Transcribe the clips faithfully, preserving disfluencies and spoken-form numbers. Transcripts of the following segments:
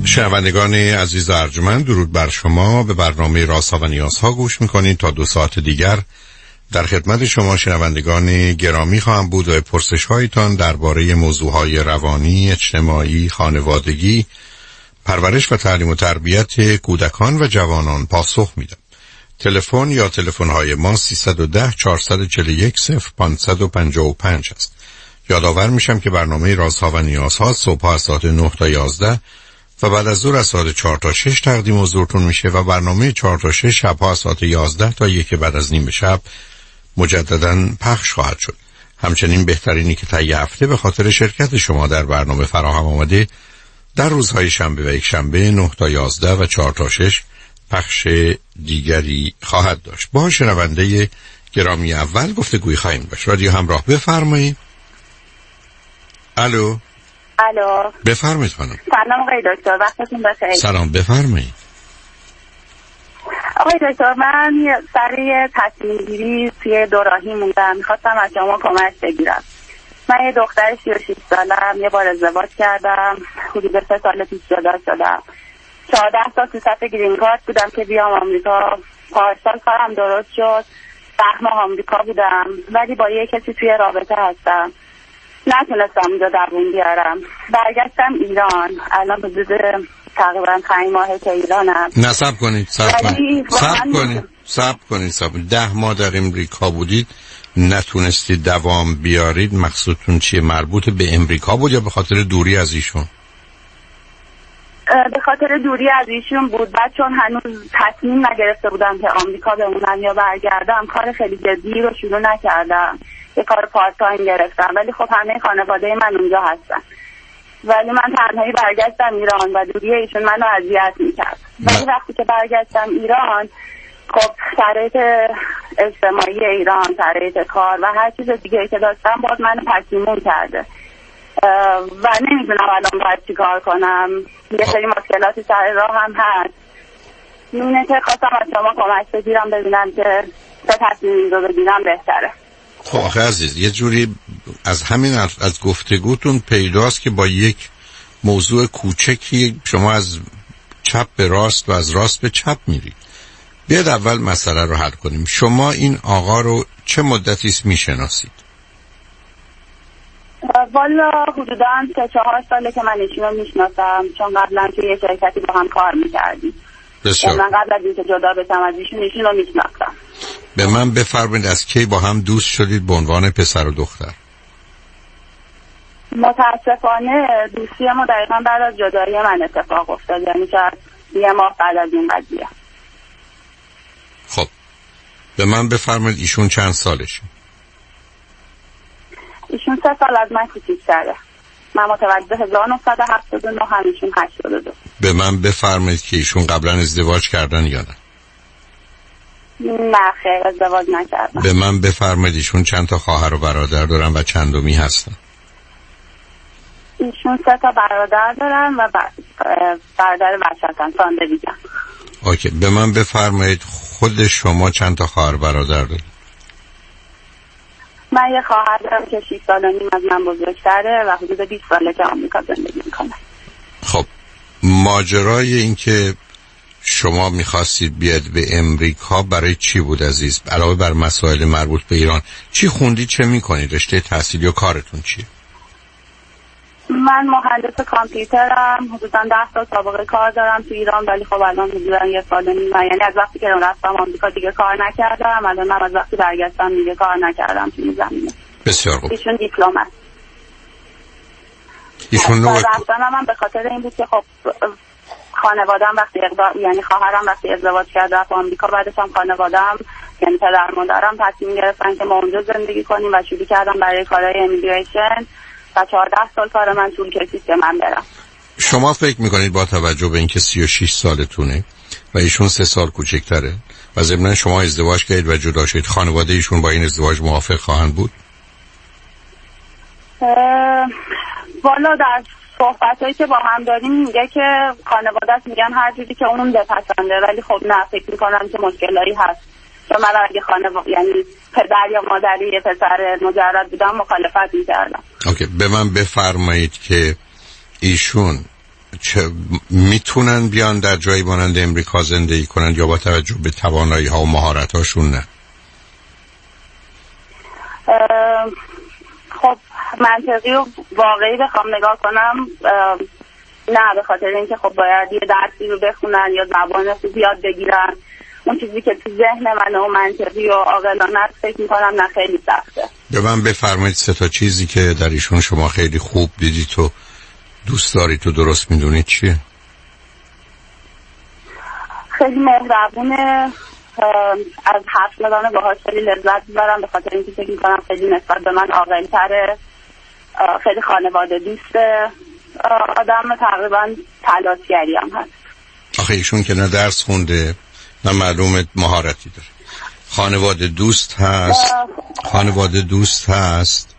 شنوندگان عزیز ارجمند، درود بر شما. به برنامه رازها و نیازها گوش میکنید. تا دو ساعت دیگر در خدمت شما شنوندگان گرامی خواهم بود و پرسش هایتان درباره موضوعهای روانی، اجتماعی، خانوادگی، پرورش و تعلیم و تربیت کودکان و جوانان پاسخ میدم. تلفن یا تلفن های ما سیصد و ده چهارصد و چهل و یک صفر پانصد و پنجاه و پنج است. یادآور میشم که برنامه رازها و نیازها صبح از ساعت نه تا یازده و بعد از ظهر از ساعت چهار تا شش تقدیم حضورتون میشه و برنامه چهار تا شش شبها از ساعت یازده تا یک بعد از نیم شب مجددا پخش خواهد شد. همچنین بهترینی که طی هفته به خاطر شرکت شما در برنامه فراهم آمده در روزهای شنبه و یک شنبه نه تا یازده و چهار تا شش پخش دیگری خواهد داشت. با شنونده گرامی اول گفتگوی خواهیم داشت. رادیو همراه، بفرمایید. الو. الو. بفرمایید خانم. سلام آقای دکتر، وقتتون بخیر. سلام، بفرمایید. آقای دکتر، من برای تصمیم گیری توی دوراهی موندم، میخواستم از شما کمک بگیرم. من یه دختر سی و شش سالم، یه بار ازدواج کردم، حدود سه سال پیش جدا شدم. چهارده سال تو صف گرین کارت بودم که بیام آمریکا. پارسال کارم درست شد، ده ماه آمریکا بودم، ولی با یه کسی توی رابطه هستم. نتونستم اونجا دووم بیارم. برگشتم ایران. الان حدود تقریبا پنج ماهه که ایرانم. نه صبر کنید صبر کنید صبر کنید صبر کنید صبر ده ماه در امریکا بودید، نتونستید دوام بیارید. مقصودتون چیه؟ مربوط به امریکا بود یا به خاطر دوری از ایشون؟ به خاطر دوری از ایشون بود. بعد چون هنوز تصمیم نگرفته بودم که آمریکا بمونم یا برگردم، کار خیلی جدی رو شروع نکردم. یه کار پارت تایم گرفتم، ولی خب همه خانواده من اونجا هستن. ولی من تنهایی برگشتم ایران و دوری ایشون منو اذیت میکرد. ولی وقتی که برگشتم ایران، خب شرایط اجتماعی ایران، شرایط کار و هر چیز دیگه که داشتم باز منو پشیمون کرده و نمیدونم الان باید چی کار کنم. یه سری مشکلاتی سر راه هم هست. اینه که خواستم از شما کمک بگیرم، ببینم که چه تصمیمی رو بگیرم بهتره. خب آخه عزیز، یه جوری از همین از گفتگوتون پیداست که با یک موضوع کوچکی شما از چپ به راست و از راست به چپ میرید. بیاد اول مسئله رو حل کنیم. شما این آقا رو چه مدتی است میشناسید؟ والا حدوداً سه چهار ساله که من ایشون رو میشناسم، چون قبلا توی یه شرکتی با هم کار میکردیم. بسیار. من قبل از اینکه جدا بشم از ایشون ایشون رو میشناسم. به من بفرمایید از کی با هم دوست شدید به عنوان پسر و دختر؟ متاسفانه دوستی ما دقیقاً بعد از جدایی من اتفاق افتاد، یعنی شاید یه ماه بعد از این قضیه. خب به من بفرمایید ایشون چند سالشه؟ ایشون سه سال از من کوچیک‌تره. من متولد هزار و نهصد و هفتاد و نه، همیشون هشتاد و دو. به من بفرمایید که ایشون قبلا ازدواج کردن یا نه؟ نه خیر، ازدواج نکردن. به من بفرمایید ایشون چند تا خواهر و برادر دارن و چندمی هستن؟ ایشون سه تا برادر دارن و برادر بچه‌تن ساندویجن. اوکی. به من بفرمایید خود شما چند تا خواهر برادر دارید؟ من یه خواهر دارم که شش سال و نیم از من بزرگتره و حدود بیست ساله که آمریکا زندگی میکنه. خب ماجرای این که شما میخواستید بیاد به امریکا برای چی بود عزیز؟ علاوه بر مسائل مربوط به ایران، چی خوندید، چه میکنید، رشته تحصیلی و کارتون چیه؟ من مهندس کامپیوترم، حدوداً ده سال سابقه کار دارم تو ایران، ولی خب الان حدوداً یه سال و نیم، یعنی از وقتی که رفتم آمریکا دیگه کار نکردم. الان من از وقتی برگشتم دیگه کار نکردم تو این زمینه. بسیار خوب. ایشون دیپلم است. ایشون نوع رفتنم من به خاطر این بود که خب خانواده‌ام وقتی اقدام، یعنی خواهرم وقتی ازدواج کرد رفت آمریکا، بعدش هم خانواده‌ام یعنی پدر مادرم تصمیم گرفتن که ما اونجا زندگی کنیم و شروع کردم برای کارهای امیگریشن و چهارده سال کار من طول کشید که من برم. شما فکر میکنید با توجه به اینکه سی و شش سالتونه و ایشون سه سال کوچکتره و ضمن شما ازدواج کردید و جدا شدید، خانواده ایشون با این ازدواج موافق خواهند بود؟ والا در صحبتایی که با هم داریم میگه که خانواده‌اش میگن هر چیزی که اون بپسنده، ولی خب نه، فکر میکنم که مشکلایی هست. چون من اگه خانواده یعنی پدر یا مادری یه پسر مجرد بودم مخالفت میکردم. اوکی. به من بفرمایید که ایشون چه میتونن بیان در جایی مانند امریکا زندگی کنن یا با توجه به توانایی ها و مهارت هاشون نه؟ خب منطقی و واقعی بخوام نگاه کنم نه، به خاطر اینکه خب باید یه درسی رو بخونن یا زبان خوب یاد بگیرن. اون چیزی که تو ذهن من و منطقی و عاقلانه فکر میکنم نه خیلی سخته. به من بفرمایید سه تا چیزی که در ایشون شما خیلی خوب دیدید تو دوست دارید تو درست میدونید چیه؟ خیلی مهربونه، از حرف زدن باهاش خیلی لذت میبرم به خاطر اینکه فکر میکنم خیلی نسبت به من عاقل‌تره، خیلی خانواده دوسته، آدم تقریبا تلاشگری هم هست. آخه ایشون که نه درس خونده نه معلومه مهارتی داره. خانواده دوست هست خانواده دوست هست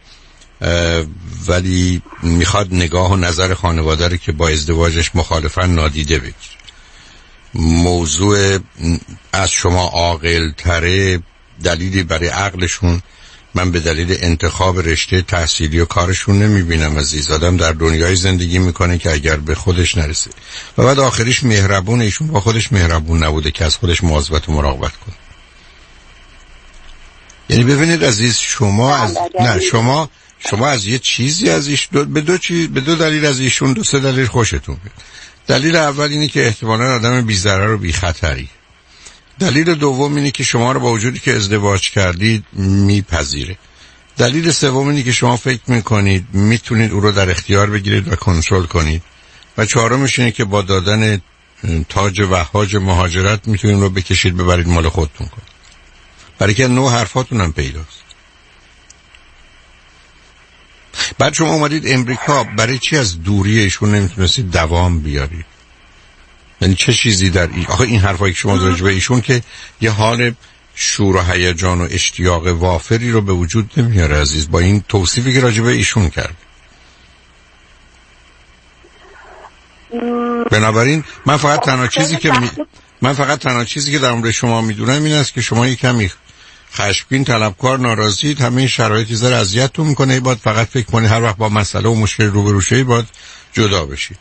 ولی میخواد نگاه و نظر خانواده رو که با ازدواجش مخالفن نادیده بگیر. موضوع از شما عاقل تره دلیلی برای عقلشون من به دلیل انتخاب رشته تحصیلی و کارشون نمیبینم. عزیز، آدم در دنیای زندگی میکنه که اگر به خودش نرسه و بعد آخرش مهربون، ایشون با خودش مهربون نبوده که از خودش مواظبت و مراقبت کنه. یعنی ببینید عزیز، شما از نه شما شما از یه چیزی از ایش دو... به دو چیز به دو دلیل از ایشون دو سه دلیل خوشتون میاد. دلیل اول اینه که احتمالاً آدم بی ضرر و بی خطری. دلیل دوم اینه که شما رو با وجودی که ازدواج کردید میپذیره. دلیل سوم اینه که شما فکر میکنید میتونید او رو در اختیار بگیرید و کنترل کنید. و چهارمش اینه که با دادن تاج وهاج مهاجرت میتونید رو بکشید ببرید مال خودتون کنید. برای که نوع حرفاتون هم پیداست. بعد شما اومدید امریکا، برای چی از دوری ایشون نمیتونستید دوام بیارید؟ یعنی چه چیزی در این آخه این حرفایی که شما راجع به ایشون که یه حال شور و هیجان و اشتیاق وافری رو به وجود نمیاره عزیز، با این توصیفی که راجع به ایشون کرد. بنابراین من فقط تنها چیزی که می... من فقط تنها چیزی که در مورد شما میدونم این است که شما یک کمی خشمگین، طلبکار، ناراضیید، همه این شرایطی زر اذیتتون میکنه. باید فقط فکر کنید هر وقت با مسئله و مشکل روبرو شید باید جدا بشید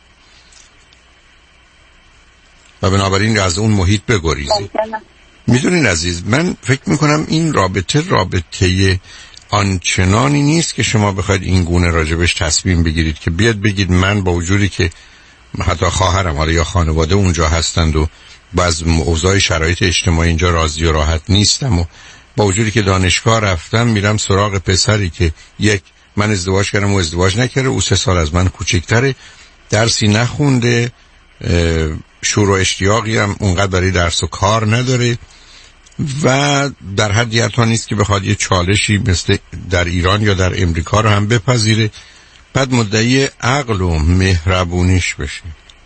و بنابراین از اون محیط بگریزید. میدونین عزیز، من فکر میکنم این رابطه رابطه آنچنانی نیست که شما بخواید این گونه راجبش تصمیم بگیرید که بیاد بگید من با وجودی که حتی خواهرم حالا یا خانواده اونجا هستند و باز اوضاع شرایط اجتماعی اینجا راضی و راحت نیستم و با وجودی که دانشگاه رفتم میرم سراغ پسری که یک من ازدواج کردم و ازدواج نکرده، او سه سال از من کوچکتره، درسی نخونده، شور و اشتیاقی هم اونقدر برای درس و کار نداره و در حدی حتی نیست که بخواد یه چالشی مثل در ایران یا در امریکا رو هم بپذیره. بعد مدعی عقل و مهربونیش بشه.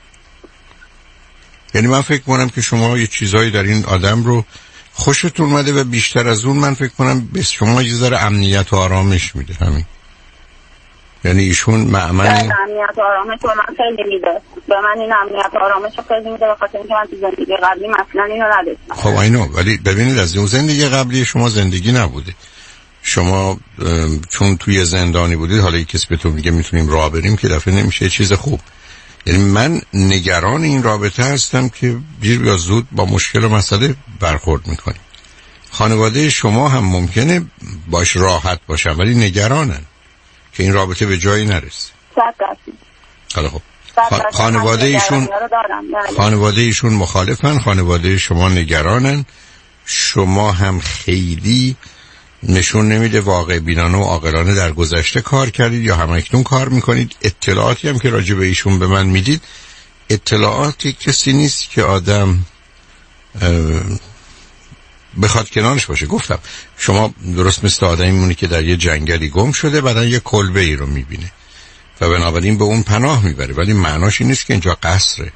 یعنی من فکر کنم که شما یه چیزایی در این آدم رو خوشتون اومده و بیشتر از اون من فکر کنم به شما یه ذره امنیت و آرامش میده. همین. یعنی ایشون مأمن امنیت و آرامش به من خیلی میده. به من این امنیت و آرامش خیلی میده به خاطر اینکه من تو زندگی قبلی مثلا اینو نداشتم. خب اینو ولی ببینید از اون زندگی قبلی شما زندگی نبوده. شما چون توی زندانی بودید، حالا یک کسی بهتون میگه میتونیم راه بریم که دفعه نمیشه چیز خوب. یعنی من نگران این رابطه هستم که دیر یا زود با مشکل و مسئله برخورد میکنیم. خانواده شما هم ممکنه باش راحت باشن ولی نگرانن که این رابطه به جایی نرسه. حالا خب خانواده ایشون خانواده ایشون مخالفن، خانواده شما نگرانن، شما هم خیلی نشون نمیده واقع بینانه و عاقلانه در گذشته کار کردید یا همکنون کار میکنید. اطلاعاتی هم که راجع به ایشون به من میدید اطلاعاتی کسی نیست که آدم بخواد کنارش باشه. گفتم شما درست مثل آدمی مونی که در یه جنگلی گم شده بعدن یه کلبه ای رو میبینه و بنابراین به اون پناه میبره، ولی معناش این نیست که اینجا قصره.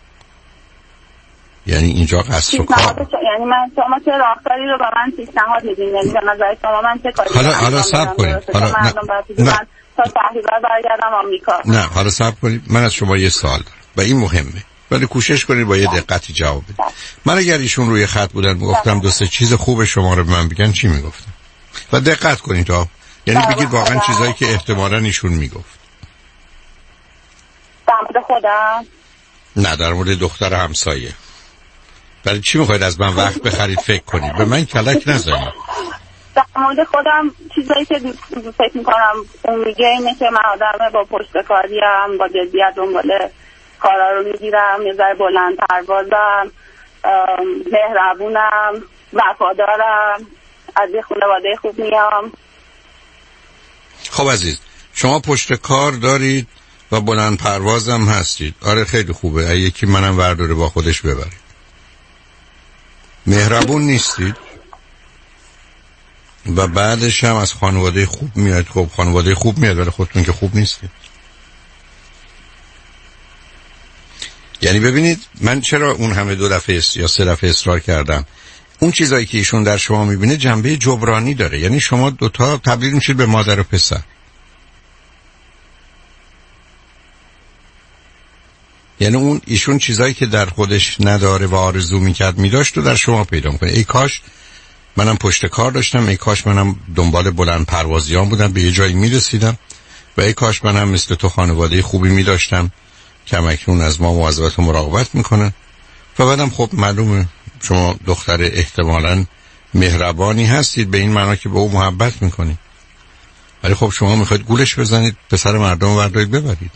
یعنی اینجا قصر و کار. یعنی من شما چه راهکاری رو به من پیشنهاد میدین؟ یعنی به نظر شما من چه کاری حالا حالا صبر کنید. حالا نه نه تا تحریبا برگردم آمریکا. نه حالا صبر کنید. من از شما یه سوال دارم و این مهمه. ولی کوشش کنید با یه دقتی جواب بدید. من اگر ایشون روی خط بودن میگفتم دو سه چیز خوب شما رو به من بگن چی میگفتم؟ و دقت کنید ها. یعنی بگید واقعا چیزایی که احتمالاً ایشون میگفت. در مورد خودم نه، در مورد دختر همسایه. برای چی میخواید از من وقت بخرید فکر کنید؟ به من کلک نزنید. در مورد خودم چیزایی که دوست فکر میکنم اون میگه اینه که من آدم با پشتکاریم، با جدیت دنبال کارا رو میگیرم، یه ذره بلند پروازم، مهربونم، وفادارم، از یه خانواده خوب میام. خب عزیز، شما پشت کار دارید و بلند پروازم هستید. آره خیلی خوبه. یکی منم ورداره با خودش ببرید. مهربون نیستید و بعدش هم از خانواده خوب میاد. خب خانواده خوب میاد ولی خودتون که خوب نیستید. یعنی ببینید من چرا اون همه دو دفعه یا سه دفعه اصرار کردم، اون چیزایی که ایشون در شما میبینه جنبه جبرانی داره. یعنی شما دوتا تبدیل میشید به مادر و پسر. یعنی اون ایشون چیزایی که در خودش نداره و آرزو میکرد میداشت و در شما پیدا میکنه. ای کاش منم پشت کار داشتم، ای کاش منم دنبال بلند پروازیان بودم، به یه جایی میرسیدم، و ای کاش منم مثل تو خانواده خوبی میداشتم که همکنون از ما مواظبت و مراقبت میکنن. و بعدم خب معلومه شما دختر احتمالاً مهربانی هستید به این معنا که به او محبت میکنید، ولی خب شما میخواید گولش بزنید، پسر مردم رو بردارید ببرید.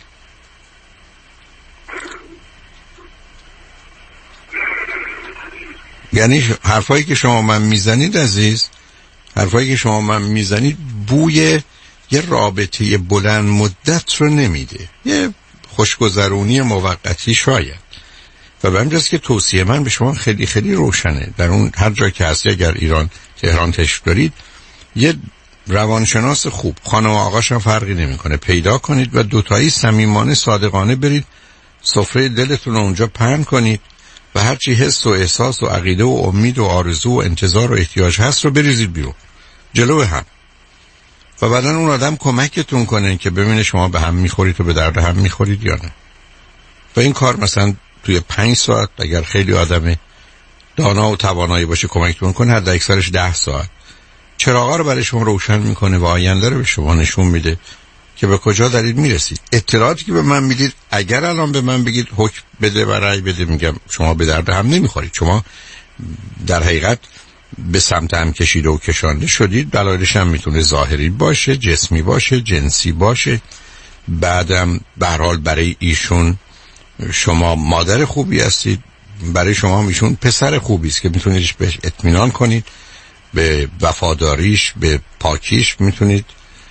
یعنی حرفایی که شما من میزنید عزیز، حرفایی که شما من میزنید بوی یه رابطه بلند مدت رو نمیده، یه خوشگذرونی موقتی شاید. و به همجاست که توصیه من به شما خیلی خیلی روشنه. در اون هر جا که هستی، اگر ایران، تهران تشریف دارید، یه روانشناس خوب، خانم و آقاش هم فرقی نمیکنه، پیدا کنید و دوتایی صمیمانه صادقانه برید سفره دلتون رو اونجا پهن کنید و هرچی حس و احساس و عقیده و امید و آرزو و انتظار و احتیاج هست رو بریزید بیرون جلو هم، و بعدن اون آدم کمکتون کنه که ببینه شما به هم میخورید و به درد هم میخورید یا نه. و این کار مثلا توی پنج ساعت اگر خیلی آدم دانا و توانایی باشه کمکتون کنه، حد اکثرش ده ساعت چراغا رو برای شما روشن میکنه و آینده رو به شما نشون میده که به کجا دارید میرسید. اطلاعاتی که به من میدید، اگر الان به من بگید حکم بده و رأی بده، میگم شما به درد هم نمیخورید. شما در حقیقت به سمت هم کشیده و کشانده شدید. دلایلش هم میتونه ظاهری باشه، جسمی باشه، جنسی باشه. بعدم به هر حال برای ایشون شما مادر خوبی هستید، برای شما ایشون پسر خوبی است که میتونید بهش اطمینان کنید، به وفاداریش، به پاکیش میتونید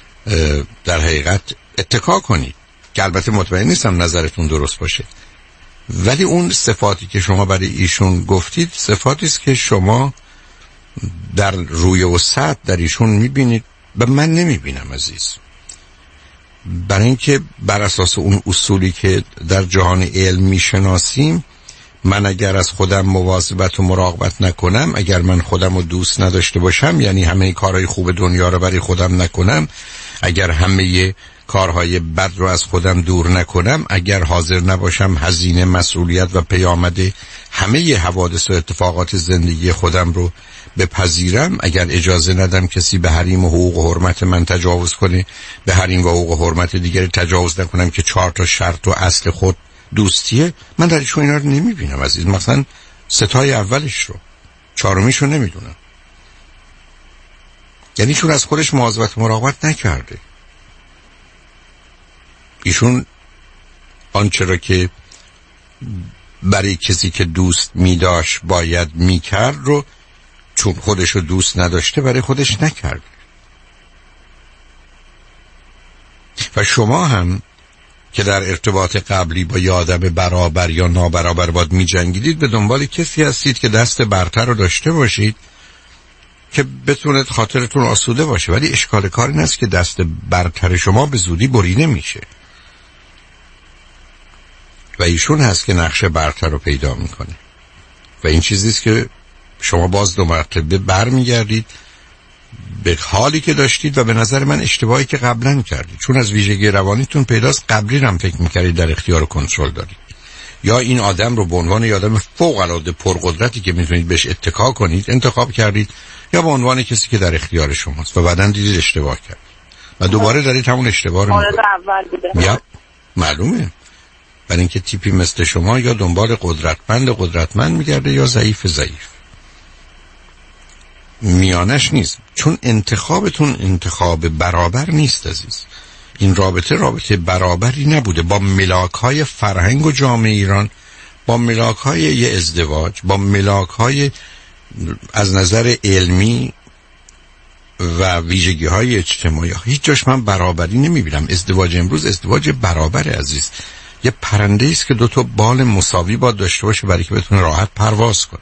در حقیقت اتکا کنید، که البته مطمئن نیستم نظرتون درست باشه. ولی اون صفاتی که شما برای ایشون گفتید صفاتی است که شما در روی و سطح در ایشون میبینید و من نمیبینم عزیز. برای اینکه بر اساس اون اصولی که در جهان علم میشناسیم، من اگر از خودم مواظبت و مراقبت نکنم، اگر من خودم رو دوست نداشته باشم، یعنی همه کارهای خوب دنیا رو برای خودم نکنم، اگر همه کارهای بد رو از خودم دور نکنم، اگر حاضر نباشم هزینه، مسئولیت و پیامد همه حوادث و اتفاقات زندگی خودم رو بپذیرم، اگر اجازه ندم کسی به حریم و حقوق و حرمت من تجاوز کنه، به حریم و حقوق و حرمت دیگری تجاوز نکنم که چهار تا شرط و اصل خود دوستیه، من در ایشون اینا رو نمیبینم عزیز. مثلا ستای اولش رو، چهارمیش رو نمیدونم. یعنی چون از خودش مواظبت و مراقبت نکرده. ایشون آنچه را که برای کسی که دوست میداشت باید میکرد رو، چون خودش رو دوست نداشته، برای خودش نکرد. و شما هم که در ارتباط قبلی با یه آدم برابر یا نابرابر باید می جنگیدید، به دنبال کسی هستید که دست برتر رو داشته باشید که بتونه خاطرتون آسوده باشه. ولی اشکال کار این است که دست برتر شما به زودی بریده میشه و ایشون هست که نقش برتر رو پیدا میکنه. و این چیزیست که شما باز دو مرتبه بر میگردید به حالی که داشتید و به نظر من اشتباهی که قبلا کردید، چون از ویژگی روانیتون پیداست قبلی هم فکر میکردید در اختیار و کنترل دارید، یا این آدم رو به عنوان یه آدم فوق العاده پرقدرتی که میتونید بهش اتکا کنید انتخاب کردید، یا به عنوان کسی که در اختیار شماست و بعداً دیدید اشتباه کرد و دوباره دارید همون اشتباه رو میکنید. یا معلومه برای اینکه تیپی مثل شما یا دنبال قدرتمند قدرتمند میگرده یا ضعیف ضعیف، میانش نیست. چون انتخابتون انتخاب برابر نیست عزیز. این رابطه رابطه برابری نبوده با ملاک‌های فرهنگ و جامعه ایران، با ملاک‌های یه ازدواج، با ملاک‌های از نظر علمی و ویژگی‌های اجتماعی. هیچ جاش من برابری نمی‌بینم. ازدواج امروز ازدواج برابر عزیز. یه پرنده است که دو تا بال مساوی باید داشته باشه برای که بتونه راحت پرواز کنه.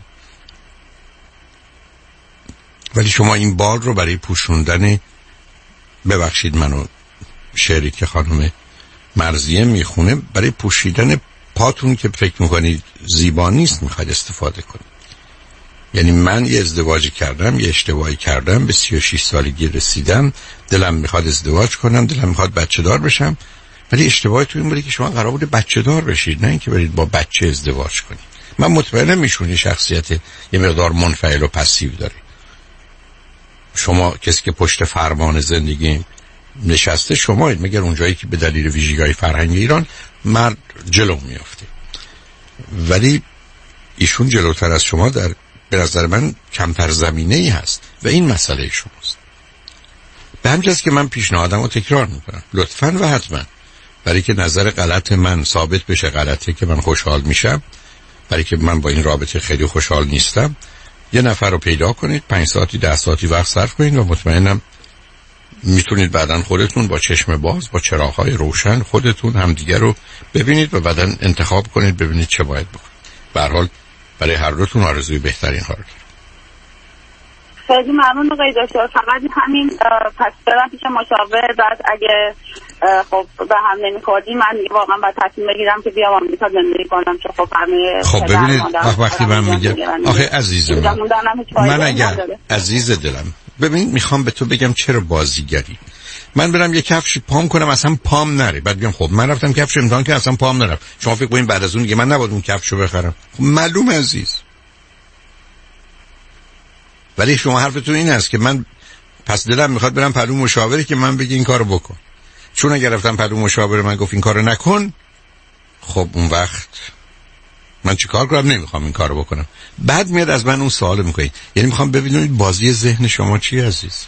ولی شما این بال رو برای پوشوندن، ببخشید منو شعری که خانم مرضیه میخونه، برای پوشیدن پاتون که فکر میکنید زیبا نیست میخواید استفاده کنید. یعنی من یه ازدواجی کردم، یه اشتباهی کردم، به سی و شش سالگی رسیدم، دلم میخواد ازدواج کنم، دلم میخواد بچه دار بشم، ولی اشتباهی تو این بوده که شما قرار بوده بچه دار بشید، نه اینکه برید با بچه ازدواج کنید. من مطمئنم ایشون یه شخصیت یه مقدار منفعل و پسیو داره. شما کسی که پشت فرمان زندگی نشسته شمایید، مگر اونجایی که به دلیل ویژگی‌های فرهنگ ایران مرد جلو میافته. ولی ایشون جلوتر از شما در به نظر من کمتر زمینه‌ای هست و این مسئله شماست. به همین جاست که من پیشنهادم رو تکرار میکنم، لطفاً و حتما برای که نظر غلط من ثابت بشه غلطه که من خوشحال میشم، برای که من با این رابطه خیلی خوشحال نیستم، یه نفر رو پیدا کنید، پنج ساعتی ده ساعتی وقت صرف کنید و مطمئنم میتونید بعداً خودتون با چشم باز، با چراغ‌های روشن خودتون همدیگه رو ببینید و بعداً انتخاب کنید ببینید چه باید بکنید. به هر حال برای هر دوتون آرزوی بهترین ها رو دارم. خیلی ممنون آقای دکتر. فقط همین پس برم پیش مشاور، بعد اگه خب به هم نمی‌خوردیم من واقعا باید تصمیم بگیرم که بیام آمریکا زندگی کنم، چون خب همه خب ببینید وقتی من میگم آخه عزیز من من اگر عزیز دلم ببین میخوام به تو بگم چرا بازیگری. من برم یه کفش پام کنم اصلا پام نره، بعد بگم خب من رفتم کفش امتحان که اصلا پام نرفت، شما فکر کنین بعد از اون دیگه من نباید اون کفشو بخرم؟ خب معلومه عزیز. ولی شما حرفتون این است که من پس دلم میخواد برم پلو مشاوری که من بگی این کارو بکن، چون اگر رفتم پلو مشاور من گفت این کارو نکن، خب اون وقت من چیکار کنم؟ نمیخوام این کارو بکنم. بعد میاد از من اون سوالو میکنید. یعنی میخوام ببینید بازی ذهن شما چیه عزیز.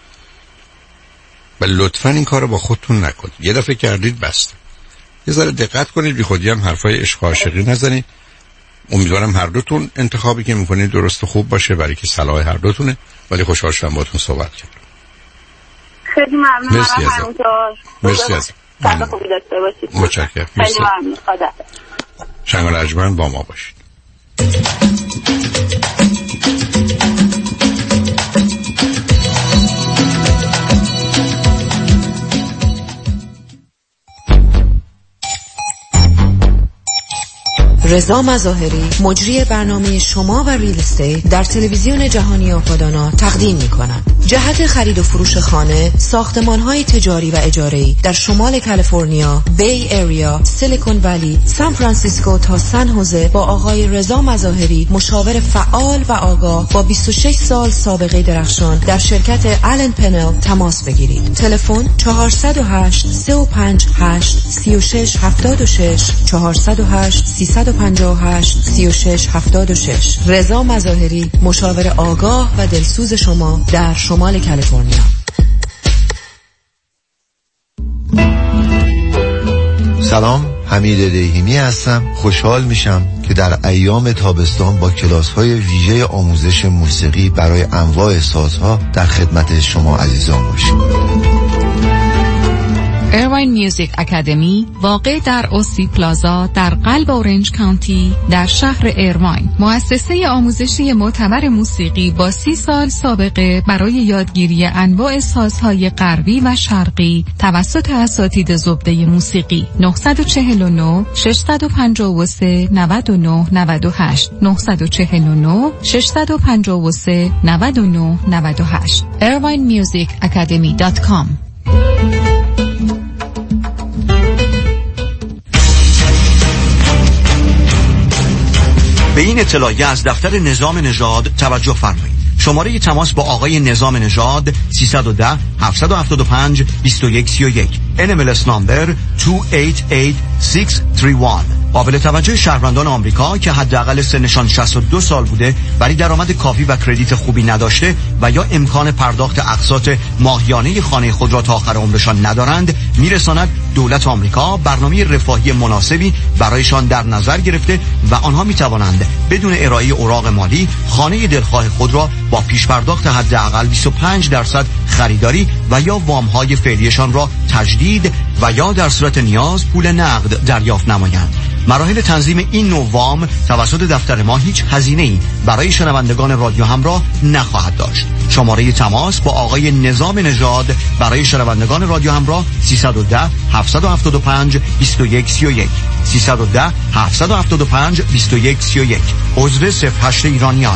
ولی لطفاً این کارو با خودتون نکنید. یه دفعه کردید بسته. یه ذره دقت کنید، بی خودی هم حرفای عشق و عاشقی نزنید. امیدوارم هر دوتون انتخابی که میکنید درست و خوب باشه برای که صلاح هر دوتونه. ولی خوشحال شدم باهاتون صحبت کردم. خیلی ممنون. مرسی از مرسی از شب خوبی داشته باشید. متشکرم. خیلی ممنون. خدا. شنگال ارجمند با ما باشید. رضا مظاهری مجری برنامه شما و ریل استیت در تلویزیون جهانی آپادانا تقدیم می‌کند. جهت خرید و فروش خانه، ساختمان‌های تجاری و اجاره‌ای در شمال کالیفرنیا، بی ایریا، سیلیکون ولی، سان فرانسیسکو تا سن خوزه با آقای رضا مظاهری مشاور فعال و آگاه با بیست و شش سال سابقه درخشان در شرکت آلن پنل تماس بگیرید. تلفن چهار صفر هشت سه و پنج هشت سه شش هفت شش چهار صفر هشت سه پنج هشت سه شش هفت شش. رضا مظاهری مشاور آگاه و دلسوز شما در شمال کالیفرنیا. سلام، حمید دیهیمی هستم. خوشحال میشم که در ایام تابستان با کلاس‌های ویژه آموزش موسیقی برای انواع سازها در خدمت شما عزیزان باشیم. ایرواین میوزیک اکادمی واقع در اوسی پلازا در قلب اورنج کانتی در شهر ایرواین، مؤسسه آموزشی معتبر موسیقی با سی سال سابقه برای یادگیری انواع سازهای غربی و شرقی توسط اساتید زبده موسیقی. نه چهار نه شش پنج سه نه نه نه هشت نه چهار نه شش پنج سه نه نه نه هشت ایرواین میوزیک اکادمی دات کام. به این اطلاعیه از دفتر نظام نژاد توجه فرمایید. شماره تماس با آقای نظام نژاد سیصد و ده هفتصد و هفتاد و پنج بیست و یک سی و یک. ان ام ال اس نمبر دو هشت هشت شش سه یک. قابل توجه شهروندان آمریکا که حداقل سنشان شصت و دو سال بوده ولی درآمد کافی و کردیت خوبی نداشته و یا امکان پرداخت اقساط ماهیانه خانه خود را تا آخر عمرشان ندارند، میرساند دولت آمریکا برنامه رفاهی مناسبی برایشان در نظر گرفته و آنها میتوانند بدون ارائه اوراق مالی خانه دلخواه خود را با پیش پرداخت حداقل بیست و پنج درصد خریداری و یا وام‌های فعلیشان را تجدید و یا در صورت نیاز پول نقد دریافت نمایند. مراحل تنظیم این نوع وام توسط دفتر ما هیچ هزینه‌ای برای شنوندگان رادیو همراه نخواهد داشت. شماره تماس با آقای نظام نژاد برای شنوندگان رادیو همراه سیصد و ده هفتصد و هفتاد و پنج بیست و یک سی و یک سیصد و ده هفتصد و هفتاد و پنج بیست و یک سی و یک. عضو صفر هشت ایرانیان.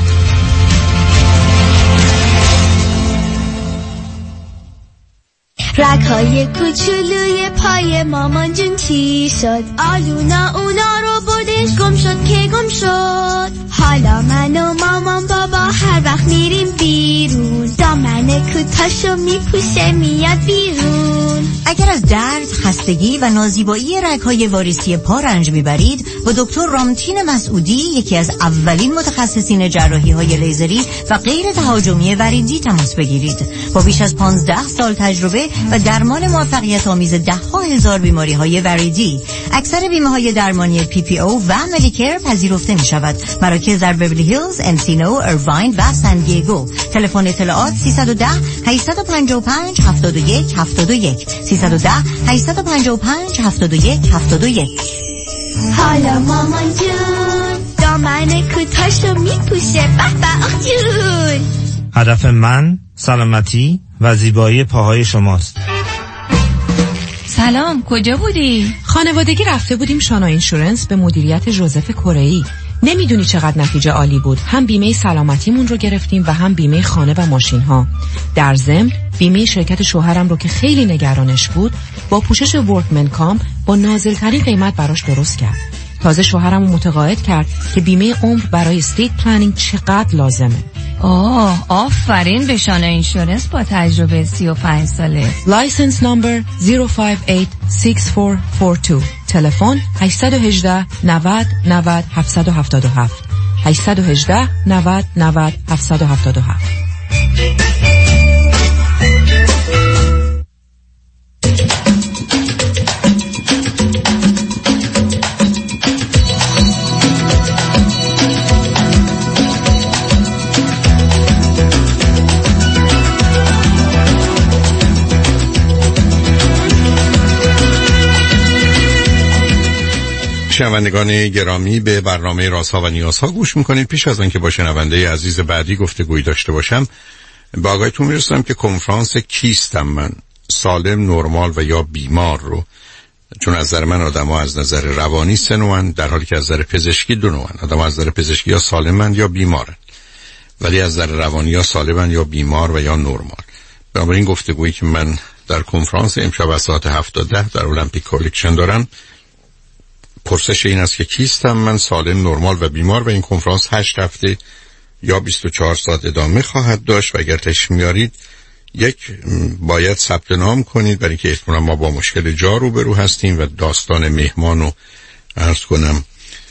رگ‌های کوچولوی پای مامان جون چی شد؟ آلونا اونا رو بردش گم شد که گم شد. حالا من و مامان بابا هر وقت میریم بیرون دامن کوتاشو میپوشه میاد بیرون. اگر از درد، خستگی و نازیبایی رگ‌های واریسی پا رنج میبرید با دکتر رامتین مسعودی، یکی از اولین متخصصین جراحی‌های لیزری و غیر تهاجمی وریدی تماس بگیرید. با بیش از پانزده سال تجربه و درمان موفقیت آمیز ده ها هزار بیماری های وریدی، اکثر بیمه های درمانی پی پی او و مدیکر پذیرفته می شود. مراکز در بیولی هیلز، انسینو، ایرواین و سان دیگو. تلفن اطلاعات سیصد و ده هشتصد و پنجاه و پنج هفتاد و یک هفتاد و یک سیصد و ده هشتصد و پنجاه و پنج هفتاد و یک هفتاد و یک. حالا مامان جون دامن کوتاشو میپوشه به به آخ جون. هدف من سلامتی و زیبایی پاهای شماست. سلام، کجا بودی؟ خانوادگی رفته بودیم شانا اینشورنس به مدیریت جوزف کره‌ای. نمیدونی چقدر نتیجه عالی بود. هم بیمه سلامتیمون رو گرفتیم و هم بیمه خانه و ماشین ها. در ضمن بیمه شرکت شوهرم رو که خیلی نگرانش بود با پوشش ورکمن کام با نازل‌ترین قیمت براش درست کرد. تازه شوهرم رو متقاعد کرد که بیمه عمر برای استیت پلنینگ چقدر لازمه. آه، آفرین به شانا اینشورنس با تجربه سی و پنج ساله. لایسنس نمبر صفر پنج هشت شش چهار چهار دو. تلفن هشت یک هشت نود نود هفتصد و هفتاد و هفت هشت یک هشت نود نود هفتصد و هفتاد و هفت. شنوندگان گرامی، به برنامه رازها و نیازها گوش میکنید. پیش از آنکه با شنونده عزیز بعدی گفتگویی داشته باشم، به آگاهیتون میرسونم که کنفرانس کیستم من، سالم، نرمال و یا بیمار رو، چون از نظر من آدم ها از نظر روانی سه نوعن، در حالی که از نظر پزشکی دو نوعن. آدم ها از نظر پزشکی یا سالمن یا بیمارن، ولی از نظر روانی یا سالمن یا بیمار و یا نرمال. بنابراین گفتگویی که من در کنفرانس امشب از ساعت هفت تا ده در المپیک کالکشن دارم، پرسش این است که کیستم من، سالم، نرمال و بیمار. و این کنفرانس هشت هفته یا بیست و چهار ساعت ادامه خواهد داشت و اگر تشریف میارید یک باید ثبت نام کنید، برای که احتمالاً ما با مشکل جا روبرو هستیم و داستان مهمان رو عرض کنم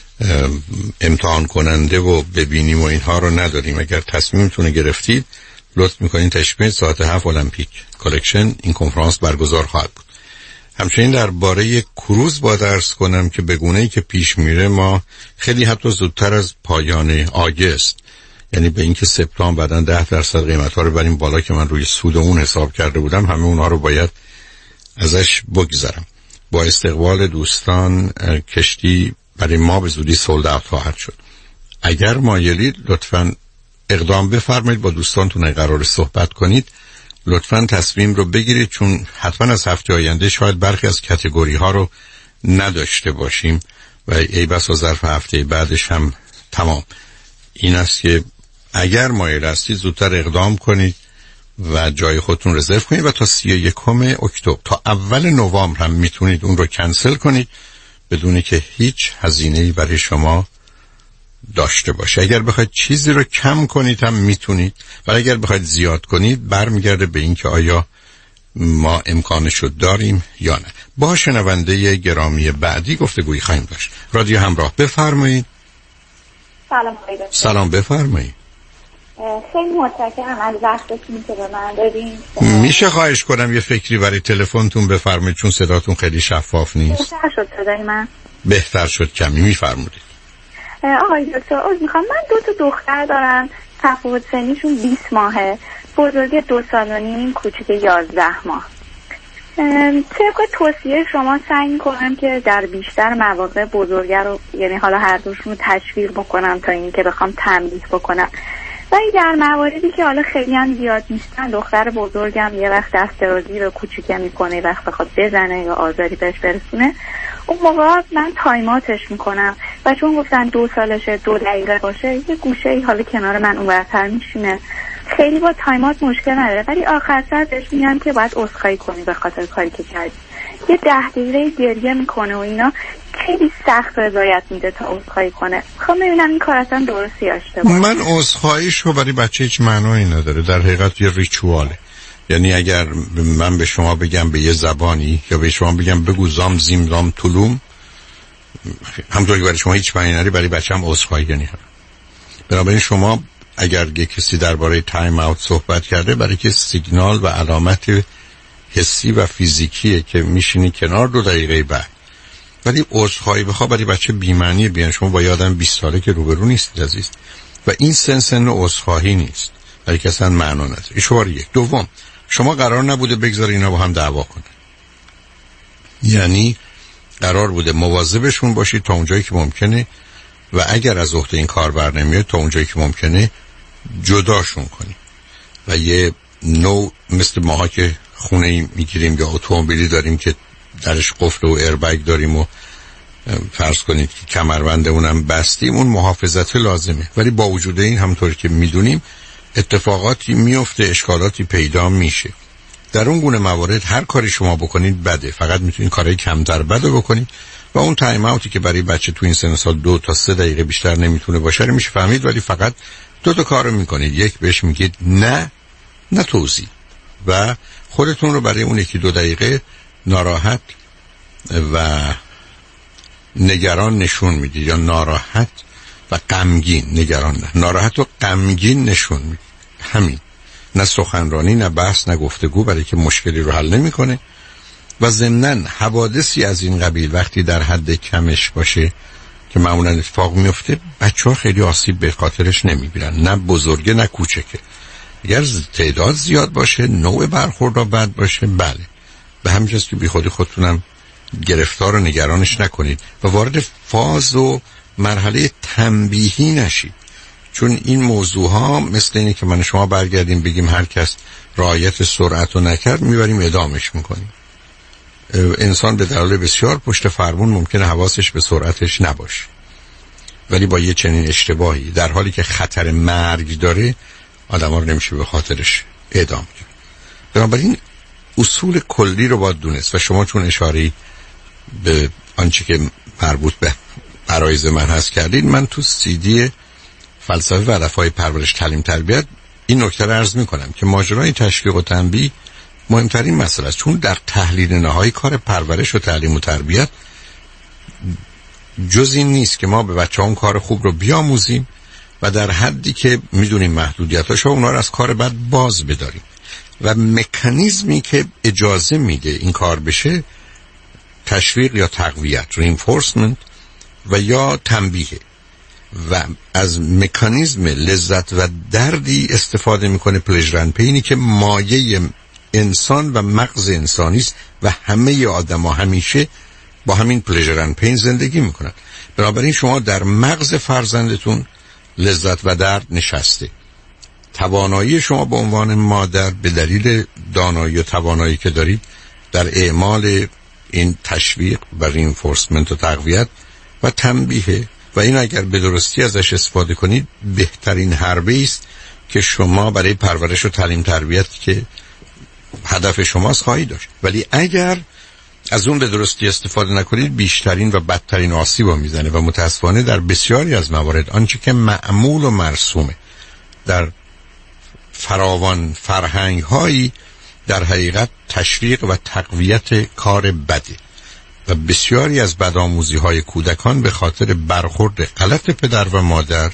امتحان کننده و ببینیم و اینها رو نداریم. اگر تصمیمتون رو گرفتید لطف میکنید تشریف ساعت هفت المپیک کالکشن این کنفرانس برگزار خواهد بود. همچنین درباره کروز با درس کنم که به گونه‌ای که پیش میره ما خیلی حتی زودتر از پایان آگست، یعنی به اینکه سپتامبر بعداً ده درصد قیمت‌ها رو بریم بالا که من روی سود اون حساب کرده بودم، همه اونها رو باید ازش بگذرم. با استقبال دوستان کشتی برای ما به زودی سولد اوت خواهد شد. اگر مایلید لطفاً اقدام بفرمایید، با دوستانتون قرار صحبت کنید، لطفاً تصمیم رو بگیرید، چون حتما از هفته آینده شاید برخی از کاتگوری ها رو نداشته باشیم و ای بسا ظرف هفته بعدش هم تمام. این است که اگر مایل هستید زودتر اقدام کنید و جای خودتون رزرو کنید و تا سی و یکم اکتبر تا اول نوامبر هم میتونید اون رو کنسل کنید بدون که هیچ هزینه‌ای برای شما داشته باشه. اگر بخواید چیزی رو کم کنید هم میتونید، ولی اگر بخواید زیاد کنید برمیگرده به این که آیا ما امکانشو داریم یا نه. با شنونده گرامی بعدی گفتگویی خواهیم داشت. رادیو همراه، بفرمایید. سلام. سلام، بفرمایید. خیلی متشکرم از وقتتون که به من دادین. میشه خواهش کنم یه فکری برای تلفنتون بفرمایید، چون صداتون خیلی شفاف نیست. بهتر شد صدای من؟ بهتر شد کمی. میفرمودید. آقای دکتر عذر میخوام، من دو تا دختر دارم، تفاوت سنیشون بیست ماهه، بزرگ دو سال و نیم، کوچیک یازده ماه. طبق توصیه شما سعی میکنم که در بیشتر مواقع بزرگه رو، یعنی حالا هر دوشون رو تشویق بکنم تا اینکه بخوام تنبیه بکنم، ولی در مواردی که حالا خیلی هم زیاد نیستن، دختر بزرگم یه وقت دست درازی رو کوچیکه میکنه، یه وقت بخواد بزنه یا آزاری بهش برسونه، اون موقع من تایماتش میکنم و چون گفتن دو سالشه دو دقیقه باشه یه گوشه ای حالا کنار من اون برتر میشینه، خیلی با تایمات مشکل نداره، ولی آخر سر بهش میگم که باید عذرخواهی کنی به خاطر کاری که کردی. یه ده دقیقه گریه میکنه و اینا، خیلی سخت رضایت میده تا عذرخواهی کنه. میخوام ببینم این کار اصلا درستی یا اشتباهه. من عذرخواهیشو برای بچه هیچ معنایی نداره، در حقیقت یه ریچواله. یعنی اگر من به شما بگم به یه زبانی یا به شما بگم بگو زام زیم زام طولوم، همونطوری که برای شما هیچ معنی نداره، برای بچه‌م عذرخواهی یعنی هم. بنابراین شما اگر یه کسی درباره تایم اوت صحبت کرده، برای که سیگنال و علامت حسی و فیزیکیه که میشینی کنار دو دقیقه بعد، ولی عذرخواهی بخواه برای بچه بی‌معنی. بیان شما با یادم بیست ساله که روبرو نیستید عزیز، و این سن سن عذرخواهی نیست، برای که اصلا معنا نداره. این شماره یک. دوم، شما قرار نبوده بگذاری اینا با هم دعوا کنن، یعنی قرار بوده مواظبشون باشید تا اونجایی که ممکنه، و اگر از عهده این کار بر نمیاد تا اونجایی که ممکنه جداشون کنی. و یه نوع مثل ماها که خونه میگیریم یا اتومبیلی داریم که درش قفل و ایربگ داریم و فرض کنید که کمربند اونم بستیم، اون محافظت لازمه، ولی با وجود این همونطور که میدونیم اتفاقاتی میفته، اشکالاتی پیدا میشه. در اون گونه موارد هر کاری شما بکنید بده، فقط میتونید کارهای کمتر بده بکنید و اون تایم اوتی که برای بچه تو این سن سال دو تا سه دقیقه بیشتر نمیتونه باشه رو میشه فهمید، ولی فقط دو تا کارو میکنید. یک، بهش میگید نه، نه توضیح، و خودتون رو برای اون یکی دو دقیقه ناراحت و نگران نشون میدید، یا ناراحت و غمگین، نگران نه، ناراحت و غمگین نشون میدید. همین، نه سخنرانی، نه بحث، نه گفتگو، برای که مشکلی رو حل نمیکنه. و ضمناً حوادثی از این قبیل وقتی در حد کمش باشه که معمولا اتفاق میفته، بچه ها خیلی آسیب به خاطرش نمیبینن، نه بزرگه نه کوچکه. اگر تعداد زیاد باشه، نوع برخورد را بد باشه، بله، به همین جاست که بی خودی خودتونم گرفتار و نگرانش نکنید و وارد فاز و مرحله تنبیهی نشید، چون این موضوع ها مثل اینه که من شما برگردیم بگیم هر کس رعایت سرعت رو نکرد میبریم ادامش میکنیم. انسان به دلایل بسیار پشت فرمون ممکنه حواسش به سرعتش نباشه، ولی با یه چنین اشتباهی در حالی که خطر مرگ داره آدم ها رو نمیشه به خاطرش اعدام کرد. بنابراین اصول کلی رو باید دونست و شما چون اشاره‌ای به آنچه که مربوط به عرایض من هست کردید، من تو سی دی فلسفه و هدف‌های پرورش تعلیم تربیت این نکته رو عرض میکنم که ماجرای تشویق و تنبیه مهمترین مسئله است، چون در تحلیل نهایی کار پرورش و تعلیم و تربیت جز این نیست که ما به بچه‌ها کار خوب رو بیاموزیم و در حدی که میدونیم محدودیتاشو اونا رو از کار بد باز بداریم، و مکانیزمی که اجازه میده این کار بشه تشویق یا تقویت، reinforcement، و یا تنبیه، و از مکانیزم لذت و دردی استفاده میکنه، پلژر اند پینی، که مایه انسان و مغز انسانی است و همه آدم‌ها همیشه با همین پلژر اند پین زندگی میکنن. بنابراین شما در مغز فرزندتون لذت و درد نشسته. توانایی شما به عنوان مادر به دلیل دانایی و توانایی که دارید در اعمال این تشویق و رینفورسمنت و تقویت و تنبیه، و این اگر به درستی ازش استفاده کنید بهترین حربه است که شما برای پرورش و تعلیم تربیت که هدف شماست خواهید داشت. ولی اگر از اون به درستی استفاده نکنید بیشترین و بدترین آسیب رو میزنه و متاسفانه در بسیاری از موارد آنچه که معمول و مرسومه در فراوان فرهنگ هایی در حقیقت تشویق و تقویت کار بده و بسیاری از بدآموزی های کودکان به خاطر برخورد غلط پدر و مادر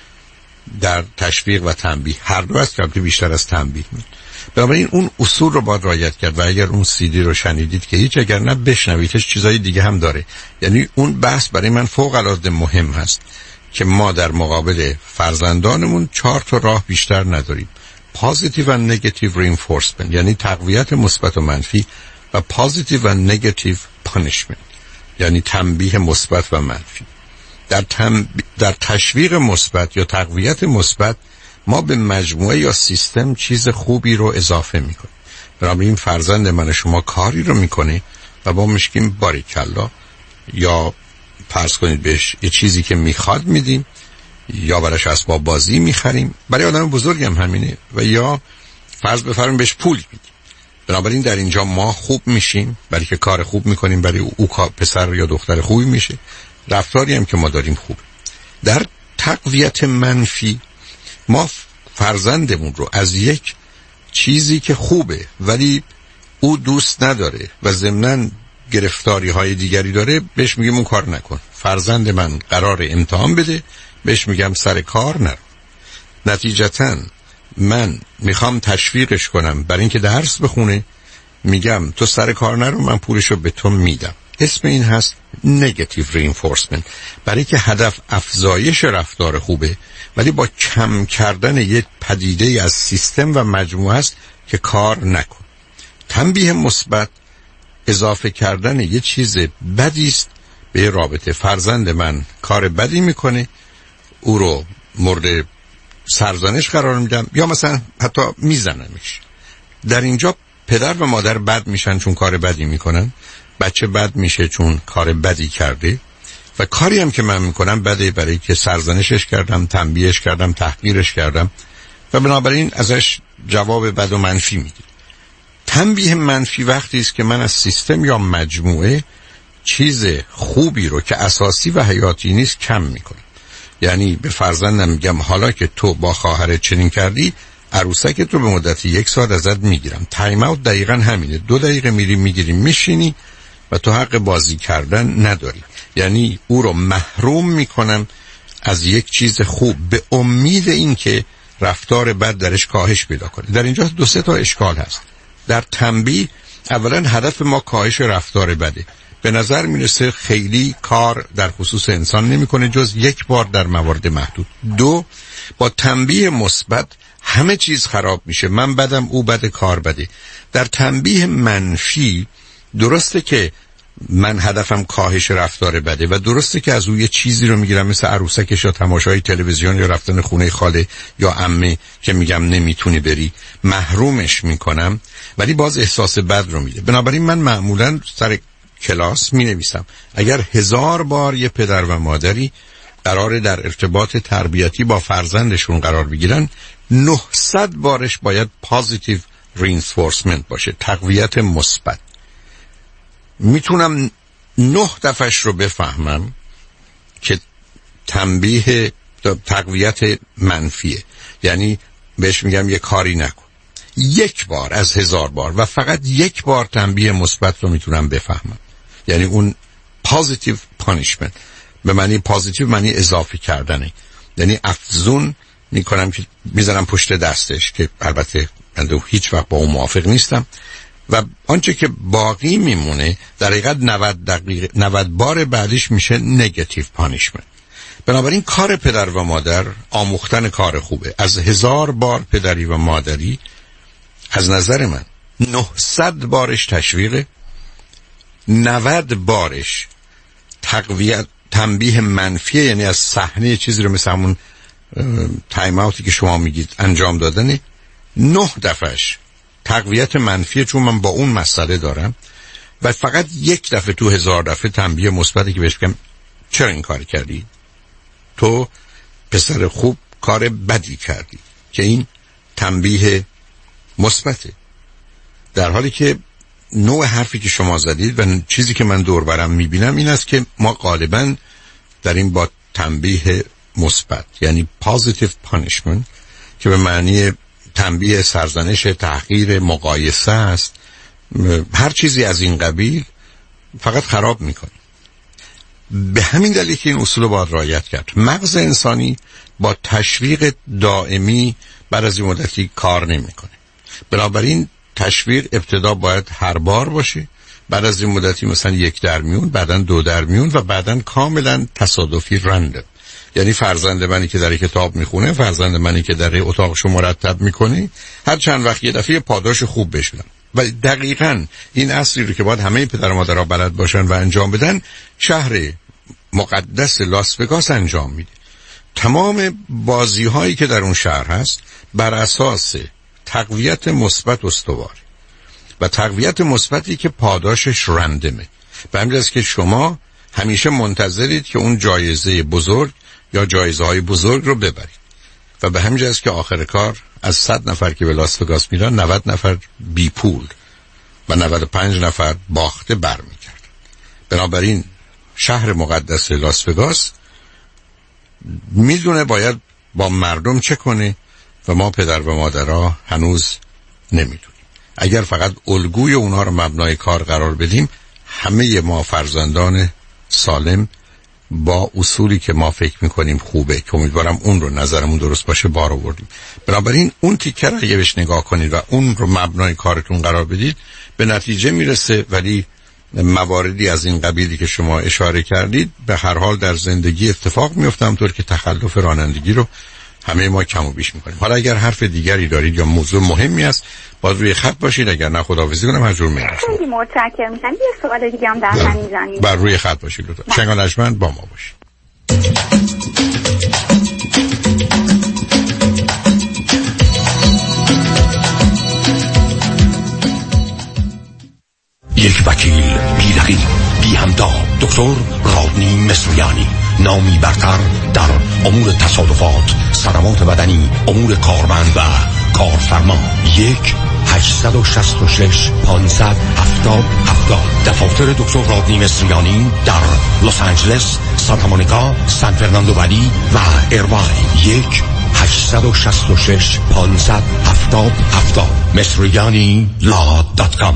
در تشویق و تنبیه، هر دو است که بیشتر از تنبیه میاد. بنابراین اون اصول رو باید رعایت کرد و اگر اون سیدی رو شنیدید که هیچ، اگر نه بشنویدش، چیزای دیگه هم داره. یعنی اون بحث برای من فوق العاده مهم هست که ما در مقابل فرزندانمون چهار تا راه بیشتر نداریم: پازیتیو و نگاتیو رینفورسمنت، یعنی تقویت مثبت و منفی، و پازیتیو و نگاتیو پانیشمنت، یعنی تنبیه مثبت و منفی. در تنب... در تشویق مثبت یا تقویت مثبت ما به مجموعه یا سیستم چیز خوبی رو اضافه میکنیم. بنابراین فرزند من شما کاری رو میکنه و با مشکیم باریکلا، یا فرض کنید بهش یه چیزی که میخواد میدیم، یا براش اسباب بازی میخریم، برای آدم بزرگ هم همینه، و یا فرض بفرمایید بهش پول میدیم. بنابراین در اینجا ما خوب میشیم برای که کار خوب میکنیم، برای او پسر یا دختر خوبی میشه، رفتاری هم که ما داریم خوب. در تقویت منفی ما فرزندمون رو از یک چیزی که خوبه ولی او دوست نداره و ضمناً گرفتاری های دیگری داره بهش میگیم اون کار نکن. فرزند من قرار امتحان بده، بهش میگم سر کار نرو. نتیجتاً من میخوام تشویقش کنم برای اینکه درس بخونه، میگم تو سر کار نرو، من پولشو به تو میدم. اسم این هست نگاتیو رینفورسمنت، برای که هدف افزایش رفتار خوبه ولی با کم کردن یک پدیده از سیستم و مجموعه است که کار نکن. تنبیه مثبت اضافه کردن یه چیز بدی است به رابطه. فرزند من کار بدی میکنه، او رو مورد سرزنش قرار میدم یا مثلا حتی میزنمش. در اینجا پدر و مادر بد میشن چون کار بدی میکنن، بچه بد میشه چون کار بدی کرده، و کاری هم که من میکنم بده برای که سرزنشش کردم، تنبیهش کردم، تحقیرش کردم و بنابراین ازش جواب بد و منفی میگیرم. تنبیه منفی وقتی است که من از سیستم یا مجموعه چیز خوبی رو که اساسی و حیاتی نیست کم میکنم. یعنی به فرزندم میگم حالا که تو با خواهرت چنین کردی، عروسکت رو به مدت یک ساعت ازت میگیرم. تایم اوت دقیقاً همینه، دو دقیقه میری میگیری میشینی و تو حق بازی کردن نداری. یعنی او رو محروم میکنم از یک چیز خوب به امید این که رفتار بد درش کاهش پیدا کنه. در اینجا دو سه تا اشکال هست. در تنبیه اولا هدف ما کاهش رفتار بده. به نظر میرسه خیلی کار در خصوص انسان نمیکنه جز یک بار در موارد محدود. دو، با تنبیه مثبت همه چیز خراب میشه، من بدم او بده، کار بده. در تنبیه منفی درسته که من هدفم کاهش رفتار بده و درسته که از او یه چیزی رو میگیرم مثل عروسکش یا تماشای تلویزیون یا رفتن خونه خاله یا عمه که میگم نمیتونی بری، محرومش میکنم، ولی باز احساس بد رو میده. بنابراین من معمولا سر کلاس می نویسم اگر هزار بار یه پدر و مادری قراره در ارتباط تربیتی با فرزندشون قرار بگیرن، نهصد بارش باید پازیتیو رینفورسمنت باشه، تقویت مثبت. میتونم نه دفعش رو بفهمم که تنبیه تقویت منفیه، یعنی بهش میگم یه کاری نکن. یک بار از هزار بار و فقط یک بار تنبیه مثبت رو میتونم بفهمم، یعنی اون پازیتیو پانیشمنت. به معنی پازیتیو معنی اضافه کردنه، یعنی افزون میکنم که میزنم پشت دستش، که البته من هیچ وقت با اون موافق نیستم، و آنچه که باقی میمونه در حقیقت نود دقیقه نود بار بعدش میشه نگاتیو پانیشمنت. بنابراین کار پدر و مادر آموختن کار خوبه. از هزار بار پدری و مادری از نظر من نهصد بارش تشویقه، نود بارش تقویت تنبیه منفیه، یعنی از صحنه چیزی رو مثل همون تایم اوتی که شما میگید انجام دادنه. نه دفعش تقویت منفیه چون من با اون مسئله دارم، و فقط یک دفعه تو هزار دفعه تنبیه مثبتی که بهش بگم چرا این کار کردی، تو پسر خوب کار بدی کردی، که این تنبیه مثبته. در حالی که نوع حرفی که شما زدید و چیزی که من دور برم میبینم این است که ما غالباً در این با تنبیه مثبت، یعنی positive punishment که به معنی تنبیه، سرزنش، تحقیر، مقایسه است، هر چیزی از این قبیل فقط خراب میکنه. به همین دلیل که این اصول رو باید رعایت کرد. مغز انسانی با تشویق دائمی بعد از این مدتی کار نمیکنه. بنابراین تشویق ابتدا باید هر بار باشه، بعد از این مدتی مثلا یک در میون، بعداً دو در میون و بعداً کاملا تصادفی رندم. یعنی فرزند منی که در کتاب میخونه، فرزند منی که در اتاقشو مرتب میکنه، هر چند وقت یه دفعه پاداش خوب بهش بدن. و دقیقاً این اصلی رو که باید همه پدر و مادرها بلد باشن و انجام بدن، شهر مقدس لاس وگاس انجام میده. تمام بازی هایی که در اون شهر هست بر اساس تقویت مثبت استوار و تقویت مثبتی که پاداشش رندمه. به همین جاست که شما همیشه منتظرید که اون جایزه بزرگ یا جایزه های بزرگ رو ببرید و به همین جاست که آخر کار از صد نفر که به لاس وگاس میرن نود نفر بی پول و نود و پنج نفر باخته برمیگردن. بنابراین شهر مقدس لاس وگاس میدونه باید با مردم چه کنه و ما پدر و مادرها هنوز نمیدونیم. اگر فقط الگوی اونها رو مبنای کار قرار بدیم، همه ما فرزندان سالم با اصولی که ما فکر میکنیم خوبه، که امیدوارم اون رو نظرمون درست باشه، بار آوردیم. بنابراین اون تیکه رو اگه بهش نگاه کنید و اون رو مبنای کارتون قرار بدید، به نتیجه میرسه. ولی مواردی از این قبیلی که شما اشاره کردید به هر حال در زندگی اتفاق میفته، همونطور که تخلف رانندگی رو همه ما کم و بیش میکنیم. حالا اگر حرف دیگری دارید یا موضوع مهمی است، باید روی خط باشید. اگر نه خداحافظی کنم، هر جور میرم. خیلی متشکرم میشم. یه سوال دیگه هم در همین زمینه. بر روی خط باشید لطفا. شنگ نجمن با ما باشید. یک وکیل بی رقیب، بی همتا، دکتر رادنی مصریانی، نامی برتر در امور تصادفات، صدمات بدنی، امور کارمند و کارفرما. یک هشتصد و شصت و شش پانصد هفتاد هفتاد. دفاتر دکتر رادنی مصریانی در لس آنجلس، سانتا مونیکا، سان فرناندو ولی و ایرواین. یک هشتصد و شصت و شش پانصد هفتاد هفتاد. مصریانی لا دات کام.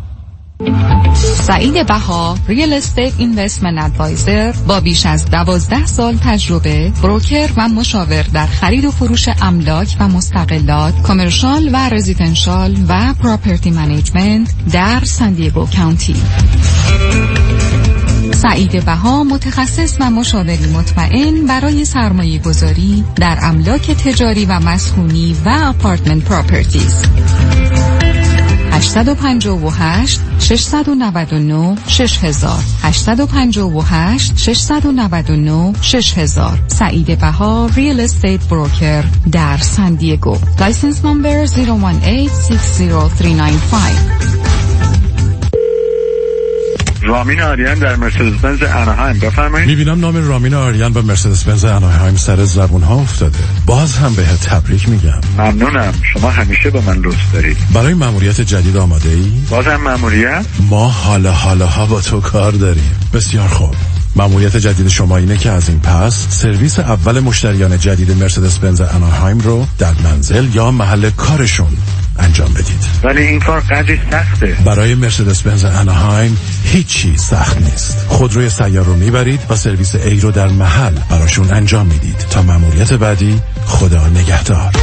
سعید بها، ریل استیت اینوستمنت ادوایزر با بیش از دوازده سال تجربه، بروکر و مشاور در خرید و فروش املاک و مستقلات، کامرشال و رزیدنشال و پراپرتی منیجمنت در سان دیگو کانتی. سعید بها متخصص و مشاوری مطمئن برای سرمایه گذاری در املاک تجاری و مسکونی و آپارتمنت پراپرتیز. هشت پنج هشت شش نه نه شش هزار هشت پنج هشت شش نه نه شش هزار. سعید بها، ریل استیت بروکر در سان دیگو. لایسنس نمبر صفر یک هشت شش صفر سه نه پنج. رامین آریان در مرسدس بنز اناهایم، بفرمایید. میبینم نام رامین آریان به مرسدس بنز اناهایم سر زبون ها افتاده. باز هم بهت تبریک میگم. ممنونم، شما همیشه به من لطف دارید. برای مأموریت جدید آماده ای؟ بازم مأموریت؟ ما حالا حالا ها با تو کار داریم. بسیار خوب. مأموریت جدید شما اینه که از این پس سرویس اول مشتریان جدید مرسدس بنز اناهایم رو در منزل یا محل کارشون انجام بدید. ولی این کار قدری سخته. برای مرسدس بنز اناهایم هیچی سخت نیست. خودروی سیار رو میبرید و سرویس ای رو در محل براشون انجام میدید. تا مأموریت بعدی، خدا نگهدار.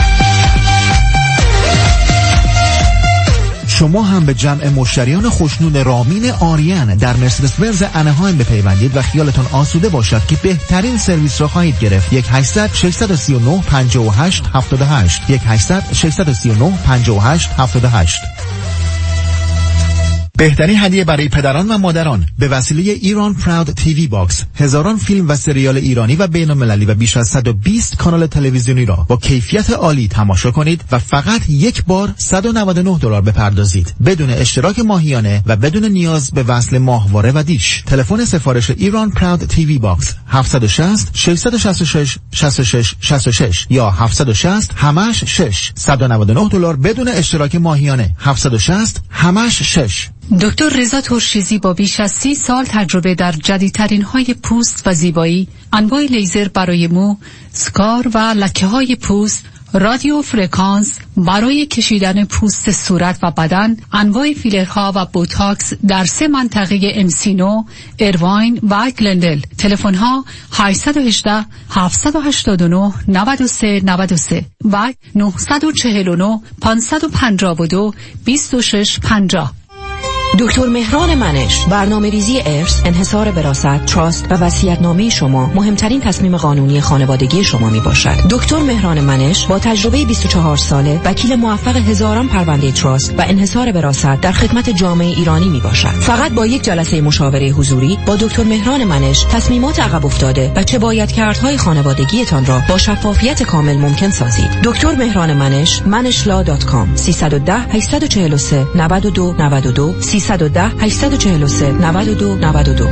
شما هم به جمع مشتریان خوشنود رامین آریان در مرسدس بنز اناهایم بپیوندید و خیالتون آسوده باشد که بهترین سرویس را خواهید گرفت. یک هشتصد شش سه نه پنج هشت هفت هشت یک هشتصد شش سه نه پنج هشت هفت هشت. بهترین هدیه برای پدران و مادران به وسیله ایران پراود تیوی باکس، هزاران فیلم و سریال ایرانی و بین المللی و بیش از صد و بیست کانال تلویزیونی را با کیفیت عالی تماشا کنید و فقط یک بار صد و نود و نه دلار بپردازید بدون اشتراک ماهیانه و بدون نیاز به وصل ماهواره و دیش. تلفن سفارش ایران پراود تیوی باکس هفت شش صفر شش شش شش شش شش شش شش یا هفت شش صفر همش شش صد و نود و نه دلار بدون اشتراک ماهیانه هفت شش صفر همش شش. دکتر رضا ترشیزی با بیش از سی سال تجربه در جدیدترین های پوست و زیبایی، انواع لیزر برای مو، سکار و لکه های پوست، رادیو فرکانس برای کشیدن پوست صورت و بدن، انواع فیلرها و بوتاکس در سه منطقه امسینو، ایرواین و گلندل. تلفن ها هشت یک هشت هفت هشت نه نه سه نه سه و نه چهار نه پنج پنج دو دو شش پنجاه. دکتر مهران منش، برنامه ریزی ارث، انحصار وراثت، تراست و وصیت‌نامه شما مهمترین تصمیم قانونی خانوادگی شما می باشد. دکتر مهران منش با تجربه بیست و چهار ساله، وکیل موفق هزاران پرونده تراست و انحصار وراثت در خدمت جامعه ایرانی می باشد. فقط با یک جلسه مشاوره حضوری با دکتر مهران منش تصمیمات عقب افتاده و چه باید کردهای خانوادگیتان را با شفافیت کامل ممکن سازید. دکتر مهران منش، منش لا دات کام. سیصد و ده هشتصد و چهل و سه نود و دو نود و دو سیصد و ده هشتصد و چهل و سه نود و دو نود و دو.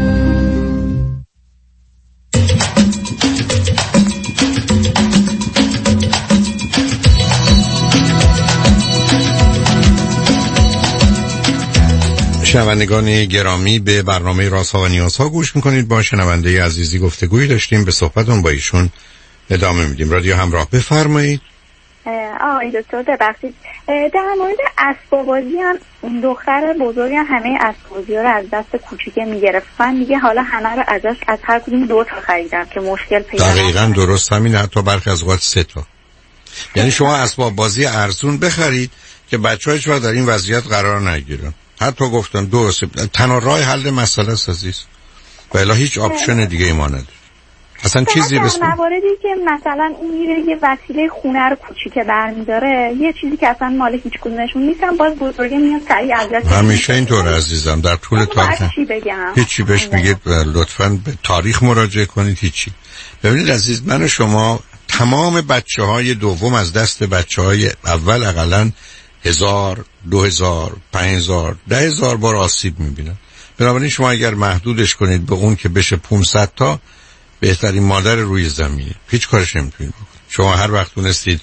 شنوندگان گرامی، به برنامه رازها و نیازها گوش میکنید. با شنونده عزیزی گفتگویی داشتیم، به صحبتون با ایشون ادامه میدیم. رادیو همراه، بفرمایید. آقای دکتر ببخشید، در مورد اسباب بازی هم دختر بزرگی هم همه اسباب بازی رو از دست کوچیکه میگرفت. من دیگه حالا همه رو ازش از هر کدوم دو تا خریدم که مشکل پیدا نکنه. دقیقاً درست همین، حتی برخی از اوقات سه تا. یعنی شما اسباب بازی ارزون بخرید که بچه‌ها هیچ وقت در این وضعیت قرار نگیرن. حتی گفتم درسته، تنها راه حل مسئله است عزیز، و الا هیچ آپشن دیگه ای ما نداره. اصلا چیزی در بسم مواردی که مثلا این میره یه وسیله خونه رو کوچیکه برمیداره، یه چیزی که اصلا مال هیچ کدومشون نیستن، باز بزرگه میاد سریع ازش. همیشه اینطور عزیزم، در طول تاریخ چی بگم؟ هیچی بهش میگید لطفاً به تاریخ مراجعه کنید. هیچی. ببینید عزیز، من و شما تمام بچه‌های دوم از دست بچه‌های اول حداقل هزار، دو هزار، پنج هزار، ده هزار بار آسیب میبینن. بنابراین شما اگر محدودش کنید به اون که بشه پانصد تا، بهترین مادر روی زمینه، هیچ کارش نمیتونید بکنید. شما هر وقت تونستید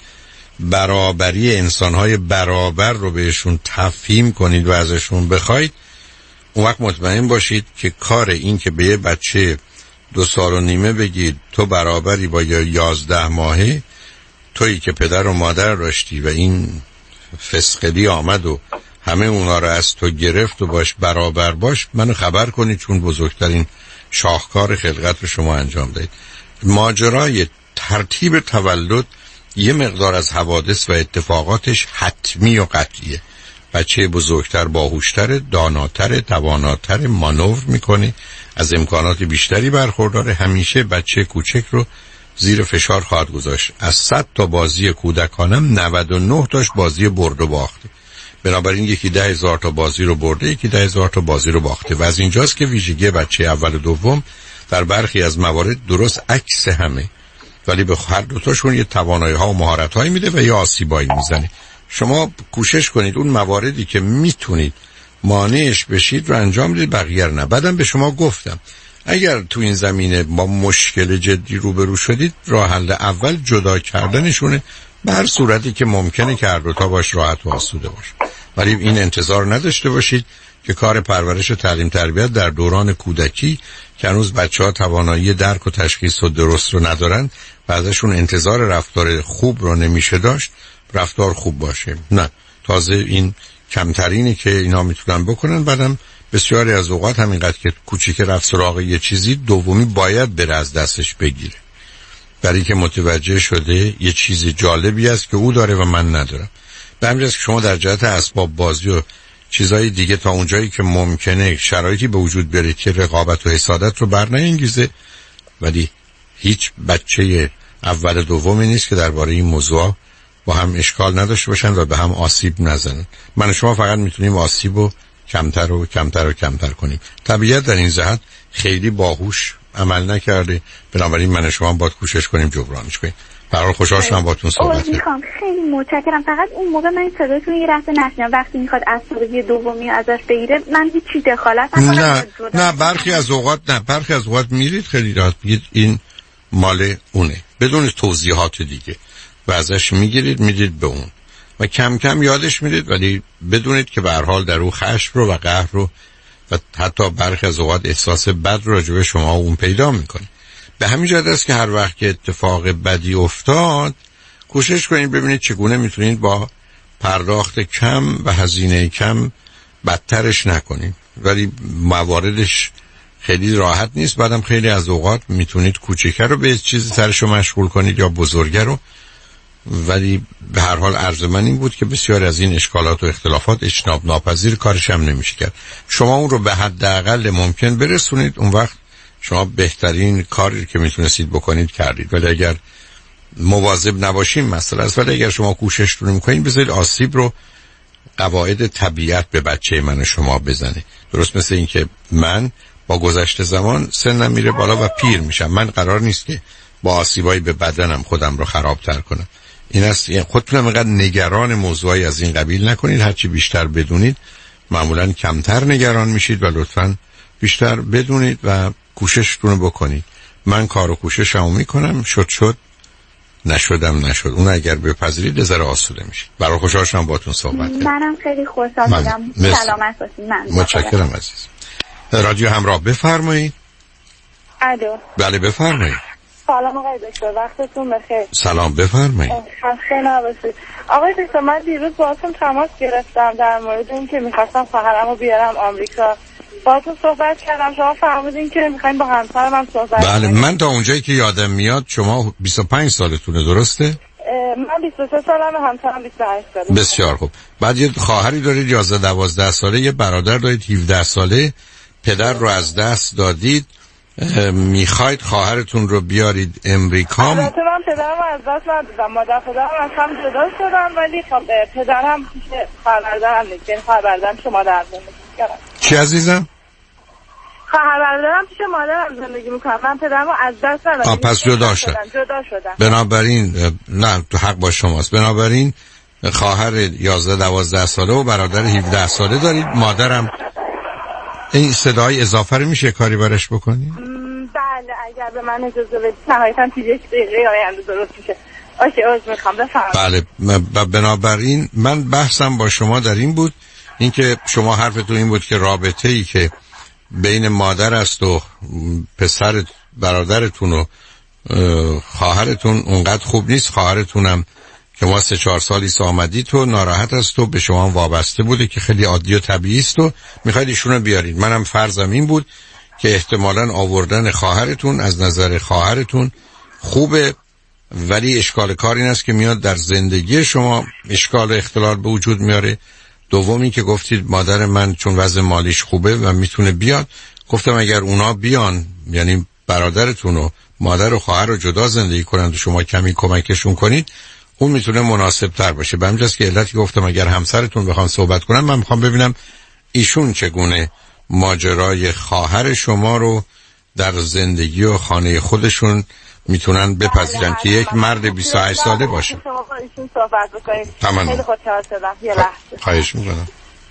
برابری انسانهای برابر رو بهشون تفهیم کنید و ازشون بخواید، اون وقت مطمئن باشید که کار این که به یه بچه دو سال و نیمه بگید تو برابری با یا یازده ماهه، تویی که پدر و مادر داشتی و این فسقلی آمد و همه اونا رو از تو گرفت و باش برابر باش، منو خبر کنید، چون بزرگترین شاهکار خلقت رو شما انجام دهید. ماجرای ترتیب تولد یه مقدار از حوادث و اتفاقاتش حتمی و قطعیه. بچه بزرگتر باهوشتر، داناتر، تواناتر، مانور میکنه، از امکانات بیشتری برخورداره. همیشه بچه کوچک رو زیر فشار خواهد گذاشت. از صد تا بازی کودکانم نود و نه تاش بازی برد و باخته. بنابراین یکی ده هزار تا بازی رو برده، یکی ده هزار تا بازی رو باخته. و از اینجاست که ویژگی بچه اول و دوم در برخی از موارد درست عکس همه، ولی به هر دوتاشون یه توانایی ها و مهارت هایی میده و یه آسیبایی میزنه. شما کوشش کنید اون مواردی که میتونید مانعش بشید رو انجام بدید، بقیه رو نه. بعدم به شما گفتم اگر تو این زمینه با مشکل جدی روبرو شدید، راه حل اول جدا کردنشونه، به هر صورتی که ممکنه که هر دو تا باش راحت و آسوده باشه. ولی این انتظار نداشته باشید که کار پرورش و تعلیم تربیت در دوران کودکی که هنوز بچه‌ها توانایی درک و تشخیص و درست رو ندارن و ازشون انتظار رفتار خوب رو نمیشه داشت، رفتار خوب باشه. نه، تازه این کمترینی که اینا میتونن بکنن. بعدم بسیاری از اوقات همینقدر که کوچیک رفت سراغ یه چیزی، دومی باید بره از دستش بگیره، برای که متوجه شده یه چیز جالبی است که او داره و من ندارم. به همین جهت که شما در جهت اسباب بازی و چیزای دیگه تا اونجایی که ممکنه شرایطی به وجود بیاره که رقابت و حسادت رو برنگیزه، ولی هیچ بچه اول دومی نیست که درباره این موضوع با هم اشکال نداشته باشن و به هم آسیب نزنن. من و شما فقط میتونیم آسیب رو کمتر و کمتر و کمتر کنیم. طبیعت در این جهت خیلی باهوش عمل نکرده، بنابراین من شما باید کوشش کنیم جبرانش کنیم. برای خوشحال شدم باهاتون صحبت کردم. میخوام خیلی متشکرم. فقط اون موقع من صداتون یه رفته نشنیدم وقتی میخواد اسبابی دومی ازش بگیره من هیچ چیز دخالت نکنم. نه نه برخی از اوقات نه برخی از اوقات میرید خیلی راحت بگید این مال اونه بدون توضیحات دیگه و ازش میگیرید میدید به اون و کم کم یادش میدید، ولی بدونید که به هر حال در اون خشم رو و قهر رو و حتی برخی از اوقات احساس بد راجع به شما اون پیدا میکنه. به همین جهت است که هر وقت که اتفاق بدی افتاد کوشش کنید ببینید چگونه میتونید با پرداخت کم و هزینه کم بدترش نکنید، ولی مواردش خیلی راحت نیست. بعدم خیلی از اوقات میتونید کوچیکه رو به چیزی سرشو مشغول کنید یا بزرگه رو، ولی به هر حال عرض من این بود که بسیار از این اشکالات و اختلافات اجتناب ناپذیر، کارش هم نمیشه کرد. شما اون رو به حداقل ممکن برسونید، اون وقت شما بهترین کاری که میتونستید بکنید کردید. ولی اگر مواظب نباشیم مسئله است، ولی اگر شما کوشش رو میکنید بذارید آسیب رو قواعد طبیعت به بچه من و شما بزنه. درست مثل این که من با گذشت زمان سنم میره بالا و پیر میشم، من قرار نیست که با آسیبایی به بدنم خودم رو خرابتر کنم. این است یعنی خودتونم اینقدر نگران موضوعی از این قبیل نکنید. هرچی بیشتر بدونید معمولا کمتر نگران میشید و لطفاً بیشتر بدونید و کوششتون رو بکنید. من کار و کوششمو میکنم، شد شد نشدم نشد. اون اگر بپذیرید ذره آسوده میشید. برای خوشحال شدم باهاتون صحبت کردم. منم خیلی خوشحال شدم. سلامت باشید. من متشکرم عزیز. رادیو همراه بفرمایید. الو. بله بفرمایید. سلام آقای دکتر، وقتتون بخیر. سلام بفرمایید. خسته نباشید. آقای دکتر من دیروز باهاتون تماس گرفتم در مورد اینکه می‌خواستم خواهرمو بیارم آمریکا. باهاتون صحبت کردم، شما فرمودین که می‌خوایم با همسرم هم صحبت کنیم. بله من تا اونجایی که یادم میاد شما بیست و پنج سالتونه درسته؟ من بیست و سه سالمه، همسرم بیست و هشت ساله. بسیار خوب. بعد یه خواهری دارید یازده دوازده ساله، یه برادر دارید هفده ساله، پدر رو از دست دادید، میخواید خواهرتون رو بیارید امریکا. البته من پدرم از دست ندادم، مادر پدرم از هم جدا شدن، ولی خب پدرم پیش خواهر برادرم نیست، یعنی خواهر برادرم پیش مادرم زندگی می‌کنه. چی عزیزم؟ خواهر برادرم پیش مادرم زندگی می‌کنه، من پدرم رو از دست ندادم. پس جدا شدن. جدا شدن. بنابراین نه تو حق با شماست. بنابراین خواهر یازده دوازده ساله و برادر هفده ساله دارید، مادرم. این صدای اضافه رو میشه کاری برش بکنی؟ بله اگر به من اجازه بدید نهایتاً تا یک دقیقه آینده درست میشه. اوکی عذر میخوام بفرمایید. بله بنابراین من بحثم با شما در این بود، اینکه شما حرفتون این بود که رابطه ای که بین مادر است و پسر برادرتون و خواهرتون اونقدر خوب نیست. خواهرتونم که ما سه چهار سالی آمدید تو ناراحت است و به شما وابسته بوده که خیلی عادی و طبیعی است و میخواید ایشون رو بیارید. منم فرضم این بود که احتمالاً آوردن خواهرتون از نظر خواهرتون خوبه، ولی اشکال کار این است که میاد در زندگی شما اشکال و اختلال به وجود میاره. دومی که گفتید مادر من چون وضع مالیش خوبه و میتونه بیاد، گفتم اگر اونا بیان یعنی برادرتون و مادر و خواهر رو جدا زندگی کنند و شما کمی کمکشون کنید اون میتونه مناسب تر باشه. به همجاست که علتی گفتم اگر همسرتون بخوان صحبت کنن من میخوام ببینم ایشون چگونه ماجرای خواهر شما رو در زندگی و خانه خودشون میتونن بپذیرن که یک مرد بیست و هشت ساله باشه. شما با ایشون صحبت بکنید. تمام. خیلی خوشحال شدم. یه لحظه. خواهش میکنم.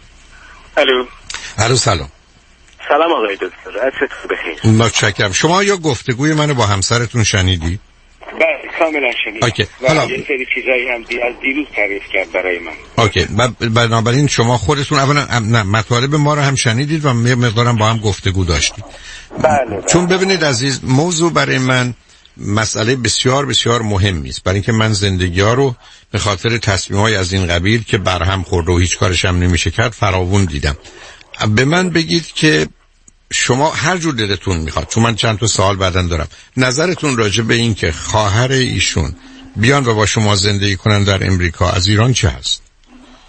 الو. الو سلام. سلام آقای دکتر. عصرتون بخیر. متشکرم. شما یا گفتگوی منو با همسرتون شنیدی؟ بله کاملا شنیدم. اوکی. حالا یه سری چیزایی هم دی از دیروز تعریف کرد برای من. اوکی. بنابراین شما خودتون اولا نه مطالب ما رو هم شنیدید و مقدارم با هم گفتگو داشتید. بله, بله. چون ببینید عزیز موضوع برای من مسئله بسیار بسیار مهمی است، برای اینکه من زندگی ها رو به خاطر تصمیم‌های از این قبیل که برهم خورده و هیچ کارش هم نمیشه کرد فراوون دیدم. به من بگید که شما هر جور دلتون میخواد، چون من چند تا سوال بعدن دارم، نظرتون راجع به این که خواهر ایشون بیان و با شما زندگی کنن در امریکا از ایران چه هست؟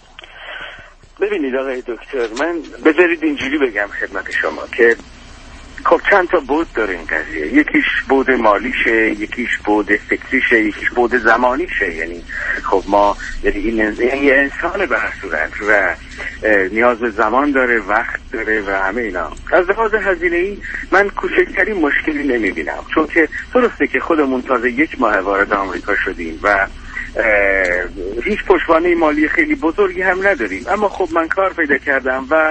ببینید آقای دکتر، من بذارید اینجوری بگم خدمت شما که خب چند تا بود داره این قضیه. یکیش بود مالیشه، یکیش بود فکریشه، یکیش بود زمانیشه. یعنی خب ما یعنی این یعنی انسان به هر صورت و نیاز به زمان داره، وقت داره و همه اینا. از لحاظ هزینه‌ای من کوچکترین مشکلی نمیبینم، چون که درسته که خودمون تازه یک ماه وارد آمریکا شدیم و هیچ پشتوانه مالی خیلی بزرگی هم نداریم، اما خب من کار پیدا کردم و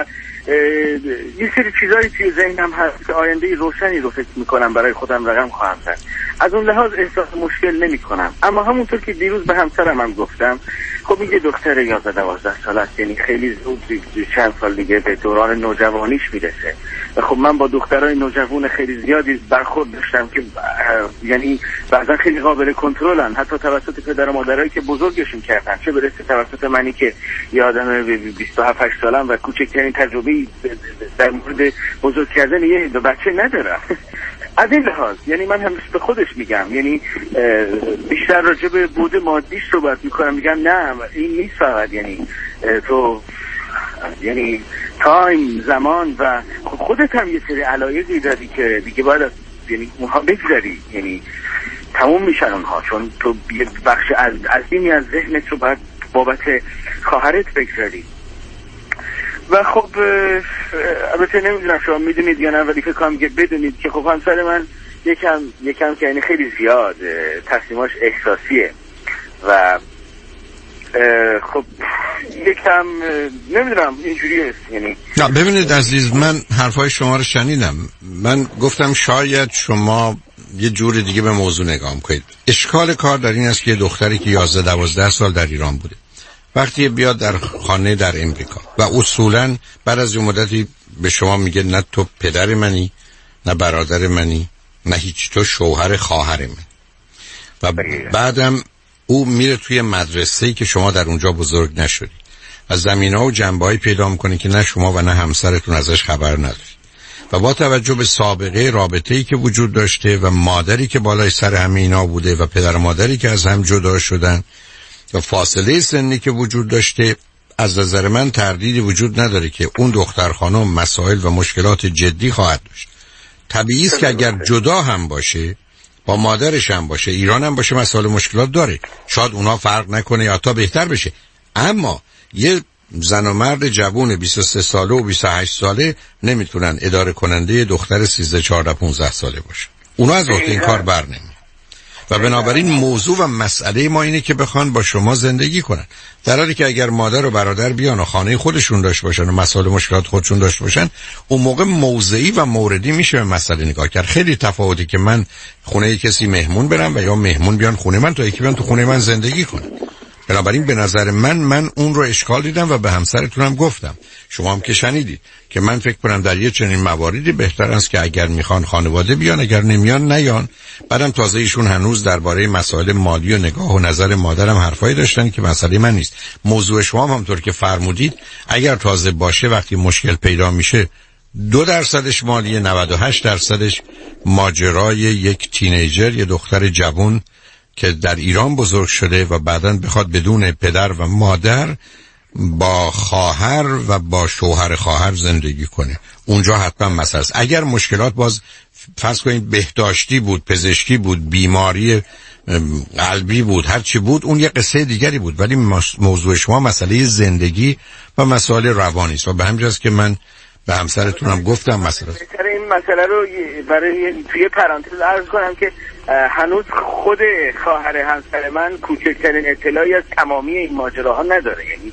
یه سری چیزایی توی ذهنم هست که آینده روشنی رو فکر میکنم برای خودم رقم خواهم زد. از اون لحاظ احساس مشکل نمی کنم. اما همونطور که دیروز به همسرم هم گفتم، خب این یه دختر یازده دوازده ساله است، یعنی خیلی زود چند سال دیگه به دوران نوجوانیش میرسه و خب من با دخترای نوجوان خیلی زیادی برخورد داشتم که یعنی بعضا خیلی قابل کنترلن، حتی توسط پدر و مادرایی که بزرگشون کردن، چه برسه توسط منی که یه آدم بیست و هفت هشت سالم و کوچکترین تجربه در مورد بزرگ کردن یه بچه ندارم. از این لحاظ یعنی من همیشه به خودش میگم، یعنی بیشتر راجع به بود مادیش صحبت میکنم، میگم نه این نیست فقط، یعنی تو یعنی تایم زمان و خودت هم یه سری علایقی داری که دیگه باید یعنی اونها بگذاری، یعنی تموم میشن اونها، چون تو یه بخش از عظیمی از ذهنت رو باید بابت خواهرت بگذاری. و خب البته نمیدونم شما میدونید یا نه، ولی فکر کنم که بدونید که خب همسر من یکم یکم که یعنی خیلی زیاد تصمیماش احساسیه و خب یکم نمیدونم اینجوری است. یعنی نه ببینید عزیز، من حرفای شما رو شنیدم. من گفتم شاید شما یه جور دیگه به موضوع نگاه کنید. اشکال کار در این است که دختری که یازده دوازده سال در ایران بوده وقتی بیاد در خانه در امریکا و اصولاً بعد از یه مدتی به شما میگه نه تو پدر منی، نه برادر منی، نه هیچ، تو شوهر خواهر من، و بعدم او میره توی مدرسه‌ای که شما در اونجا بزرگ نشدی و زمینه‌ها و جنبه‌ای پیدا می‌کنه که نه شما و نه همسرتون ازش خبر ندارید و با توجه به سابقه رابطه‌ای که وجود داشته و مادری که بالای سر همه اینا بوده و پدر و مادری که از هم جدا شدن و فاصله سنی که وجود داشته، از نظر من تردیدی وجود نداره که اون دختر خانم مسائل و مشکلات جدی خواهد داشت. طبیعی است که اگر جدا هم باشه، با مادرش هم باشه، ایران هم باشه، مسائل مشکلات داره. شاید اونا فرق نکنه یا تا بهتر بشه، اما یه زن و مرد جوون بیست و سه ساله و بیست و هشت ساله نمیتونن اداره کننده دختر سیزده چهارده پانزده ساله باشه. اونا از وقت این کار بر نمیاد و بنابراین موضوع و مسئله ما اینه که بخوان با شما زندگی کنن، در حالی که اگر مادر و برادر بیان و خانه خودشون داشت باشن و مسائل مشکلات خودشون داشت باشن، اون موقع موضعی و موردی میشه به مسئله نگاه کرد. خیلی تفاوتی که من خونه کسی مهمون برم و یا مهمون بیان خونه من تا یکی بیان تو خونه من زندگی کنن. بنابراین به نظر من من اون رو اشکال دیدم و به همسرتونم گفتم، شما هم که شنیدید که من فکر کنم در یه چنین مواردی بهتر است که اگر میخوان خانواده بیان، اگر نمیان نیان. بعدم تازه ایشون هنوز درباره مسائل مالی و نگاه و نظر مادرم حرفایی داشتن که مسئله من نیست. موضوع شما هم همونطور که فرمودید اگر تازه باشه وقتی مشکل پیدا میشه دو درصدش مالیه، نود و هشت درصدش ماجرای یک تینیجر، یه دختر جوان که در ایران بزرگ شده و بعداً بخواد بدون پدر و مادر با خواهر و با شوهر خواهر زندگی کنه. اونجا حتما مسئله است. اگر مشکلات باز فرض کنید بهداشتی بود، پزشکی بود، بیماری قلبی بود، هر چی بود، اون یه قصه دیگری بود، ولی موضوع شما مسئله زندگی و مسائل روانی است و به همین جاست که من به همسرتونم گفتم مسئله این مسئله رو برای توی پرانتز عرض کنم که هنوز خود خواهر همسر من کوچکترین اطلاعی از تمامی این ماجراها نداره. یعنی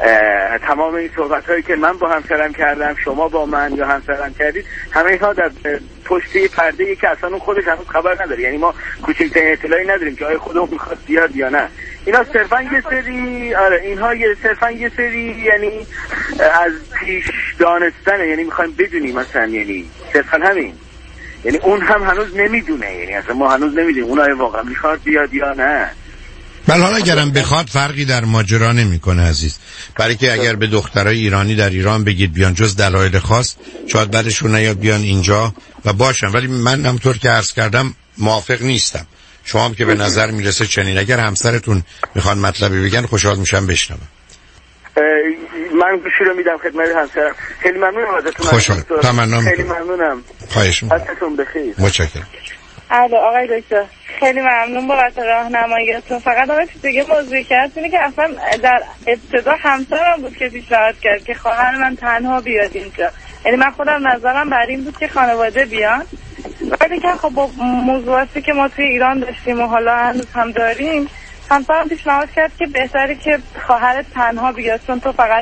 تمام این صحبت هایی که من با همسرم کردم، شما با من یا همسرم کردید، همه اینها در پشت پرده ای که اصلا اون خودش هنوز خبر نداره. یعنی ما کوچکترین اطلاعی نداریم که آیا خودمون میخواد بیاد یا نه. اینا صرفا یه سری آره اینها یه صرفا یه سری یعنی از پیش دانستنه، یعنی میخوایم بدونیم مثلا، یعنی صرفا همین. یعنی اون هم هنوز نمیدونه، یعنی اصلا ما هنوز نمیدونیم اون آیا واقعا میخواد بیاد یا نه. بله حالا اگرم بخواد فرقی در ماجرا نمیکنه عزیز، برای که اگر به دخترای ایرانی در ایران بگید بیان جز دلایل خاص، شاید بعدشون نیاد بیان اینجا و باشن، ولی من همطور که عرض کردم موافق نیستم. شما هم که به نظر میرسه چنین، اگر همسرتون میخوان مطلبی بگن خوشحال میشم بشنوم. من گوشی رو میدم خدمت همسرم. خیلی ممنونم ازتون. خوشحال. تمنا خیلی ممنونم. خواهش می‌کنم. حالتون بخیر. متشکرم. الو آقای دکتر، خیلی ممنون بابت راهنماییتون. فقط آقای دیگه موضوعی که هست اینه که اصلا در ابتدا همسرم بود که پیشنهاد کرد که خواهر من تنها بیاد اینجا. یعنی من خودم نظرم بر این بود که خانواده بیان، ولی که خب با موضوعاتی که ما توی ایران داشتیم و حالا هنوز هم داریم، همسرم پیشنهاد کرد که بهتره که خواهر تنها بیاد، چون تو فقط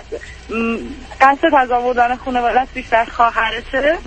قصد تضاوردن خانواده بیشتر خواهرشه،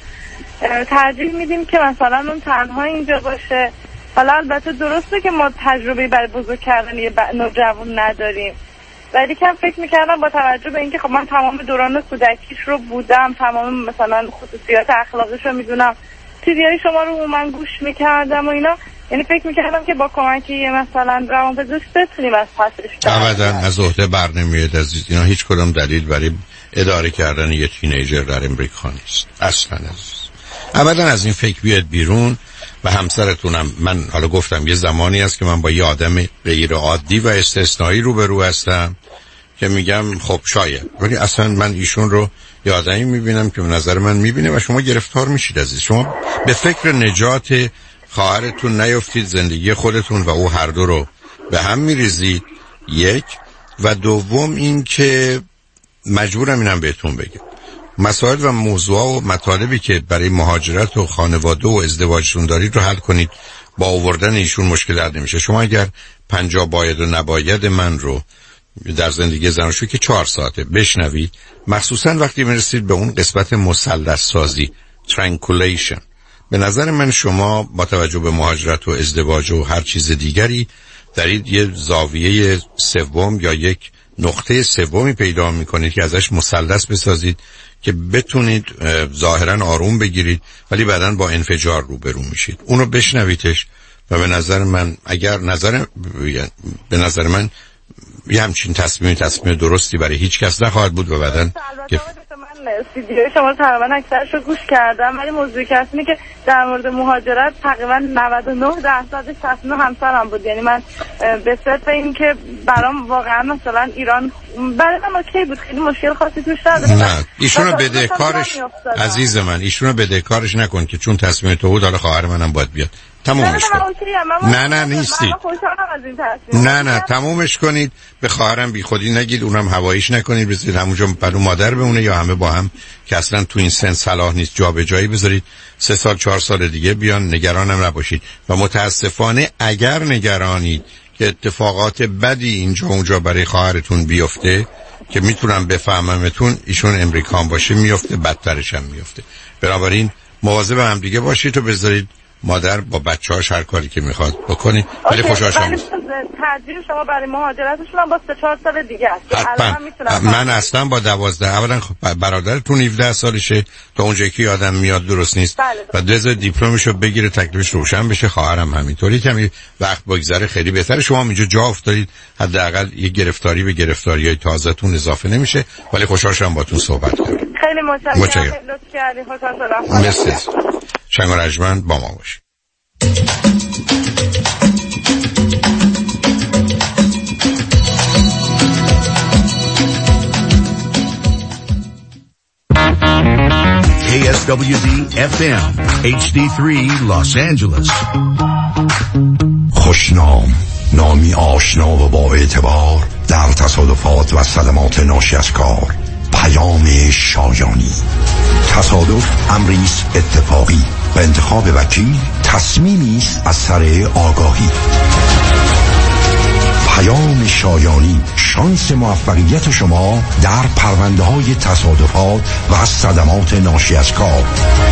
ترجیح میدیم که مثلا اون تنها اینجا باشه. حالا البته درسته که ما تجربه برای بزرگ کردن یه نوجوان نداریم، ولی کم فکر میکردم با توجه به اینکه خب من تمام دوران کودکیش رو بودم، تمام مثلا خصوصیات اخلاقش رو میدونم، تیویای شما رو من گوش میکردم و اینا، یعنی فکر میکردم که با کمک یه مثلا روانپزشک بتونیم از پسش ابدا از عهده بر نمیاد عزیز. اینا هیچ کدوم دلیل برای اداره کردن یه تینیجر در امریکا نیست اصلا عزیز. ابدا از این فکر بیاد بیرون. و همسرتونم، من حالا گفتم یه زمانی هست که من با یه آدم غیر عادی و استثنایی روبرو هستم که میگم خب شاید، ولی اصلا من ایشون رو یه آدمی میبینم که به نظر من میبینه و شما گرفتار میشید عزیز. شما به فکر نجات خواهرتون نیفتید، زندگی خودتون و او هر دو رو به هم میریزید. یک و دوم این که مجبورم اینم بهتون بگم مسائل و موضوع و مطالبی که برای مهاجرت و خانواده و ازدواجتون دارید رو حل کنید. با آوردن ایشون مشکل حل نمیشه. شما اگر پنجاه باید و نباید من رو در زندگی زناشویی که چهار ساعته بشنوید، مخصوصا وقتی میرسید به اون قسمت مثلث سازی ترانکولیشن، به نظر من شما با توجه به مهاجرت و ازدواج و هر چیز دیگری دارید یه زاویه سوم یا یک نقطه سومی پیدا میکنید که ازش مثلث بسازید که بتونید ظاهرا آروم بگیرید ولی بعداً با انفجار روبرو میشید. اونو بشنویدش و به نظر من اگر نظر به نظر من یه همچین تصمیم تصمیم درستی برای هیچ کس نخواهد بود و بعداً که من سیدیای شما رو تقریبا اکثرش رو گوش کردم، ولی موضوعی که هست اینه که در مورد مهاجرت تقریبا نود و نه درصدش تصمیم همسرم بود. یعنی من به صرف این که برام واقعا مثلا ایران برای من اوکی بود، خیلی مشکل خاصی توش نداشتم. نه ایشونو بدهکارش عزیز من، ایشونو بدهکارش نکن که چون تصمیم تو بود حالا خواهر منم باید بیاد. تمومش کن. نه نه نیستید. نه نه تمومش کنید. به خواهرم بی خودی نگید، اونم هواییش نکنید، بذارید همونجا برای مادر بمونه یا همه با هم که اصلا تو این سن صلاح نیست جابجایی بذارید. سه سال چهار سال دیگه بیان، نگرانم نباشید. و متاسفانه اگر نگرانید که اتفاقات بدی اینجا اونجا برای خواهرتون بیفته که میتونم بفهممتون، ایشون امریکان باشه میفته، بدترش هم میفته. بنابراین مواظب هم دیگه باشید و بذارید مادر با بچه‌هاش هر کاری که میخواد بکنه. ولی خوشحال شدم. ترجیح شما برای مهاجرتشون هم با سه چهار سال دیگه است. من اصلا با دوازده اولا برادرتون هفده سالشه، تا اونجایی که آدم میاد درست نیست. بله. و دوز دیپلمشو بگیره، تکلیفش روشن بشه. خواهرم همینطوری، کمی وقت بگذره خیلی بهتره. شما اینجا جا افتادید، حداقل یه گرفتاری به گرفتاریای تازه‌تون اضافه نمیشه. ولی خوشحال شدم باهاتون صحبت کردم. خیلی متشکرم. لطف کردید. خوشحال شدم. شنگ و رجمند با ما باشید. K S W D F M H D three Los Angeles. خوشنام، نامی آشنا و با اعتبار در تصادفات و صدمات ناشی از کار. پیام شایانی. تصادف امری است اتفاقی و انتخاب وکیل تصمیمی است از سر آگاهی. پیام شایانی، شانس موفقیت شما در پرونده‌های تصادفات و صدمات ناشی از کار.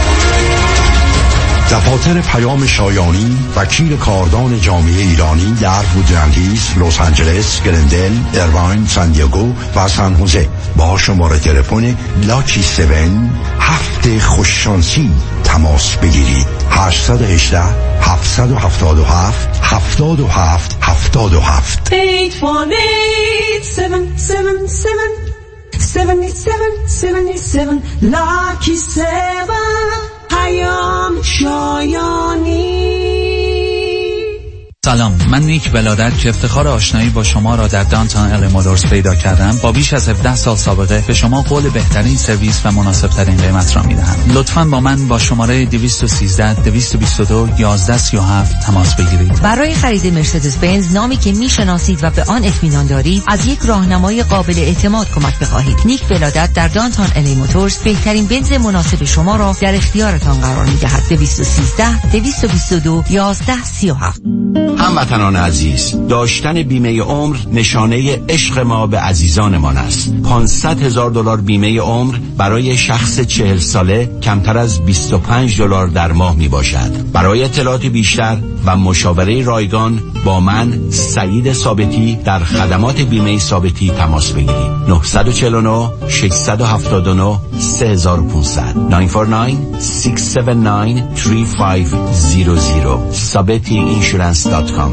دفاتر پیام شایانی وکیل کاردان جامعه ایرانی در وودلند هیلز، لس آنجلس، گلندل، ایرواین، سان دیگو و سان خوزه با شماره تلفن لاکی هفت هفت خوششانسی تماس بگیرید. هشت یک هشت هفت هفت هفت هفت هفت هفت هفت هشت یک هشت هفت هفت هفت هفت هفت لاکی هفت پیام شایانی. سلام، من نیک ولادت که افتخار آشنایی با شما را در دانتون ال مولورز پیدا کردم، با بیش از هفده سال سابقه به شما قول بهترین سرویس و مناسب ترین قیمت را میدهم. لطفاً با من با شماره دویست و سیزده دویست و بیست و دو یازده سی و هفت تماس بگیرید. برای خرید مرسدس بنز نامی که میشناسید و به آن اطمینان دارید، از یک راهنمای قابل اعتماد کمک بخواهید. نیک ولادت در دانتون ال مولورز بهترین بنز مناسب شما را در اختیارتان قرار میدهد. دویست و سیزده دویست و بیست و دو یازده سی و هفت. هموطنان عزیز، داشتن بیمه عمر نشانه عشق ما به عزیزانمان است. پانصد هزار دلار بیمه عمر برای شخص چهل ساله کمتر از بیست و پنج دلار در ماه می باشد. برای اطلاعات بیشتر و مشاوره رایگان با من سعید ثابتی در خدمات بیمه ثابتی تماس بگیرید. نه چهار نه شش هفت نه سه پانصد نه چهار نه شش هفت نه سه پنج صفر صفر sabeti insurance dot com.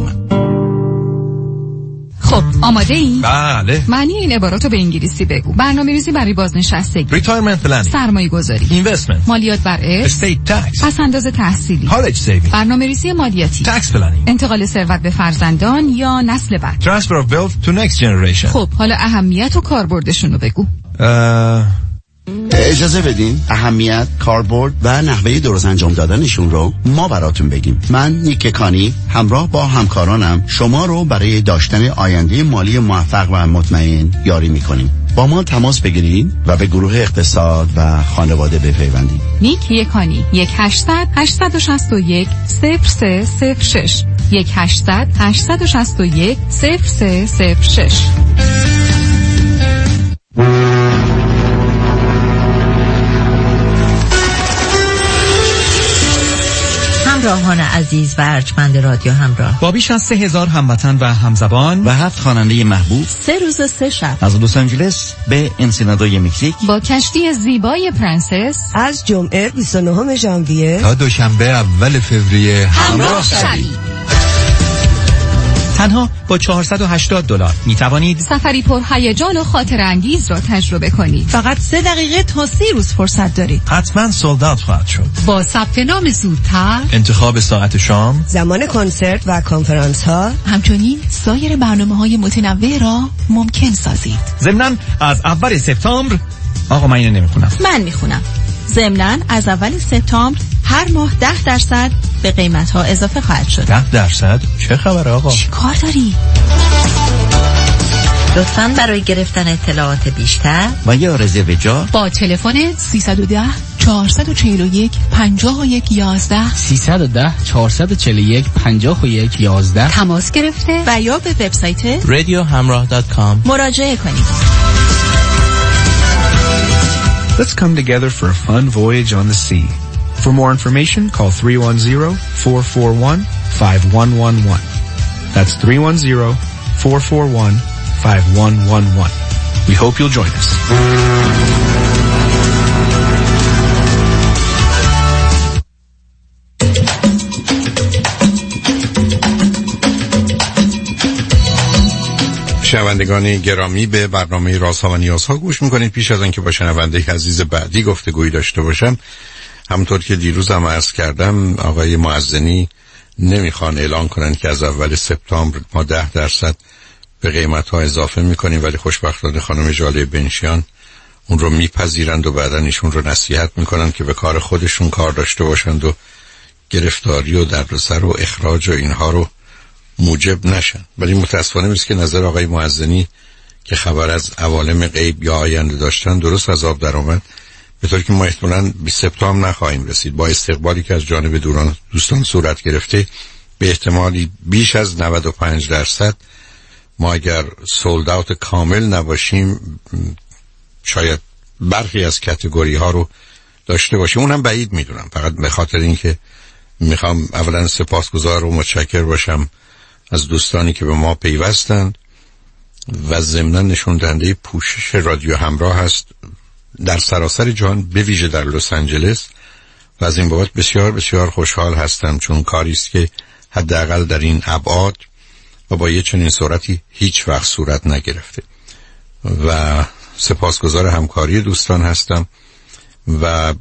خب آماده ای؟ بله. معنی این عباراتو به انگلیسی بگو. برنامه‌ریزی برای بازنشستگی، retirement planning، سرمایه گذاری، investment، مالیات بر ارث، estate tax، پس‌انداز تحصیلی، college saving، برنامه‌ریزی مالیاتی، tax planning، انتقال ثروت به فرزندان یا نسل بعد، transfer of wealth to next generation. خب حالا اهمیت و کاربردشون رو بگو. اه... اجازه بدین اهمیت، کاربرد و نحوه درست انجام دادنشون رو ما براتون بگیم. من نیک کانی همراه با همکارانم شما رو برای داشتن آینده مالی موفق و مطمئن یاری میکنیم. با ما تماس بگیرید و به گروه اقتصاد و خانواده بپیوندید. نیک یکانی یک هشتصد هشتصد و شصت و یک صفر سه صفر شش یک هشتصد هشتصد و شصت و یک صفر سه صفر شش. همراهان عزیز و ارجمند رادیو همراه، با بیش از سه هزار هموطن و همزبان و هفت خواننده محبوب، سه روز و سه شب از لس آنجلس به انسینادوی مکزیک، با کشتی زیبای پرنسس از جمعه بیست و نهم ژانویه تا دوشنبه اول فوریه همراه شوید. تنها با چهارصد و هشتاد دلار می توانید سفری پر هیجان و خاطر انگیز را تجربه کنید. فقط سه دقیقه تا سی روز فرصت دارید. حتما سولد اوت خواهد شد. با ثبت نام زودتر، انتخاب ساعت شام، زمان کنسرت و کنفرانس ها، همچنین سایر برنامه‌های متنوع را ممکن سازید. ضمناً از اول سپتامبر، آقا من اینو نمیخونم، من میخونم. ضمناً از اول سپتامبر هر ماه ده درصد به قیمت ها اضافه خواهد شد. ده درصد؟ چه خبره آقا؟ چی کار داری؟ لطفاً برای گرفتن اطلاعات بیشتر و یا رزرو جا با تلفن سیصد و ده چهارصد و چهل و یک پنجاه و یک یازده سیصد و ده چهارصد و چهل و یک پنجاه و یک یازده تماس گرفته و یا به وبسایت رادیو همراه دات کام مراجعه کنید. Let's come together for a fun voyage on the sea. For more information, call three one zero, four four one, five one one one. That's three one zero, four four one, five one one one. We hope you'll join us. شنوندگان گرامی، به برنامه رازها و نیازها گوش میکنید. پیش از آنکه با شنونده عزیز بعدی گفتگویی داشته باشم، همونطور که دیروز هم عرض کردم، آقای معزنی نمیخوان اعلان کنن که از اول سپتامبر ما ده درصد به قیمت ها اضافه میکنیم، ولی خوشبختانه خانم ژاله بنشیان اون رو میپذیرند و بعدا ایشون رو نصیحت میکنن که به کار خودشون کار داشته باشند و گرفتاری و دردسر و اخراج و اینها رو موجب نشن. ولی متاسفانه میست که نظر آقای معزنی که خبر از عوالم غیب یا آینده داشتن درست از آب در آمد، به طوری که ما احتمالاً بیست سپتامبر نخواهیم رسید. با استقبالی که از جانب دوران دوستان صورت گرفته، به احتمالی بیش از نود و پنج درصد ما اگر سولد اوت کامل نباشیم شاید برخی از کاتگوری ها رو داشته باشیم. اونم بعید میدونم، فقط به خاطر اینکه میخوام اولا سپاسگزار و متشکر باشم از دوستانی که به ما پیوستند و ضمناً نشون دهنده پوشش رادیو همراه هست در سراسر جهان، به ویژه در لس آنجلس، و از این بابت بسیار بسیار خوشحال هستم، چون کاری است که حداقل در این ابعاد و با یه چنین صورتی هیچ وقت صورت نگرفته و سپاسگزار همکاری دوستان هستم. و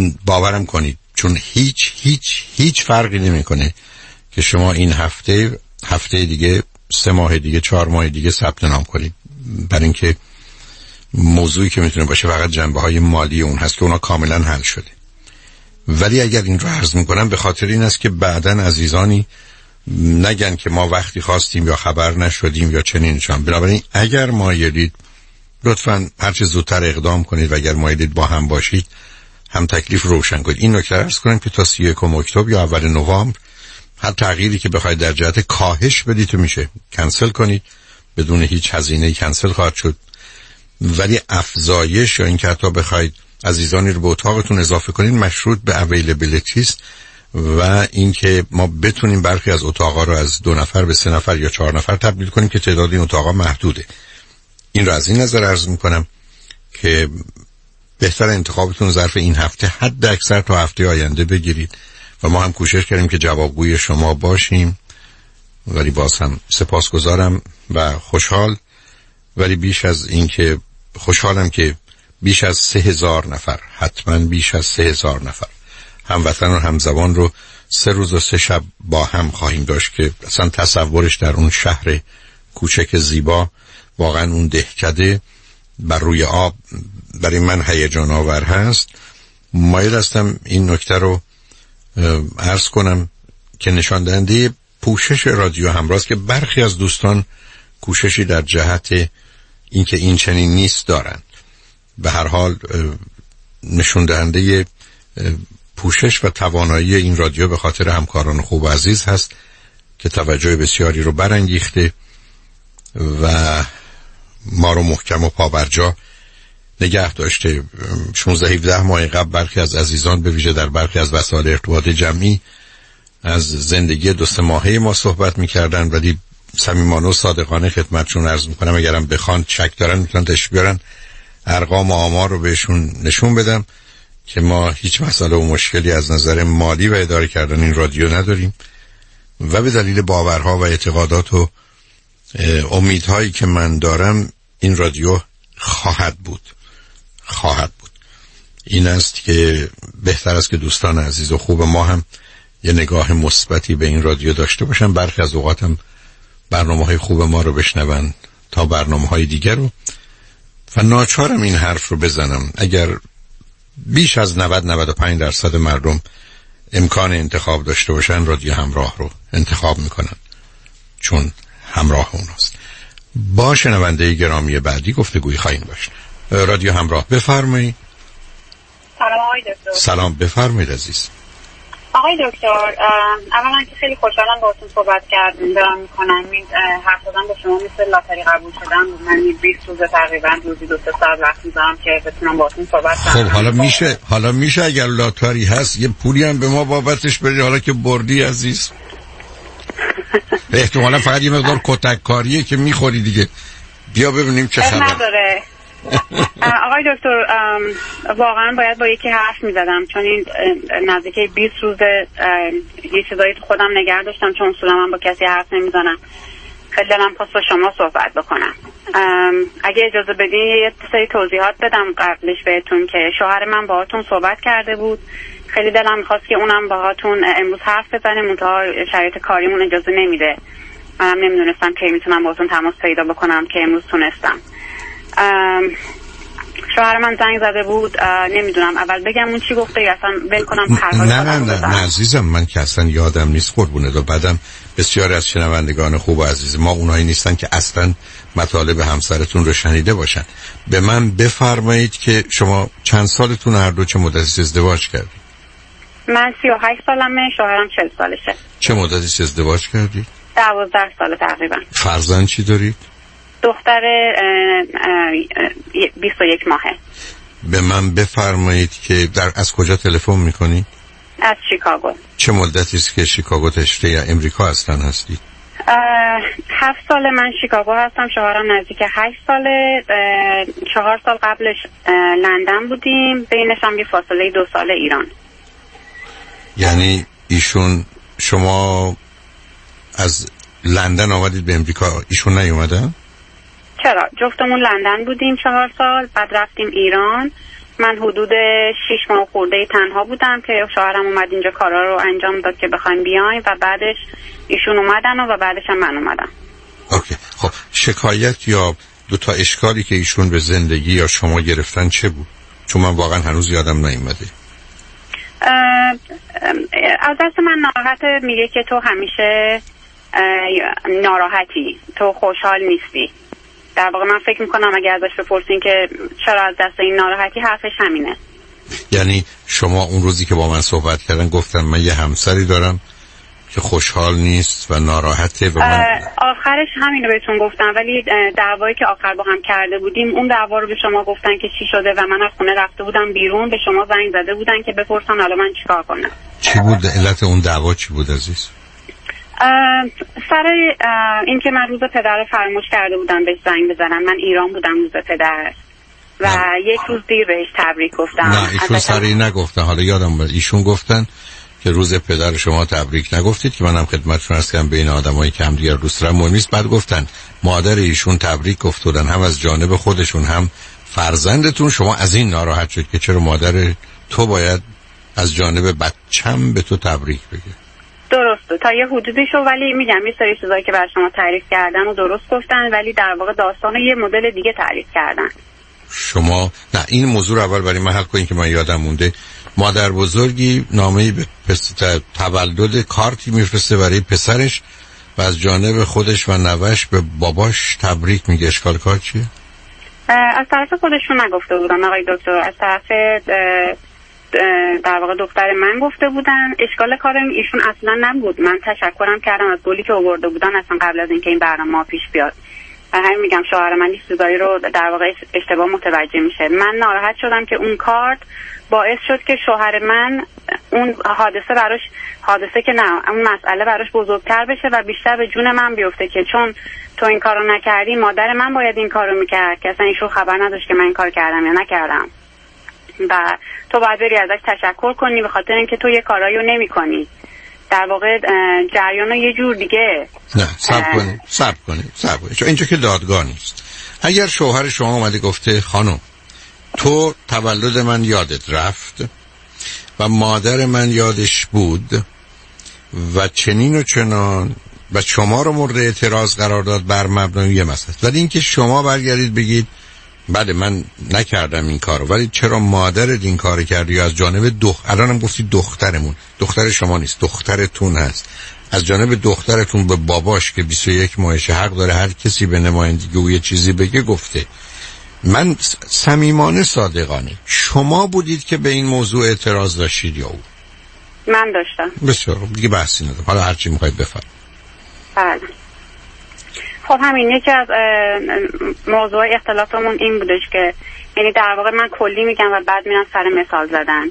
باورم کنید، چون هیچ هیچ هیچ فرقی نمیکنه که شما این هفته هفته دیگه، سه ماه دیگه، چهار ماه دیگه ثبت نام کنید، برای اینکه موضوعی که میتونه باشه فقط جنبه های مالی اون هست که اونا کاملا حل شده. ولی اگر این رو عرض میکنم به خاطر این است که بعدن عزیزانی نگن که ما وقتی خواستیم یا خبر نشدیم یا چنین چنان. بنابراین اگر مایلید لطفاً هر چه زودتر اقدام کنید و اگر مایلید با هم باشید هم تکلیف روشن کنید. این نکته عرض کنم که تا سی و یکم اکتبر یا اول نوامبر هر تغییری که بخواید در جهت کاهش بدید تو میشه کنسل کنید، بدون هیچ هزینه‌ای کنسل خواهد شد. ولی افزایش یا اینکه حتی بخواید عزیزانی رو به اتاقتون اضافه کنید مشروط به اویلیبیلیتی است و اینکه ما بتونیم برخی از اتاقا رو از دو نفر به سه نفر یا چهار نفر تبدیل کنیم که تعداد این اتاقا محدوده. این رو از این نظر عرض میکنم که بهتر انتخابتون ظرف این هفته حد اکثر تا هفته آینده بگیرید و ما هم کوشش کردیم که جوابگوی شما باشیم. ولی باز هم سپاسگزارم و خوشحال، ولی بیش از این که خوشحالم که بیش از سه هزار نفر، حتما بیش از سه هزار نفر هموطن و همزبان رو سه روز و سه شب با هم خواهیم داشت که اصلا تصورش در اون شهر کوچک زیبا، واقعا اون دهکده بر روی آب برای من هیجان آور هست. مایل هستم این نکته رو عرض کنم که نشان دهنده پوشش رادیو همراه که برخی از دوستان کوششی در جهت اینکه این چنین نیست دارند. به هر حال نشون دهنده پوشش و توانایی این رادیو به خاطر همکاران خوب و عزیز هست که توجه بسیاری رو برانگیخته و ما رو محکم و پابرجا نگه داشته. شانزده هفده ماه قبل برخی از عزیزان به ویژه در برخی از وسایل ارتباط جمعی از زندگی دو سه ماهه ما صحبت می‌کردن، ولی صمیمانه و صادقانه خدمتشون عرض می‌کنم اگرم بخوان شک دارن میتونن تشریف بیارن ارقام و آمار رو بهشون نشون بدم که ما هیچ مسئله و مشکلی از نظر مالی و اداره کردن این رادیو نداریم و به دلیل باورها و اعتقادات و امیدهایی که من دارم این رادیو خواهد بود خواهد بود این است که بهتر است که دوستان عزیز و خوب ما هم یه نگاه مثبتی به این رادیو داشته باشن. برخی از اوقات هم برنامه‌های خوب ما رو بشنون تا برنامه‌های دیگر رو و ناچارم این حرف رو بزنم. اگر بیش از نود نود و پنج درصد مردم امکان انتخاب داشته باشن رادیو همراه رو انتخاب میکنن چون همراه اوناست. با شنونده گرامی بعدی گفتگوی خواهیم داشت. رادیو همراه بفرمایید. سلام آقای دکتر. سلام بفرمایید عزیز. آقای دکتر اولا که خیلی خوشحالم باهاتون صحبت کردم دارم میکنم. این حرف زدن با شما مثل لاتاری قبول شدن بود. من بیست روز تقریبا روزی دو سه ساعت وقت میذارم که بتونم باهاتون صحبت کنم. خب حالا میشه حالا میشه اگر لاتاری هست یه پولی هم به ما بابتش بدی حالا که بردی عزیز. احتمالا فقط یه مقدار کتک کاریه که میخوری دیگه. بیا ببینیم چه خبر. نداره. آقای دکتر واقعا باید با یکی حرف میزدم چون این نزدیک بیست روز یه چیزایی تو خودم نگه داشتم چون اصولا من با کسی حرف نمیزنم. خیلی دلم خواست با شما صحبت بکنم. اگه اجازه بدین یه سری توضیحات بدم قبلش بهتون که شوهر من باهاتون صحبت کرده بود. خیلی دلم خواست که اونم باهاتون امروز حرف بزنه منتها شرایط کاریمون اجازه نمیده. منم نمیدونستم که میتونم باهاتون تماس پیدا بکنم که امروز تونستم. شوهر من زنگ زده بود نمیدونم اول بگم اون چی گفته یا اصلا ول کنم پرهاش نه نه نه, نه عزیزم من که اصلا یادم نیست قربونه دو. بعدم بسیاری از شنوندگان خوب و عزیز ما اونایی نیستن که اصلا مطالب همسرتون رو شنیده باشن. به من بفرمایید که شما چند سالتون هر دو چه مدتی ازدواج کردید؟ من سی و هشت سالمه، شوهرم چهل سالشه. چه مدتی ازدواج کردید؟ دوازده سال تقریبا. فرزند چی دارید؟ دختر بیست و یک ماهه. به من بفرمایید که در از کجا تلفن میکنی؟ از شیکاگو. چه مدتی است که شیکاگو تشریح یا امریکا اصلا هستی؟ هفت سال من شیکاگو هستم، شوهرم نزدیک هشت ساله. چهار سال قبلش لندن بودیم، بینش هم یه فاصله دو سال ایران. یعنی ایشون شما از لندن آمدید به امریکا، ایشون نیومدن؟ چرا؟ جفتمون لندن بودیم چهار سال، بعد رفتیم ایران. من حدود شش ماه خورده تنها بودم که شوهرم اومد اینجا کارا رو انجام داد که بخوایم بیایم و بعدش ایشون اومدن و بعدش هم من اومدم. اوکی. خب شکایت یا دو تا اشکالی که ایشون به زندگی یا شما گرفتن چه بود؟ چون من واقعا هنوز یادم نیومده. از دست من ناراحت، میگه که تو همیشه ناراحتی، تو خوشحال نیستی. در واقع من فکر میکنم اگه ازش بپرسین که چرا از دست این ناراحتی، حرفش همینه. یعنی شما اون روزی که با من صحبت کردن گفتم من یه همسری دارم که خوشحال نیست و ناراحته و من آخرش همینو بهتون گفتم، ولی دعوایی که آخر با هم کرده بودیم اون دعوا رو به شما گفتن که چی شده و من از خونه رفته بودم بیرون، به شما زنگ زده بودن که بپرسن حالا من چیکار کنم. چی بود علت اون دعوا؟ چی بود عزیز؟ سر این که من روز پدر فراموش کرده بودم بهش زنگ بزنم. من ایران بودم روز پدر و نه. یک روز دیر بهش تبریک گفتم. نه ایشون سری نگفتن. حالا یادم بود ایشون گفتن که روز پدر شما تبریک نگفتید که منم خدمتتون عرض کردم بین آدمایی که هم دیگر دوست دارن مهم نیست. بعد گفتن مادر ایشون تبریک گفتن هم از جانب خودشون هم فرزندتون. شما از این ناراحت شد که چرا مادر تو باید از جانب بچم به تو تبریک بگه. درسته تا یه حدودی شو، ولی میگم یه سری چیزایی که بر شما تعریف کردن و درست گفتن، ولی در واقع داستان یه مدل دیگه تعریف کردن. شما نه این موضوع رو اول برای من حل کنین که من یادم مونده. مادر بزرگی نامه‌ای به پس... تولد کارتی میفرسته برای پسرش و از جانب خودش و نوش به باباش تبریک میگه. اشکال کار چیه؟ از طرف خودشون نگفته بودن آقای دکتر، از طرف در واقع دختر من گفته بودن. اشکال کارم ایشون اصلا نبود. من تشکرم کردم از گلی که آورده بودن اصلا قبل از اینکه این برنامه پیش بیاد. همین میگم شوهر من این چیزایی رو در واقع اشتباه متوجه میشه. من ناراحت شدم که اون کارت باعث شد که شوهر من اون حادثه براش حادثه که نه اون مسئله براش بزرگتر بشه و بیشتر به جون من بیفته که چون تو این کارو نکردی مادر من باید این کارو میکرد که اصلا ایشون خبر نداشت که من این کار کردم یا نکردم و تو باید بری ازش تشکر کنی به خاطر اینکه تو یه کارایی رو نمی‌کنی. در واقع جریان رو یه جور دیگه. نه صبر کنید صبر کنید صبر کنید چون اینجا که دادگاه نیست. اگر شوهر شما اومده گفته خانم تو تولد من یادت رفت و مادر من یادش بود و چنین و چنان و شما رو مورد اعتراض قرار داد بر مبنای یه مسئله، ولی اینکه شما برگردید بگید بله من نکردم این کارو ولی چرا مادرت این کارو کردی یا از جانب دختر، الانم گفتی دخترمون، دختر شما نیست دخترتون هست، از جانب دخترتون به باباش که بیست و یک ماهشه حق داره هر کسی به نمایندگی او یه چیزی بگه گفته. من صمیمانه صادقانه شما بودید که به این موضوع اعتراض داشتید یا او؟ من داشتم. بسیار دیگه بحثی ندارم، حالا هر چی میخواید بفرمایید. بله خب همین یکی از موضوع اختلافمون این بودش که یعنی در واقع من کلی میگم و بعد میرم سر مثال زدن.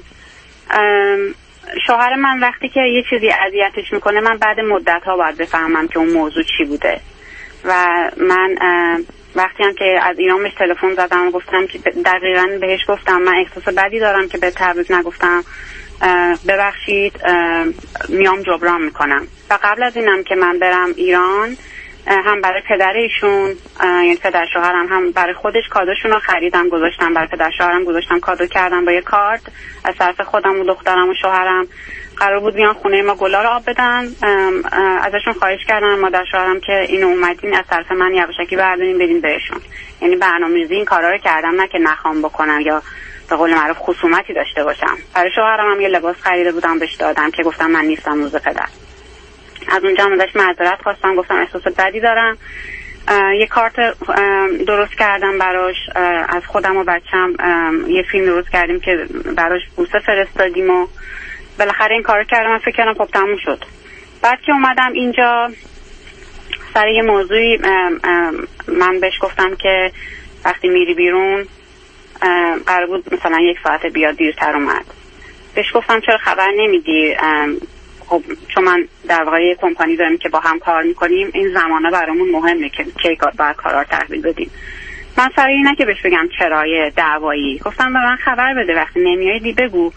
شوهر من وقتی که یه چیزی اذیتش میکنه من بعد مدت ها باید بفهمم که اون موضوع چی بوده و من وقتی هم که از ایران بهش تلفن زدم و گفتم که دقیقاً بهش گفتم من احساس بدی دارم که به تبریک نگفتم، ببخشید میام جبران میکنم. و قبل از اینم که من برم ایران هم برای پدر ایشون یعنی پدر شوهرم هم برای خودش کادوشون رو خریدم گذاشتم، برای پدر شوهرم گذاشتم کادو کردم با یه کارت از طرف خودم و دخترم و شوهرم. قرار بود بیان خونه ما گلا رو آب بدن، ازشون خواهش کردم مادر شوهرم که اینو اومدین از طرف من یواشکی بردارین بدین بهشون. یعنی برنامه‌ریزی این کارا رو کردم نه که نخوام بکنم یا به قول معروف خصومتی داشته باشم. برای شوهرم هم یه لباس خریده بودم بهش دادم که گفتم من نیستم روز پدر. از اونجا هم ازش معذرت خواستم، گفتم احساس بدی دارم. یه کارت درست کردم براش از خودم و بچم، یه فیلم درست کردیم که براش بوسه فرستادیم و بالاخره این کارو کردم. من فکر کردم خب تموم شد. بعد که اومدم اینجا سر یه موضوعی من بهش گفتم که وقتی میری بیرون قرار بود مثلا یک ساعت بیاد دیرتر اومد. بهش گفتم چرا خبر نمیدی؟ خب چون من در واقع یه کمپانی داریم که با هم کار میکنیم این زمانه برامون مهمه که کی باید کارا رو تحویل بدیم. من سر اینه که بهش بگم چرا یه دعوایی، گفتم به من خبر بده وقتی نمیای دی بگو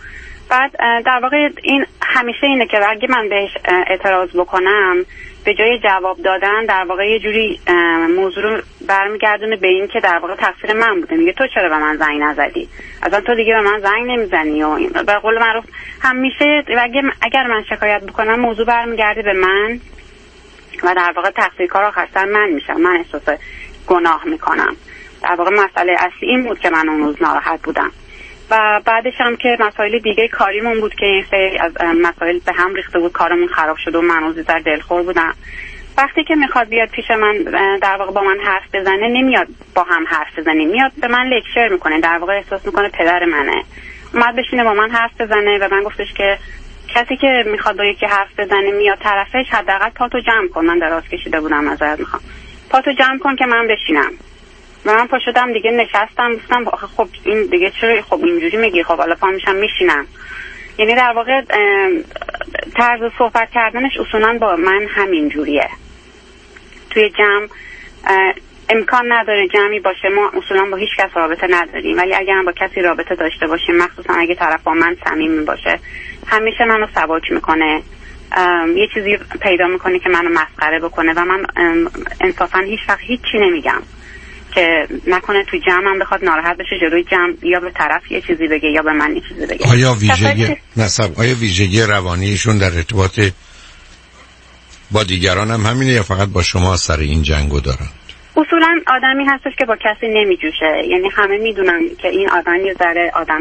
بعد در واقع این همیشه اینه که اگه من بهش اعتراض بکنم به جای جواب دادن در واقع یه جوری موضوع رو برمیگردونه به این که در واقع تقصیر من بوده. میگه تو چرا به من زنگ نزدی، اصلا تو دیگه به من زنگ نمیزنی. و به قول معروف همیشه اگه اگر من شکایت بکنم موضوع برمیگرده به من و در واقع تقصیرکار آخر سر من میشم، من احساس گناه میکنم. در واقع مسئله اصلی این بود که من اون روز ناراحت بودم. و بعدش هم که مسائل دیگه کاریمون بود که این خیلی از مسائل به هم ریخته بود، کارمون خراب شد و من روزی در دلخور بودم. وقتی که میخواد بیاد پیش من در واقع با من حرف بزنه، نمیاد با هم حرف بزنه، میاد به من لکچر میکنه، در واقع احساس میکنه پدر منه. اومد بشینه با من حرف بزنه و من گفتش که کسی که میخواد با یکی حرف بزنه میاد طرفش، حداقل پاتو جمع کن. من دراز کشیده بودم، معذرت میخوام، پاتو جمع کن که من بشینم. و من پا شدم دیگه نشستم، گفتم خب این دیگه چرا خب اینجوری میگی، خب حالا پا میشم میشینم. یعنی در واقع طرز صحبت کردنش اصولا با من همین جوریه. توی جمع امکان نداره جمعی باشه ما اصولا با هیچ کس رابطه نداریم، ولی اگر هم با کسی رابطه داشته باشیم، مخصوصا اگه طرف با من صمیمی باشه، همیشه منو سبک میکنه، یه چیزی پیدا میکنه که منو مسخره بکنه و من انصافا هیچ وقت هیچی نمیگم که نکنه تو جمعم بخواد ناراحت بشه، جلوی جمع یا به طرف یه چیزی بگه یا به من یه چیزی بگه. آیا ویژگی نسب آیا ویژگی روانیشون در ارتباط با دیگران هم همینه یا فقط با شما سر این جنگو دارن؟ اصولا آدمی هستش که با کسی نمیجوشه، یعنی همه میدونن که این آدم یه ذره آدم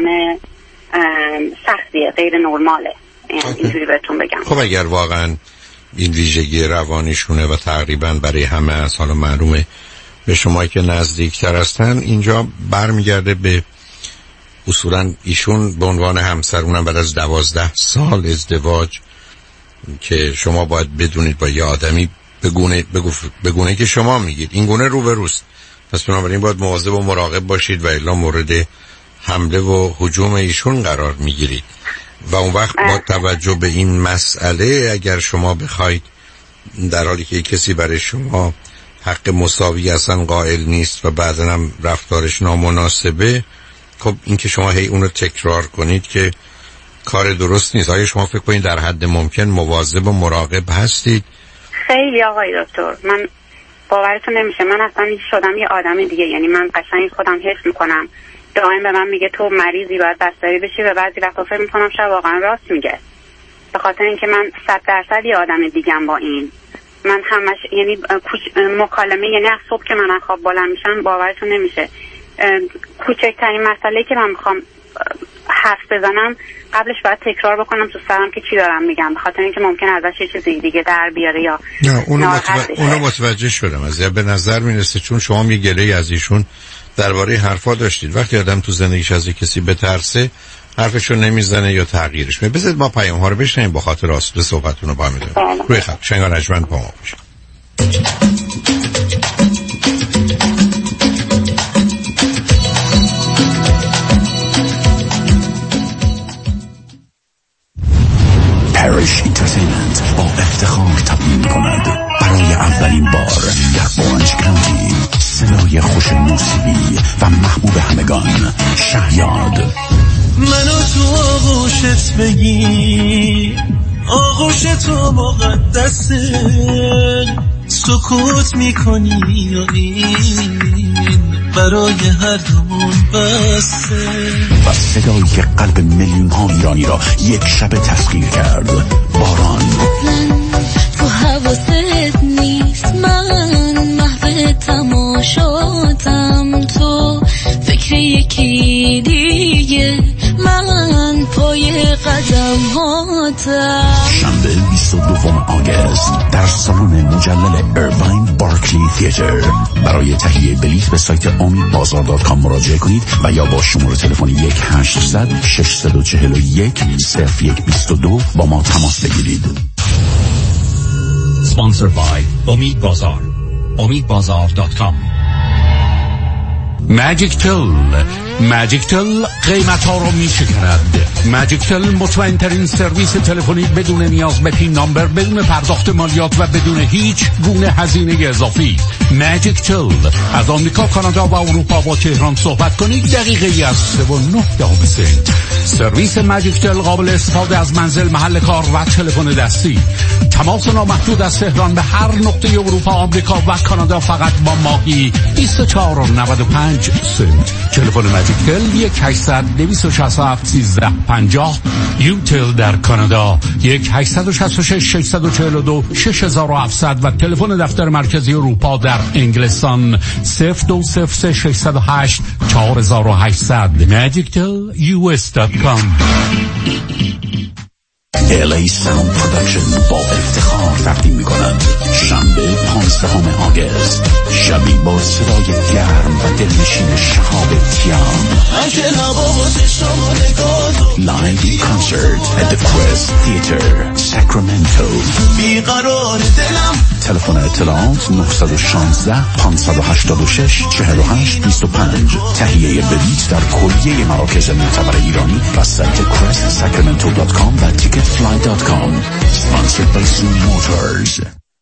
سختیه، غیر نرماله، اینجوری بهتون بگم. خب اگر واقعا این ویژگی روانیشونه و تقریبا برای همه از حالا معلومه به شما که نزدیکتر هستن، اینجا برمیگرده به اصولا ایشون به عنوان همسر، اونم بعد از دوازده سال ازدواج که شما باید بدونید با یه آدمی بگونه بگونه که شما میگید این گونه رو به روست، پس بنابراین باید مواظب و مراقب باشید و الا مورد حمله و هجوم ایشون قرار میگیرید. و اون وقت با توجه به این مسئله اگر شما بخواید در حالی که کسی برای شما حق مساوی اصلا قائل نیست و بعداً هم رفتارش نامناسبه، خب این که شما هی اونو تکرار کنید که کار درست نیست. آیا شما فکر کنید در حد ممکن مواظب و مراقب هستید؟ خیلی آقای دکتر، من باورتون نمیشه، من اصلا شدم یه آدم دیگه. یعنی من قشنگ خودم حس میکنم دائم به من میگه تو مریضی، باید بستری بشی، و بعضی وقتا فکر میکنم شاید واقعا راست میگه، به خاطر اینکه من صد درصد یه آدم دیگم با این. من همش یعنی مکالمه، یعنی از صبح که من از خواب بلند میشم باورتون نمیشه کوچکترین مسئله که من میخوام حرف بزنم قبلش باید تکرار بکنم تو سرم که چی دارم میگم، به خاطر اینکه ممکن ازش یه چیزی دیگه در بیاره یا نه. اونو, متوجه, اونو متوجه شدم. از به نظر میرسه چون شما یه گله‌ای از ایشون درباره حرفا داشتید، وقتی آدم تو زندگیش از کسی بترسه حرفشو نمیزنه یا تغییرش میده. بذارید ما پیام ها رو بشنویم، با خاطر آسوده صحبتتون رو با هم می‌ذارم روی خط. شنگان رجمند با ما باشید. پاریش اینترتینمنت با افتخار تقدیم می‌کند برای اولین بار در اورنج کانتی صدای خوش موسیقی و محبوب همگان شهیاد. منو تو آغوشت بگی، آغوش تو مقدسه، سکوت میکنی و این برای هر دومون بسه. و صدایی که قلب میلیون ها ایرانی را یک شب تسخیر کرد، باران. تو حواست نیست، من محو تماشاتم، تو فکر یکی دیگه، من پای قدم هاتم. شنبه بیست و دوم آگست در سالن مجلل ارواین بارکلی تیاتر. برای تهیه بلیط به سایت امید بازار دات کام مراجعه کنید و یا با شماره تلفن یک هشتصد ششصد و چهل و یک صفر یک بیست و دو با ما تماس بگیرید. Sponsored by امید بازار. امید بازار دات کام. ماجیک تول ماجیکتل قیمت ها رو می شکند. ماجیکتل مطمئن ترین سرویس تلفنی بدون نیاز به پین نامبر، بدون پرداخت مالیات و بدون هیچ گونه هزینه اضافی. ماجیکتل از آمریکا، کانادا و اروپا با تهران صحبت کنید دقیقه از سه و نه دهم سنت. سرویس ماجیکتل قابل استفاده از منزل، محل کار و تلفن دستی. تماس نامحدود از تهران به هر نقطه اروپا، آمریکا و کانادا فقط با ماهی بیست و چهار و نود و پنج سنت. تلفن ماجیکتل یک هشتصد دویست و شصت و هفت سیزده پنجاه. یوتل در کانادا یک هشتصد و شصت و شش ششصد و چهل و دو شش هزار و هفتصد و تلفن دفتر مرکزی اروپا در انگلستان صفر دو صفر سه ششصد و هشت چهار هزار و هشتصد. ماجیکتل یو اس دات کام. ال ای Sound Production با افتخار تقدیم می‌کنند شنبه پانزدهم آگوست شبی با صدای گرم و دلنشین شهاب تیام لایو کانسرت at the Quest Theater ساکرامنتو. بیقرار دلم. تلفن اطلاعات نه یک شش پنج هشت شش چهار هشت دو پنج. تهیه بلیط در کلیه مراکز معتبر ایرانی و سایت quest sacramento dot com و ticket fly dot com. Sponsored by Sun Motors.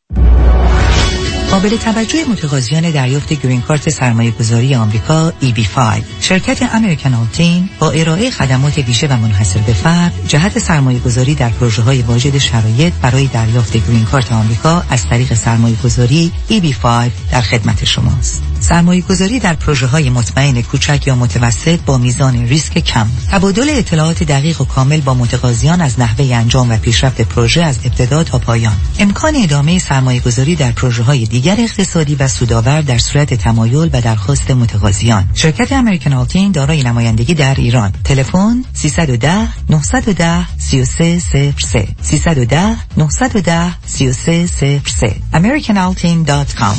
قابل توجه متقاضیان دریافت گرین کارت سرمایه‌گذاری آمریکا ای بی پنج، شرکت امریکن آلتین با ارائه خدمات ویژه و منحصر به فرد جهت سرمایه‌گذاری در پروژه‌های واجد شرایط برای دریافت گرین کارت آمریکا از طریق سرمایه‌گذاری ای بی پنج در خدمت شماست. سرمایه‌گذاری در پروژه‌های مطمئن کوچک یا متوسط با میزان ریسک کم، تبادل اطلاعات دقیق و کامل با متقاضیان از نحوه انجام و پیشرفت پروژه از ابتدا تا پایان، امکان ادامه سرمایه‌گذاری در پروژه‌های دیگر اقتصادی و سودآور در صورت تمایل و درخواست متقاضیان. شرکت امریکن آلتین دارای نمایندگی در ایران. تلفن سیصد و ده نهصد و ده سی و سه صفر سه سیصد و ده نهصد و ده سی و سه صفر سه american altin dot com.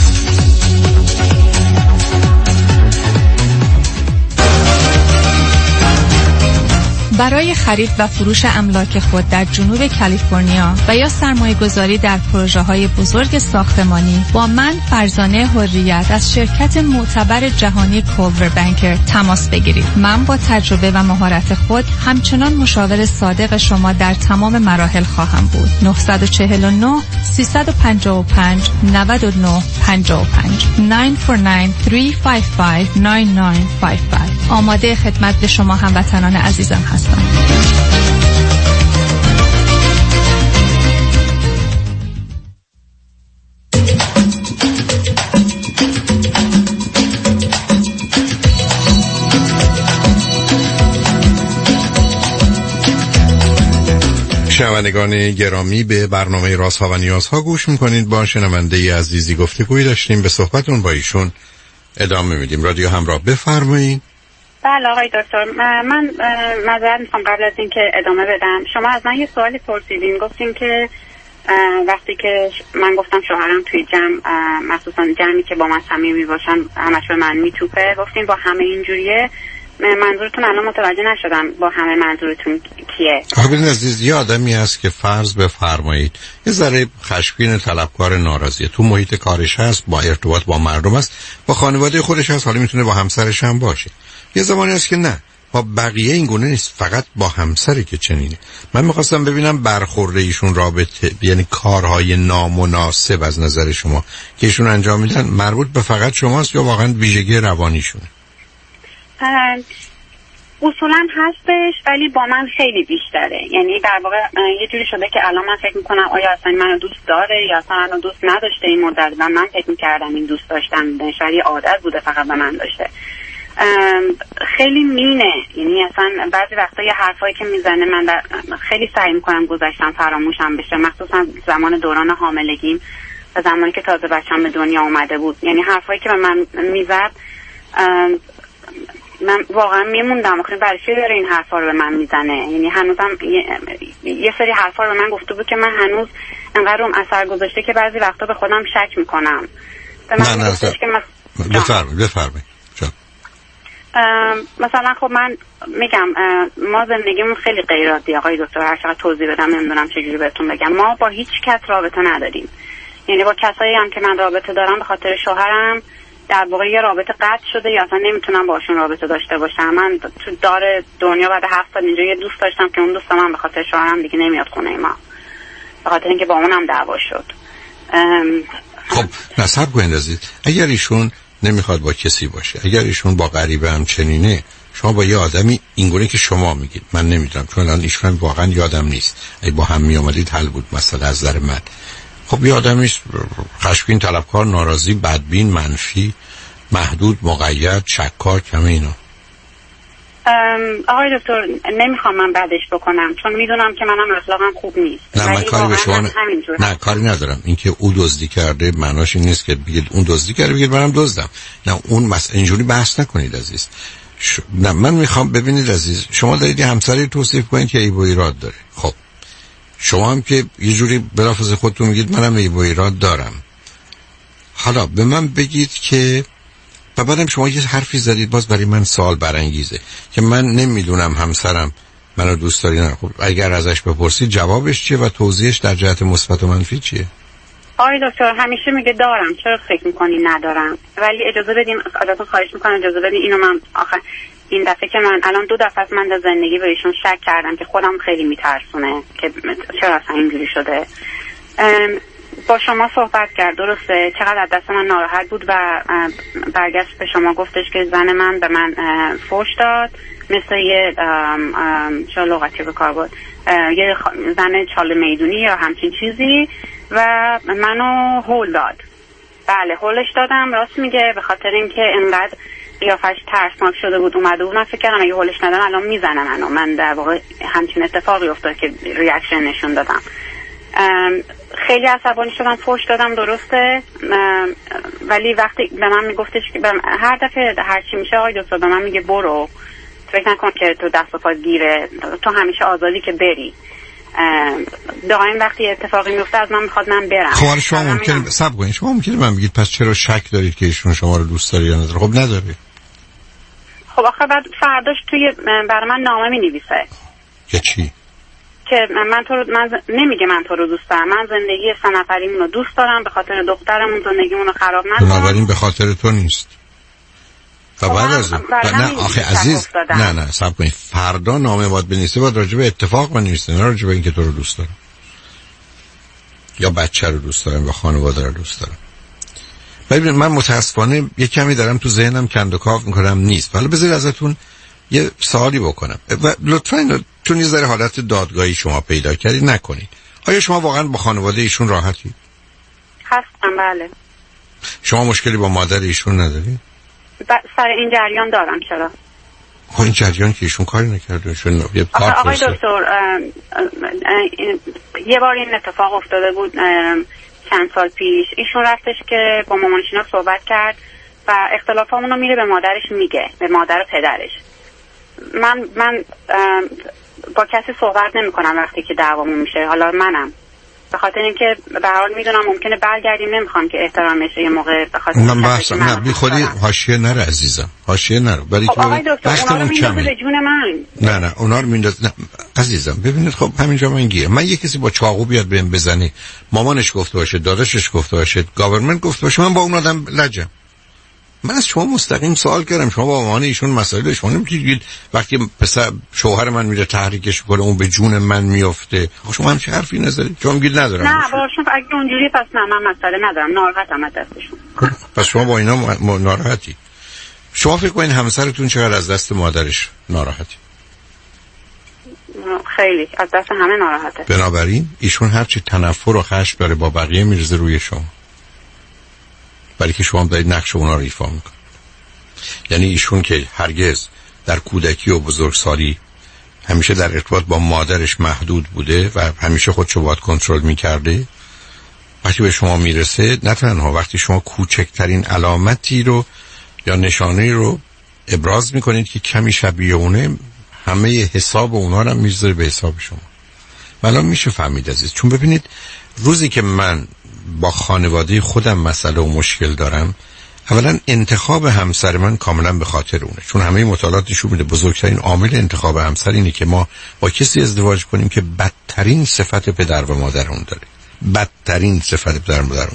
برای خرید و فروش املاک خود در جنوب کالیفرنیا و یا سرمایه گذاری در پروژه های بزرگ ساختمانی با من فرزانه حریت از شرکت معتبر جهانی کولور بانکر تماس بگیرید. من با تجربه و مهارت خود همچنان مشاور صادق شما در تمام مراحل خواهم بود. نه چهار نه سه پنج پنج نه نه پنج پنج نه چهار نه سه پنج پنج نه نه پنج پنج. آماده خدمت به شما هموطنان عزیزم هستم. شنوندگان گرامی، به برنامه رازها و نیازها گوش میکنید. با شنونده عزیزی گفتگویی داشتیم، به صحبتون با ایشون ادامه میدیم. رادیو همراه، بفرمایید. بله آقای دکتر، من معذرت میخوام قبل از اینکه ادامه بدم. شما از من یه سوالی پرسیدین، گفتین که وقتی که من گفتم شوهرم توی جمع، مخصوصا جمعی که با من صمیمی باشن همش به من میتوپه، گفتین با همه اینجوریه. منظورتون الان متوجه نشدم با همه منظورتون کیه؟ آقایون عزیز، یه آدمی هست که فرض بفرمایید یه ذره خشمگین، طلبکار، ناراضیه، تو محیط کارش هست، با ارتباط با مردم هست، با خانواده خودش هست، حالا میتونه با همسرش هم باشه. یه زمانی هست که نه، با بقیه این گونه نیست، فقط با همسری که چنینه. من میخواستم ببینم برخورده ایشون رابطه، یعنی کارهای نامناسب از نظر شما که ایشون انجام میدن مربوط به فقط شماست یا واقعا ویژگی روانیشونه؟ اصولا هستش ولی با من خیلی بیشتره. یعنی در واقع یه جوری شده که الان من فکر میکنم آیا اصلا منو دوست داره یا اصلا منو دوست نداشته این مدت، و من فکر میکردم این دوست داشتن شاید یه عادت بوده فقط به من داشته. خیلی مینه، یعنی اصلا بعضی وقتا یه حرفایی که میزنه من در خیلی سعی میکنم گذشتم فراموشم بشه، مخصوصا زمان دوران حاملگیم و زمانی که تازه بچه‌م به دنیا اومده بود. یعنی حرفایی که به من میزد من واقعا میموندم آخه برای چی داره این حرفا رو به من میزنه. یعنی هنوزم یه, یه سری حرفا رو به من گفته بود که من هنوز انقدر روم اثر گذاشته که بعضی وقتا به خودم شک میکنم. به من گفتش که بفرمایید بفرمایید. مثلا خب من میگم ما زندگیمون خیلی غیر عادیه آقای دکتر، هر چقدر توضیح بدم نمیدونم چجوری بهتون بگم. ما با هیچ کس رابطه نداریم، یعنی با کسایی هم که من رابطه دارم به خاطر شوهرم در واقع یه رابطه قطع شده یا اصلا نمیتونم باشون رابطه داشته باشم. من تو دار دنیا بعد هفت سال اینجا یه دوست داشتم که اون دوست من به خاطر شوهرم دیگه نمیاد خونه ما، به خاطر اینکه با اونم دعوا شد. خب نصب کنید عزیز، اگر ایشون نمیخواد با کسی باشه، اگر ایشون با غریبه هم چنینه، شما با یه آدمی اینگونه که شما میگید من نمیدونم، چون الان ایشون واقعا یادم نیست اگه با هم میامدید حل بود مثلا از نظر من. خب یه آدمی خشمگین، طلبکار، ناراضی، بدبین، منفی، محدود، مقید، شکاک، همه اینا. آقای دکتر نمیخوام من بعدش بکنم چون میدونم که منم اخلاقم خوب نیست. نه من کاری به شما ن... نه کاری ندارم. اینکه او دزدی کرده معناش این نیست که بگید اون دزدی کرده بگید منم دزدم. نه اون مثلا اینجوری بحث نکنید عزیز. ش... نه من میخوام ببینید عزیز، شما دارید یه همسری توصیف کنید که ایب و ایراد داره. خب شما هم که یه جوری بلافاصله خودتون میگید منم ایب و ایراد دارم. حالا به من بگید که و بعدم شما یه حرفی زدید باز برای من سوال برانگیزه که من نمیدونم همسرم منو دوست داری نه. خب اگر ازش بپرسید جوابش چیه و توضیحش در جهت مثبت و منفی چیه؟ آقای دکتر همیشه میگه دارم، چرا فکر میکنی ندارم؟ ولی اجازه بدین، ازتون خواهش میکنم اجازه بدین اینو من آخر این دفعه که من الان دو دفعه از من در زندگی به ایشون شک کردم که خودم خیلی میترسونه که چرا اصلا اینجوری شده. با شما صحبت کرد، درسته، چقدر از دست من ناراحت بود و برگشت به شما گفتش که زن من به من فوش داد، مثل یه چه لغتی به کار بود، یه زن چاله میدونی یا همچین چیزی و منو هول داد. بله هولش دادم، راست میگه، به خاطر اینکه انقدر قیافش ترسناک شده بود اومده بود. من فکر کردم اگه هولش ندم الان میزنه منو. من در واقع همچین اتفاقی افتاد که ریاکشن نشون دادم. خیلی عصبانی شدم، فوش دادم، درسته، ولی وقتی به من میگفتش که هر دفعه هر چی میشه آقای دکتر به من میگه برو، فکر نکن که تو دست و پات گیره، تو همیشه آزادی که بری. دائم وقتی اتفاقی میفته از من میخواد من برم. خب شما ممکنه صبر کنید، شما ممکنه من بگید پس چرا شک دارید که ایشون شما رو دوست داره یا نداره؟ خب نداره. خب آخه بعد فرداش توی برای من نامه مینویسه که چی؟ که من تو رو من ز... نمیگه من تو رو دوست دارم، من زندگی سه نفریمون رو دوست دارم، به خاطر دخترمون زندگیمون رو خراب نکنم. بنابراین به خاطر تو نیست. و بعد از نه آخه عزیز نه نه صبر کنید، فردا نامه باید بنویسه، باید راجع به اتفاق بنویسه، نه راجع به اینکه تو رو دوست دارم یا بچه رو دوست دارم یا خانواده رو دوست دارم. ببینید من متاسفانه یه کمی دارم تو ذهنم کند و کاف میکنم نیست. حالا بذارید ازتون یه سوالی بکنم و لطفاً اینو چون یه ذره حالت دادگاهی شما پیدا کردید نکنید. آیا شما واقعا با خانواده ایشون راحتی؟ هستم بله. شما مشکلی با مادر ایشون نداری؟ ب... سر این جریان دارم. چرا؟ خب این جریان که ایشون کاری نکرده، ایشون یه آقای, آقای دکتر یه بار این اتفاق افتاده بود چند سال پیش. ایشون رفتش که با مامانشینا صحبت کرد و اختلافامون رو میره به مادرش میگه، به مادر پدرش. من من با کسی صحبت نمی کنم وقتی که دعوامون میشه، حالا منم به خاطر اینکه به هر حال میدونم ممکنه برگردیم، نمیخوام که احترامش یه موقع به خاطر من بحث نه بی خودی حاشیه نره عزیزم، حاشیه نرو، برای خب آقای دکتر اونا رو میندازه به جون من. نه نه اونا رو میندازه نه عزیزم. ببینید خب همینجا من گیره، من یه کسی با چاقو بیاد بهم بزنه، مامانش گفته باشه، داداشش گفته باشه، گاورمنت گفته باشه، من با اون آدم لجم. من از شما مستقیم سوال کردم، شما با مامان ایشون مسائل شما نمیگید وقتی پسر شوهر من میره تحریکش کنه اون به جون من میفته. شما هم چه حرفی نزدید؟ شما میگید ندارم. نه باشون اگه اونجوری پس نه من مسئله ندارم، ناراحتم از دستشون. پس شما با اینا م... ناراحتی. شما فکر کنید همسرتون چقدر از دست مادرش ناراحتی؟ خیلی از دست همه ناراحته. بنابراین ایشون هر چی تنفر و خشم داره با بقیه میرزه روی شما، برای که شما دارید نقش اونا رو ایفا میکنید. یعنی ایشون که هرگز در کودکی و بزرگسالی همیشه در ارتباط با مادرش محدود بوده و همیشه خودشو باید کنترل میکرده، وقتی به شما میرسه نه تنها وقتی شما کوچکترین علامتی رو یا نشانه رو ابراز میکنید که کمی شبیه اونه، همه حساب اونا رو میذاره به حساب شما. الان میشه فهمید عزیز، چون ببینید روزی که من با خانواده خودم مسئله و مشکل دارم، اولا انتخاب همسر من کاملا به خاطر اونه، چون همه مطالعات نشون میده بزرگترین عامل انتخاب همسر اینه که ما با کسی ازدواج کنیم که بدترین صفت پدر و مادر اون داره، بدترین صفت پدر و مادر اون داره.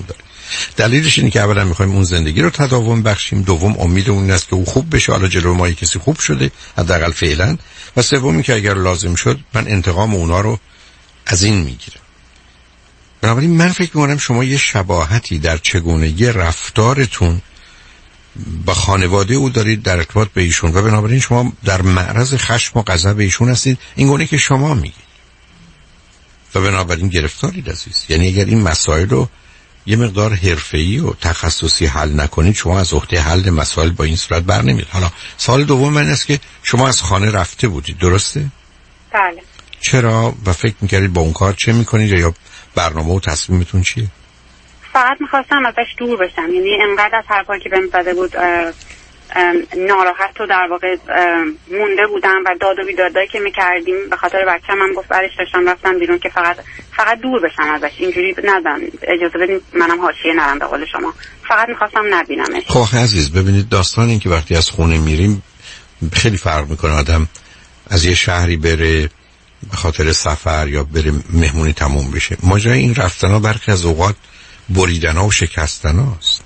دلیلش اینه که اولا میخوایم اون زندگی رو تداوم بخشیم، دوم امید اون است که او خوب بشه، حالا جلو ما کسی خوب شده حداقل فعلا، و سومی که اگر لازم شد من انتقام اونا رو از این میگیرم. بنابراین من فکر میکنم شما یه شباهتی در چگونگی رفتارتون با خانواده او دارید در ارتباط به ایشون، و بنابراین شما در معرض خشم و غضب ایشون هستید، این گونه که شما میگید، و بنابراین گرفتارید عزیز. یعنی اگر این مسائل رو یه مقدار حرفه‌ای و تخصصی حل نکنید، شما از عهده حل مسائل با این صورت بر نمیاد. حالا سوال دوم من است که شما از خانه رفته بودید، درسته؟ بله. چرا؟ و فکر میکردید با اون کار چه میکنید، یا برنامه و تصمیمتون چیه؟ فقط میخواستم ازش دور بشم، یعنی انقدر از حرفایی که بهم زده بود ناراحت و در واقع مونده بودم و داد و بیدادایی که میکردیم به خاطر بچه من گفت برش داشتم رفتم بیرون که فقط فقط دور بشم ازش، اینجوری ندم اجازه بدین منم حاشیه نرم به قول شما، فقط میخواستم نبینمش. خب عزیز ببینید داستان این که وقتی از خونه میریم خیلی فرق میکنه آدم از یه شهری بره به خاطر سفر یا بره مهمونی تموم بشه. ماجرای این رفتن ها برخی از اوقات بریدن ها و شکستن هاست.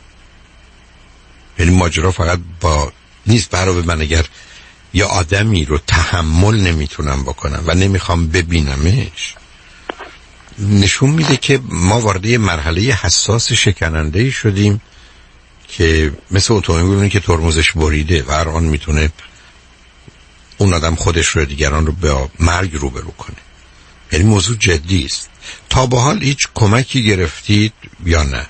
یعنی ماجرا فقط با نیست برای من اگر یا آدمی رو تحمل نمیتونم بکنم و نمیخوام ببینمش، نشون میده که ما وارد یه مرحله حساس شکننده شدیم که مثل اتومبیلی که ترمزش بریده و هر آن میتونه اون آدم خودش رو دیگران رو به مرگ روبرو کنه. یعنی موضوع جدی است. تا به حال هیچ کمکی گرفتید یا نه؟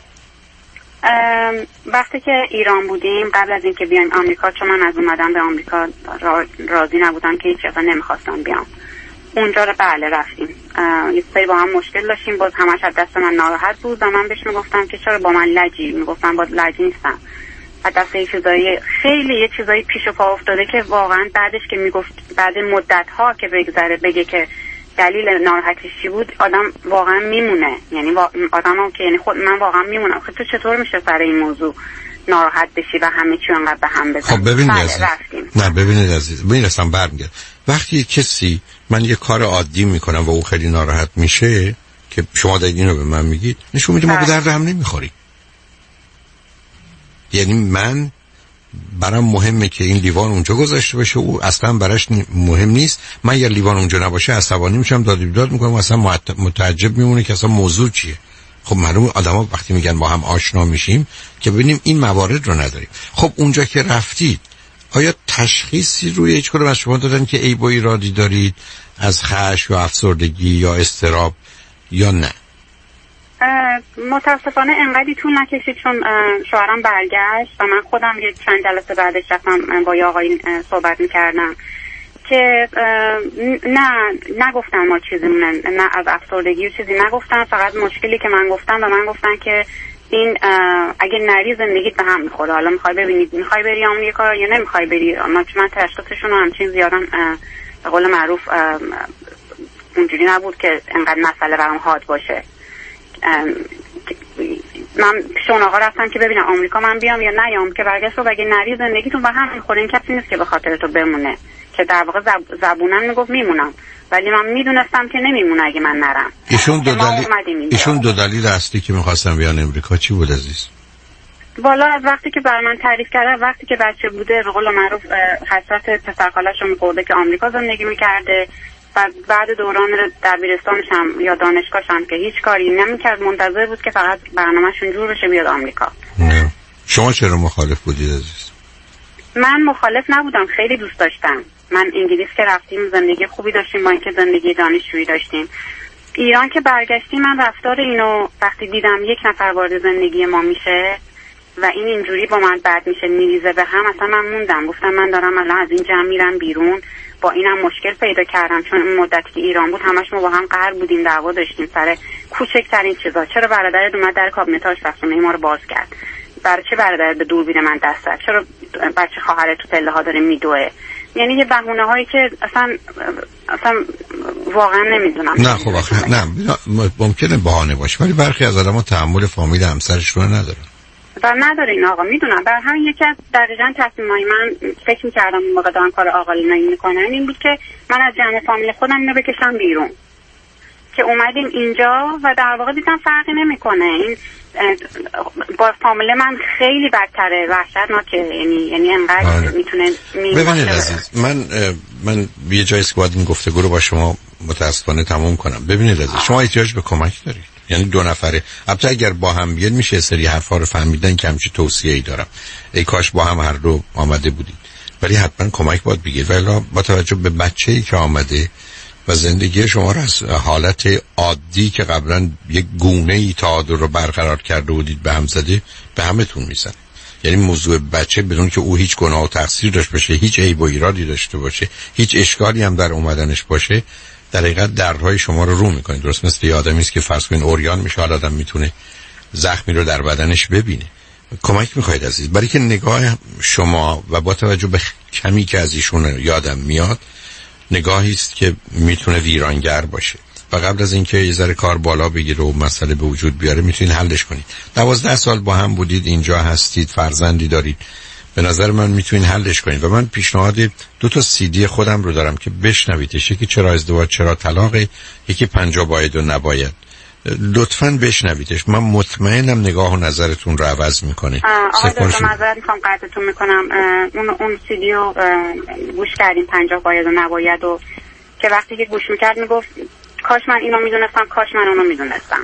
وقتی که ایران بودیم قبل از اینکه بیایم آمریکا، چون من از اومدم به آمریکا راضی نبودم که هیچ اصلا نمیخواستم بیام اونجا رو بله رفتیم. یه سری با هم مشکل داشتیم، باز همش از دست من ناراحت بود و من بهش میگفتم که چرا با من لجی، میگفتم با لجی نیستم، از دست یه چیزایی خیلی یه چیزایی پیش و پا افتاده که واقعا بعدش که میگفت بعد مدت ها که بگذره بگه که دلیل ناراحتیش چی بود، آدم واقعا میمونه. یعنی آدم هم که یعنی خود من واقعا میمونم خب تو چطور میشه سر این موضوع ناراحت بشی و همه چی انقدر به هم بزن. خب ببینید عزیز، نه ببینید عزیز، ببینید اصلا برمیگرد وقتی کسی من یه کار عادی میکنم و او خیلی ناراحت میشه که شما دارید اینو به من میگید، نشون میده ما به درد هم نمیخوریم. یعنی من برام مهمه که این لیوان اونجا گذاشته باشه، او اصلا براش مهم نیست. من یا لیوان اونجا نباشه عصبانی میشم، داد و بیداد میکنم، اصلا متعجب میمونه که اصلا موضوع چیه. خب معلومه آدما وقتی میگن با هم آشنا میشیم که ببینیم این موارد رو نداریم. خب اونجا که رفتید آیا تشخیصی روی هیچ کدوم از شما دادن که عیب و ایرادی دارید از خشم یا افسردگی یا اضطراب یا نه؟ متاسفانه انقدری طول نکشید چون شوهرم برگشت و من خودم یه چند جلسه بعدش رفتم با یه آقایی صحبت میکردم که نه نگفتم ما چیزی نه از افسردگی و چیزی نگفتم، فقط مشکلی که من گفتم و من گفتن که این اگه نری زندگیت به هم میخوره، حالا میخوای ببینید میخوای بری همون یه کار یا نمیخوای بری. من تشخیصشون رو همچین زیادم به قول معروف اونجوری نبود که انقدر مسئله برام حاد باشه. من پیش اون آقا رفتم که ببینم آمریکا من بیام یا نیام، که برگشت و بگه نری زندگیتون به هم میخوره، این کسی نیست که به خاطر تو بمونه، که در واقع زب... زبونم میگفت میمونم ولی من میدونستم که نمیمونه اگه من نرم. ایشون دو دلیل ایشون دو دلیل اصلی که میخواستم بیان امریکا چی بود عزیز؟ والا از وقتی که بر من تعریف کرده، وقتی که بچه بوده به قول معروف حسرت پسرخاله‌شو می‌خورده که آمریکا زندگی می‌کرده و بعد دوران دبیرستانش هم یا دانشگاهش هم که هیچ کاری نمی‌کرد، منتظر بود که فقط برنامه‌شون جور بشه بیاد آمریکا. نه. شما چرا مخالف بودید عزیز؟ من مخالف نبودم، خیلی دوست داشتم. من انگلیس که رفتیم زندگی خوبی داشتیم، با اینکه زندگی دانشجویی داشتیم. ایران که برگشتیم من رفتار اینو وقتی دیدم یک نفر وارد زندگی ما میشه و این اینجوری با من بد میشه میریزه به هم، اصلا من موندم، گفتم من دارم الان از این جمع میرم بیرون. با اینم مشکل پیدا کردم چون این مدتی که ایران بود همش ما با هم قهر بودیم، دعوا داشتیم سر کوچکترین چیزا. چرا برادرت اومد در کابینتاش رفتونه ما رو باز کرد؟ برای چه برادرت به دوربین من دست زد؟ چرا بچه خواهرت تو پله ها داره میدوه؟ یعنی یه بهونه هایی که اصلا اصلا واقعا نمیدونم. نه خب آخه نه ممکنه بهانه باشه ولی برخی از آدم‌ها تحمل فامیل همسرش رو ندارن. و نداره این آقا، میدونم. بر همین یکی از دقیقاً تصمیمای من فکر می‌کردم این موقع دارم کار عاقلانه‌ای می‌کنم این بود که من از جمع فامیل خودم اینو بکشم بیرون، که اومدیم اینجا و در واقع دیدم فرقی نمیکنه. این با فامیل من خیلی بدتره، وحشتناکه، یعنی یعنی انقدر میتونه ببینید عزیز، من من یه جایی است که باید این گفتگو رو با شما متاسفانه تموم کنم. ببینید عزیز، شما احتیاج به کمک دارید، یعنی دو نفره. البته اگر با هم بیاد میشه سری حرفا رو فهمیدن که همچی توصیه‌ای دارم، ای کاش با هم هر دو آمده بودید، ولی حتما کمک باید بگیرید. ولی با توجه به بچه‌ای که آمده و زندگی شما را از حالت عادی که قبلا یک گونه ای تعادل رو برقرار کرده بودید به هم زده، به همتون میزنه. یعنی موضوع بچه بدون که او هیچ گناه و تقصیر داشته باشه، هیچ عیب و ایرادی داشته باشه، هیچ اشکالی هم در اومدنش باشه، در حقیقت دردهای شما رو رو میکنه. درست مثل یه آدمی است که فرض کنین اوریان میشه، حالا آدم میتونه زخمی رو در بدنش ببینه. کمک میخواید عزیز، برای که نگاه شما و با توجه به کمی که از ایشون یادم میاد، نگاهی است که میتونه ویرانگر باشه و قبل از اینکه یه ذره کار بالا بگیره و مسئله به وجود بیاره میتونید حلش کنید. دوازده سال با هم بودید، اینجا هستید، فرزندی دارید، به نظر من میتونید حلش کنید. و من پیشنهاد دو تا سی دی خودم رو دارم که بشنویدش، یکی چرا ازدواج چرا طلاق، یکی پنجاه باید و نباید. لطفاً بشنویدش، من مطمئنم نگاه و نظرتون رو عوض میکنه. آقای دکتر معذرت میخوام قطعتون میکنم، اون اون سی دی رو گوش کردیم، پنجاه باید و نباید، و که وقتی که گوش میکرد میگفت کاش من اینو میدونستم، کاش من اونو میدونستم.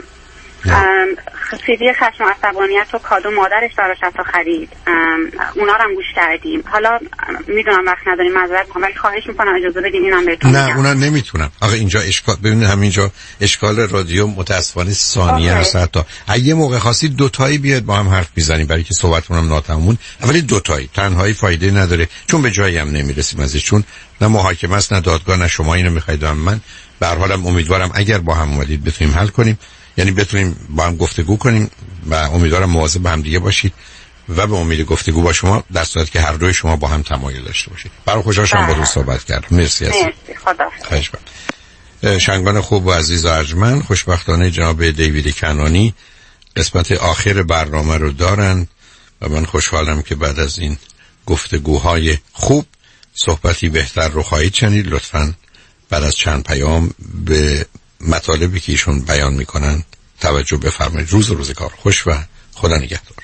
سیدی خشم و عصبانیت و کادو مادرش براش حتی خرید، اونا رو هم گوش کردیم. حالا میدونم وقت نداریم، معذرت میخوام، ولی خواهش میکنم اجازه بدین اینم بهتون نه میگم. اونا نمیتونم. آخه اینجا اشکال، ببینید همینجا اشکال رادیو متاسفانه ثانیه است. حتی اگه موقع خاصی دو تایی بیاد با هم حرف میزنیم، برای که صحبتمون هم ناتمامون، ولی دو تایی تنهایی فایده نداره، چون به جایی هم نمیرسیم ازش، چون نه محاکمه است نه دادگاه، نه شما اینو میخواید و من به هر حالم امیدوارم اگر با هم اومدید بتونیم حل کنیم، یعنی بتونیم با هم گفتگو کنیم و امیدوارم مواظب به هم دیگه باشید و به امید گفتگو با شما در صورتی که هر دوی شما با هم تمایل داشته باشید. برای خوشحال شدم با تو صحبت کردم. مرسی عزیز. مرسی. خدا. شنگان خوب و عزیز و ارجمند، خوشبختانه جناب دیوید کنانی قسمت آخر برنامه رو دارن و من خوشحالم که بعد از این گفتگوهای خوب صحبتی بهتر رو خواهید شنید. لطفاً بعد از چند پیام به مطالبی که ایشون بیان میکنن توجه بفرمایید. روز روزگار خوش و خدا نگهدار.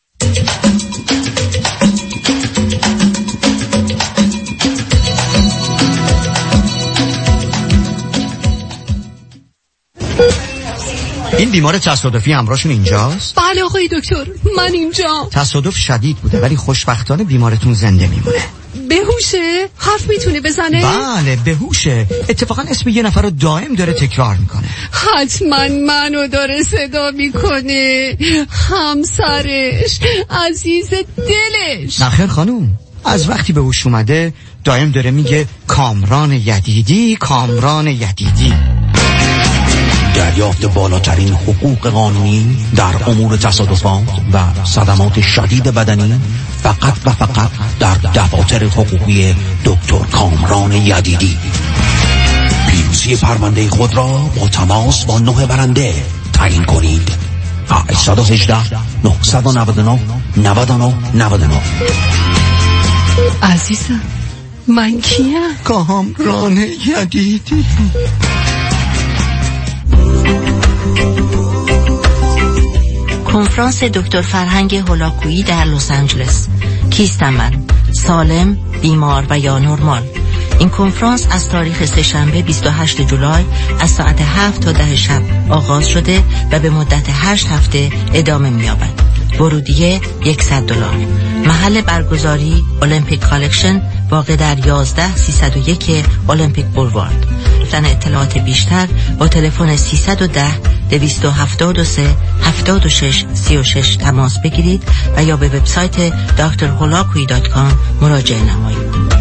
این بیمار تصادفی همراهشون اینجاست؟ بله آقای دکتر، من اینجا. تصادف شدید بوده ولی خوشبختانه بیمارتون زنده میمونه. بهوشه؟ حرف میتونه بزنه؟ بله بهوشه. اتفاقا اسم یه نفر رو دائم داره تکرار میکنه. حتما منو داره صدا میکنه، همسرش، عزیز دلش. نخیر خانوم، از وقتی به هوش اومده دائم داره میگه کامران یدیدی، کامران یدیدی. دریافت بالاترین حقوق قانونی در امور تصادفات و صدمات شدید بدنی فقط و فقط در دفاتر حقوقی دکتر کامران یدیدی. پیروزی پرونده خود را با تماس با نه برنده تعیین کنید. هشت یک هشت نه نه نه نه نه نه نه. عزیزم من کیم؟ کامران یدیدی. کنفرانس دکتر فرهنگ هولاکویی در لس آنجلس. کیستم من؟ سالم، بیمار و یا نرمال. این کنفرانس از تاریخ سه‌شنبه بیست و هشتم جولای از ساعت هفت تا ده شب آغاز شده و به مدت هشت هفته ادامه می‌یابد. ورودیه صد دلار. محل برگزاری المپیک کالکشن واقع در یازده سیصد و یک المپیک بولوارد. لطفاً اطلاعات بیشتر با تلفن سیصد و ده دویست و هفتاد و سه هفتاد و شش سی و شش تماس بگیرید و یا به وبسایت دکتر هولاکویی دات کام مراجعه نمایید.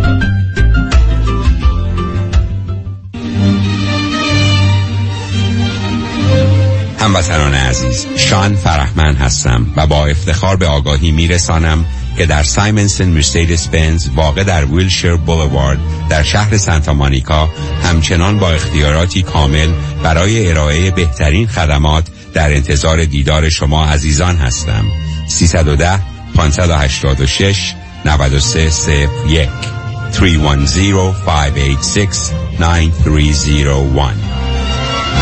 هموطنان عزیز، شان فرحمند هستم و با افتخار به آگاهی میرسانم که در سایمنسن مرسدس بنز واقع در ویلشیر بولوارد در شهر سانتا مونیکا همچنان با اختیاراتی کامل برای ارائه بهترین خدمات در انتظار دیدار شما عزیزان هستم. سیصد و ده پانصد و هشتاد و شش نود و سه صفر یک سه یک صفر پنج هشت شش نه سه صفر یک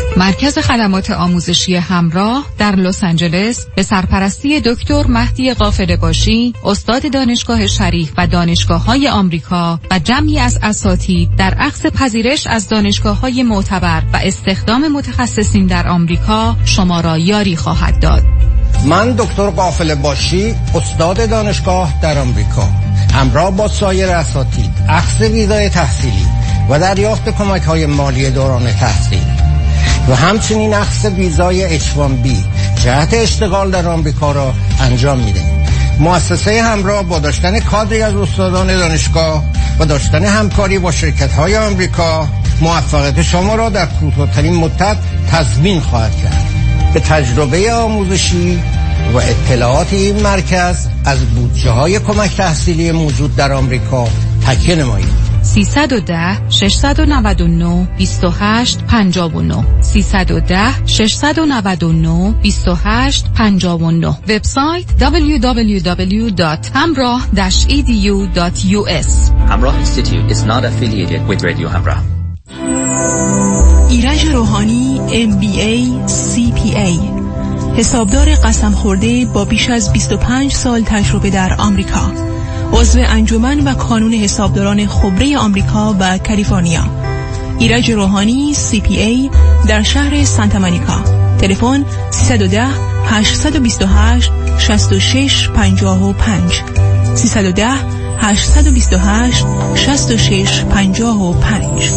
مرکز خدمات آموزشی همراه در لس آنجلس به سرپرستی دکتر مهدی قافله باشی، استاد دانشگاه شریف و دانشگاه‌های آمریکا و جمعی از اساتید در اخذ پذیرش از دانشگاه‌های معتبر و استخدام متخصصین در آمریکا شما را یاری خواهد داد. من دکتر قافله باشی، استاد دانشگاه در آمریکا، همراه با سایر اساتید اخذ ویزای تحصیلی و دریافت کمک‌های مالی دوران تحصیل و همچنین اخذ ویزای اچ وان بی جهت اشتغال در آمریکا را انجام می‌دهیم. مؤسسه همراه با داشتن کادری از استادان دانشگاه و داشتن همکاری با شرکت‌های آمریکا موفقیت شما را در کوتاه‌ترین مدت تضمین خواهد کرد. به تجربه آموزشی و اطلاعات این مرکز از بودجه‌های کمک تحصیلی موجود در آمریکا تکیه نمایید. سیصد و ده ششصد و نود و نه بیست و هشت پنجاه و نه سیصد و ده ششصد و نود و نه بیست و هشت پنجاه و نه. وبسایت دبلیو دبلیو دبلیو دات همراه داش ای دی یو دات یو اس. همراه Institute is not affiliated with Radio همراه. ایرج روحانی ام بی ای سی پی ای، حسابدار قسم خورده با بیش از بیست و پنج سال تجربه در آمریکا، عضو انجمن و کانون حسابداران خبره آمریکا و کالیفرنیا. ایرج روحانی سی پی ای در شهر سانتا مونیکا. تلفن سیصد و ده هشتصد و بیست و هشت شصت و شش پنجاه و پنج سیصد و ده هشتصد و بیست و هشت شصت و شش پنجاه و پنج.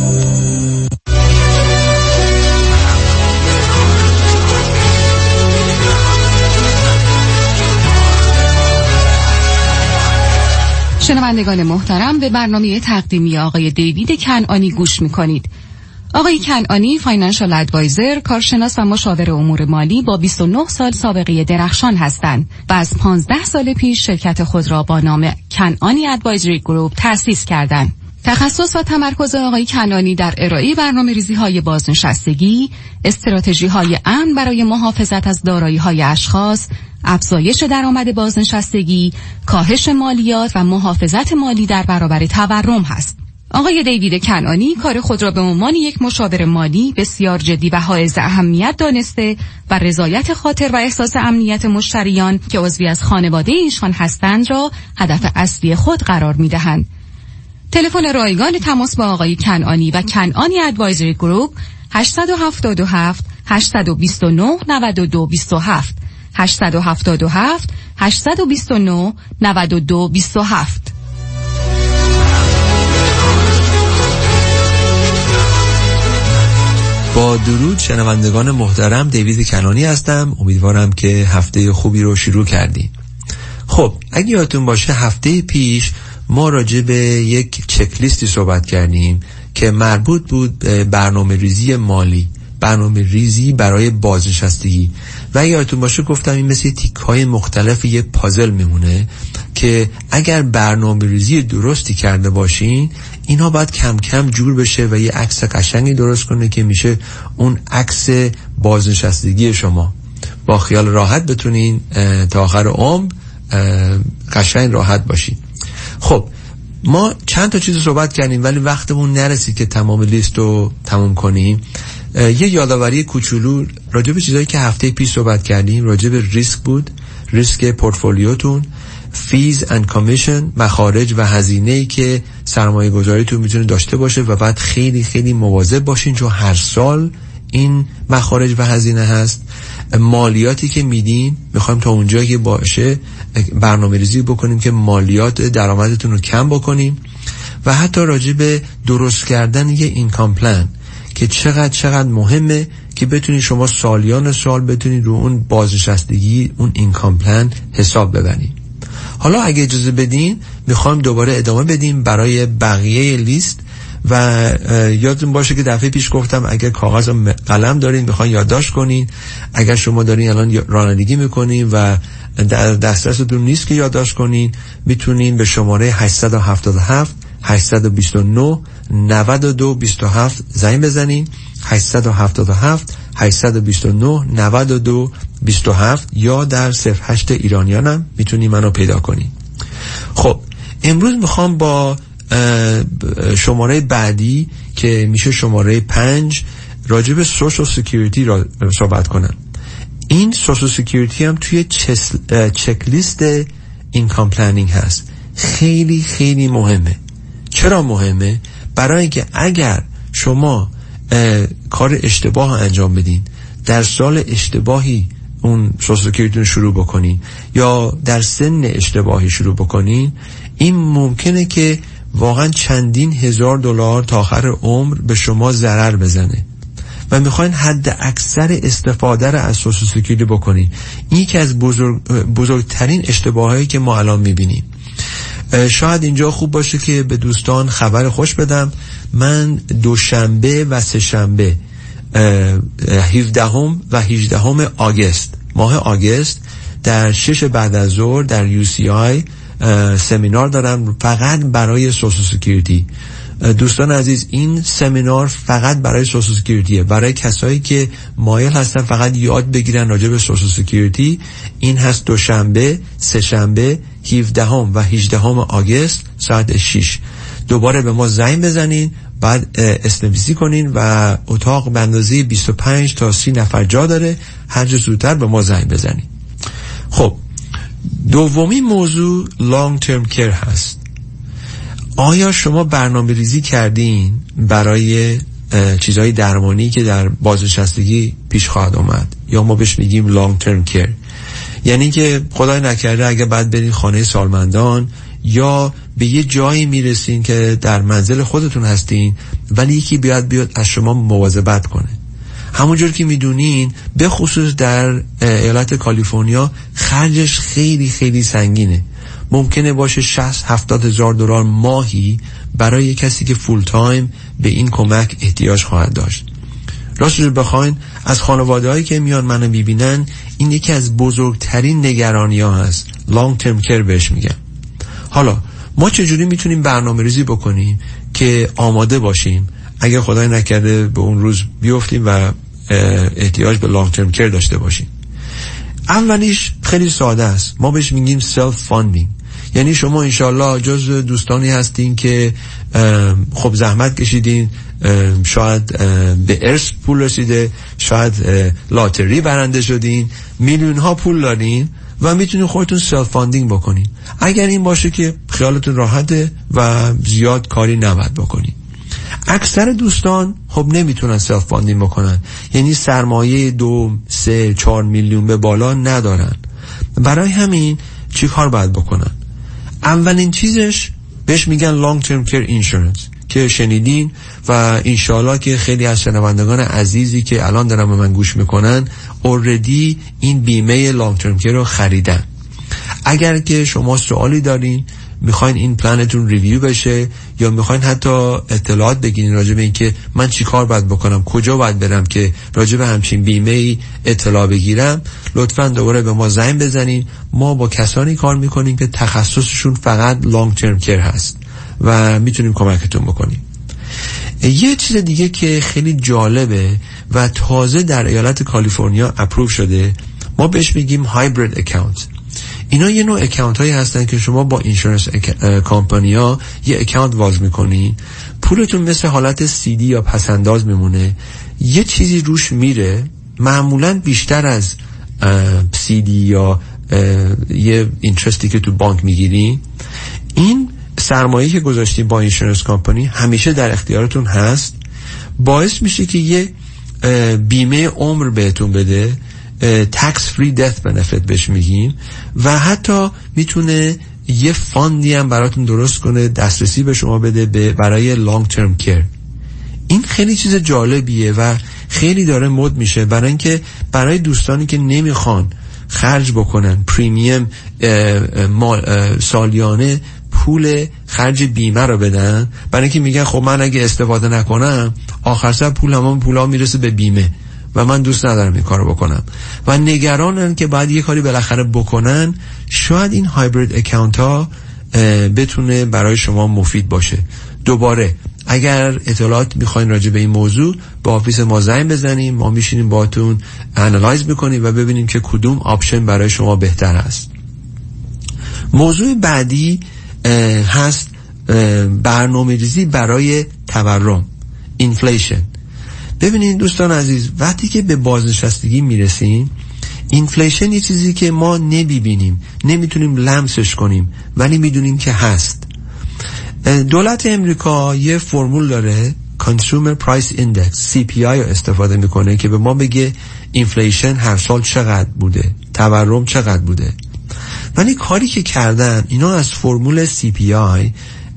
شنوندگان محترم، به برنامه تقدیمی آقای دیوید کنعانی گوش می‌کنید. آقای کنعانی فاینانشال ادوایزر، کارشناس و مشاور امور مالی با بیست و نه سال سابقه درخشان هستند و از پانزده سال پیش شرکت خود را با نام کنعانی ادوایزری گروپ تأسیس کردند. تخصص و تمرکز آقای کنعانی در ارائه برنامه‌ریزی‌های بازنشستگی، استراتژی‌های امن برای محافظت از دارایی‌های اشخاص، افزایش درآمد بازنشستگی، کاهش مالیات و محافظت مالی در برابر تورم هست. آقای دیوید کنعانی کار خود را به عنوان یک مشاور مالی بسیار جدی و حائز اهمیت دانسته و رضایت خاطر و احساس امنیت مشتریان که عضوی از خانواده ایشان هستند را هدف اصلی خود قرار می‌دهند. تلفن رایگان تماس با آقای کنعانی و کنعانی ادوایزری گروپ هشت هفت هفت هشت دو نه نه دو دو هفت هشت هفت هفت هشت دو نه نه دو دو هفت. با درود شنوندگان محترم، دیوید کنعانی هستم. امیدوارم که هفته خوبی رو شروع کردیم. خب اگه یادتون باشه هفته پیش ما راجع به یک چک لیستی صحبت کردیم که مربوط بود به برنامه ریزی مالی، برنامه ریزی برای بازنشستگی، و اگه یادتون باشه گفتم این مثل تیک‌های مختلف یک پازل میمونه که اگر برنامه ریزی درستی کرده باشین اینا باید کم کم جور بشه و یه عکس قشنگی درست کنه که میشه اون عکس بازنشستگی شما. با خیال راحت بتونین تا آخر عمر قشنگ راحت باشین. خب ما چند تا چیز رو صحبت کردیم ولی وقتمون نرسید که تمام لیست رو تموم کنیم. یه یادآوری کوچولو راجع به چیزایی که هفته پیش صحبت کردیم. راجع به ریسک بود، ریسک پورتفولیوتون، فیز اند کامیشن، مخارج و هزینه‌ای که سرمایه گذاریتون میتونه داشته باشه و بعد خیلی خیلی مواظب باشین چون هر سال این مخارج و هزینه هست. مالیاتی که میدین میخوایم تا اونجایی که باشه برنامه ریزی بکنیم که مالیات درآمدتون رو کم بکنیم، و حتی راجع به درست کردن یه اینکام پلان که چقدر چقدر مهمه که بتونید شما سالیان سال بتونید رو اون بازنشستگی، اون اینکام پلان حساب ببرید. حالا اگه اجازه بدین میخوایم دوباره ادامه بدیم برای بقیه لیست، و یادتون باشه که دفعه پیش گفتم اگر کاغذ و قلم دارین میخواین یادداشت کنین. اگر شما دارین الان رانندگی میکنین و دسترستون نیست که یادداشت کنین، میتونین به شماره هشت هفت هفت هشت دو نه نه دو دو هفت زنگ بزنین. هشت هفت هفت هشت دو نه نه دو دو هفت یا در صفر هشت ایرانیانم میتونی منو پیدا کنین. خب امروز میخوام با شماره بعدی که میشه شماره پنج راجع به سوشال سکیوریتی را صحبت کنم. این سوشال سکیوریتی هم توی چک لیست اینکام پلنینگ هست. خیلی خیلی مهمه. چرا مهمه؟ برای اینکه اگر شما کار اشتباه انجام بدین، در سال اشتباهی اون سوشال سکیوریتی رو شروع بکنین یا در سن اشتباهی شروع بکنین، این ممکنه که واقعا چندین هزار دلار تا آخر عمر به شما ضرر بزنه و میخواین حد اکثر استفاده رو از سوشال سکیوریتی بکنین. این یکی از بزرگ بزرگترین اشتباهایی که ما الان میبینیم. شاید اینجا خوب باشه که به دوستان خبر خوش بدم. من دوشنبه و سه شنبه هفدهم و هجدهم آگست، ماه آگست، در شش بعد از ظهر در یو سی آی سمینار دارم فقط برای سوشال سکیوریتی. دوستان عزیز، این سمینار فقط برای سوشال سکیوریتیه، برای کسایی که مایل هستن فقط یاد بگیرن راجع به سوشال سکیوریتی. این هست دوشنبه، سه شنبه، هفدهم و هجدهم آگست ساعت شش. دوباره به ما زنگ بزنین، بعد اسنویسی کنین و اتاق به اندازه بیست و پنج تا سی نفر جا داره. هر چه زودتر به ما زنگ بزنین. خب دومی موضوع لانگ ترم کیر هست. آیا شما برنامه ریزی کردین برای چیزهای درمانی که در بازنشستگی پیش خواهد اومد، یا ما بهش میگیم لانگ ترم کیر؟ یعنی که خدای نکرده اگه بعد برین خانه سالمندان یا به یه جایی میرسین که در منزل خودتون هستین ولی یکی بیاد بیاد از شما مواظبت کنه. همونجور که میدونین به خصوص در ایالت کالیفرنیا خرجش خیلی خیلی سنگینه. ممکنه باشه شصت هفتاد هزار دلار ماهی برای کسی که فول تایم به این کمک احتیاج خواهد داشت. راستش بخواین از خانواده هایی که میان منو میبینن، این یکی از بزرگترین نگرانی ها هست. لانگ ترم کیر بهش میگن. حالا ما چجوری میتونیم برنامه ریزی بکنیم که آماده باشیم اگر خدای نکرده به اون روز بیفتیم و احتیاج به لانگ ترم کیر داشته باشیم؟ اولیش خیلی ساده است. ما بهش میگیم سلف فاندینگ. یعنی شما انشالله جز دوستانی هستین که خب زحمت کشیدین، شاید به ارث پول رسیده، شاید لاتری برنده شدین، میلیون ها پول دارین و میتونین خودتون سلف فاندینگ بکنین. اگر این باشه که خیالتون راحته و زیاد کاری نباید بکنین. اکثر دوستان خب نمیتونن سلف فاندینگ بکنن، یعنی سرمایه دو سه چهار میلیون به بالا ندارن. برای همین چی کار باید بکنن؟ اولین چیزش بهش میگن لانگ ترم کیر اینشورنس که شنیدین و انشالله که خیلی از شنوندگان عزیزی که الان دارن به من گوش میکنن اوردی این بیمه لانگ ترم کیر رو خریدن. اگر که شما سوالی دارین، میخواین این پلنتون ریویو بشه یا میخواین حتی اطلاعات بگیرین راجع به این که من چی کار باید بکنم، کجا باید برم که راجع به همچین بیمه ای اطلاع بگیرم، لطفاً دوباره به ما زنگ بزنین. ما با کسانی کار میکنیم که تخصصشون فقط لانگ ترم کیر هست و میتونیم کمکتون بکنیم. یه چیز دیگه که خیلی جالبه و تازه در ایالت کالیفرنیا اپروو شده، ما بهش میگیم هایبرید اکاونت. اینا یه نوع اکاونت هایی هستن که شما با اینشورنس کامپانی ها یه اکاونت واز میکنین، پولتون مثل حالت سی دی یا پسنداز میمونه، یه چیزی روش میره، معمولا بیشتر از سی دی یا یه اینترستی که تو بانک میگیرین. این سرمایه که گذاشتین با اینشورنس کامپانی همیشه در اختیارتون هست، باعث میشه که یه بیمه عمر بهتون بده، tax free death benefit بهش میگیم، و حتی میتونه یه فاندی هم براتون درست کنه، دسترسی به شما بده به برای لانگ ترم کیر. این خیلی چیز جالبیه و خیلی داره مد میشه، برای اینکه برای دوستانی که نمیخوان خرج بکنن پریمیم سالیانه پول خرج بیمه رو بدن، برای اینکه میگن خب من اگه استفاده نکنم آخر سر پول همون پولا میرسه به بیمه و من دوست ندارم این کارو بکنم و نگرانن که بعد یه کاری بالاخره بکنن. شاید این هایبرید اکاونت ها بتونه برای شما مفید باشه. دوباره اگر اطلاعات میخواین راجع به این موضوع با آفیس ما زنگ بزنیم، ما میشینیم باهاتون انالایز میکنیم و ببینیم که کدوم آپشن برای شما بهتر است. موضوع بعدی هست برنامه‌ریزی برای تورم، اینفلیشن. ببینید دوستان عزیز، وقتی که به بازنشستگی میرسیم، اینفلیشن یه چیزی که ما نمیبینیم، نمیتونیم لمسش کنیم، ولی میدونیم که هست. دولت امریکا یه فرمول داره، Consumer Price Index سی پی آی رو استفاده میکنه که به ما بگه اینفلیشن هر سال چقدر بوده، تورم چقدر بوده. ولی کاری که کردن اینا از فرمول سی پی آی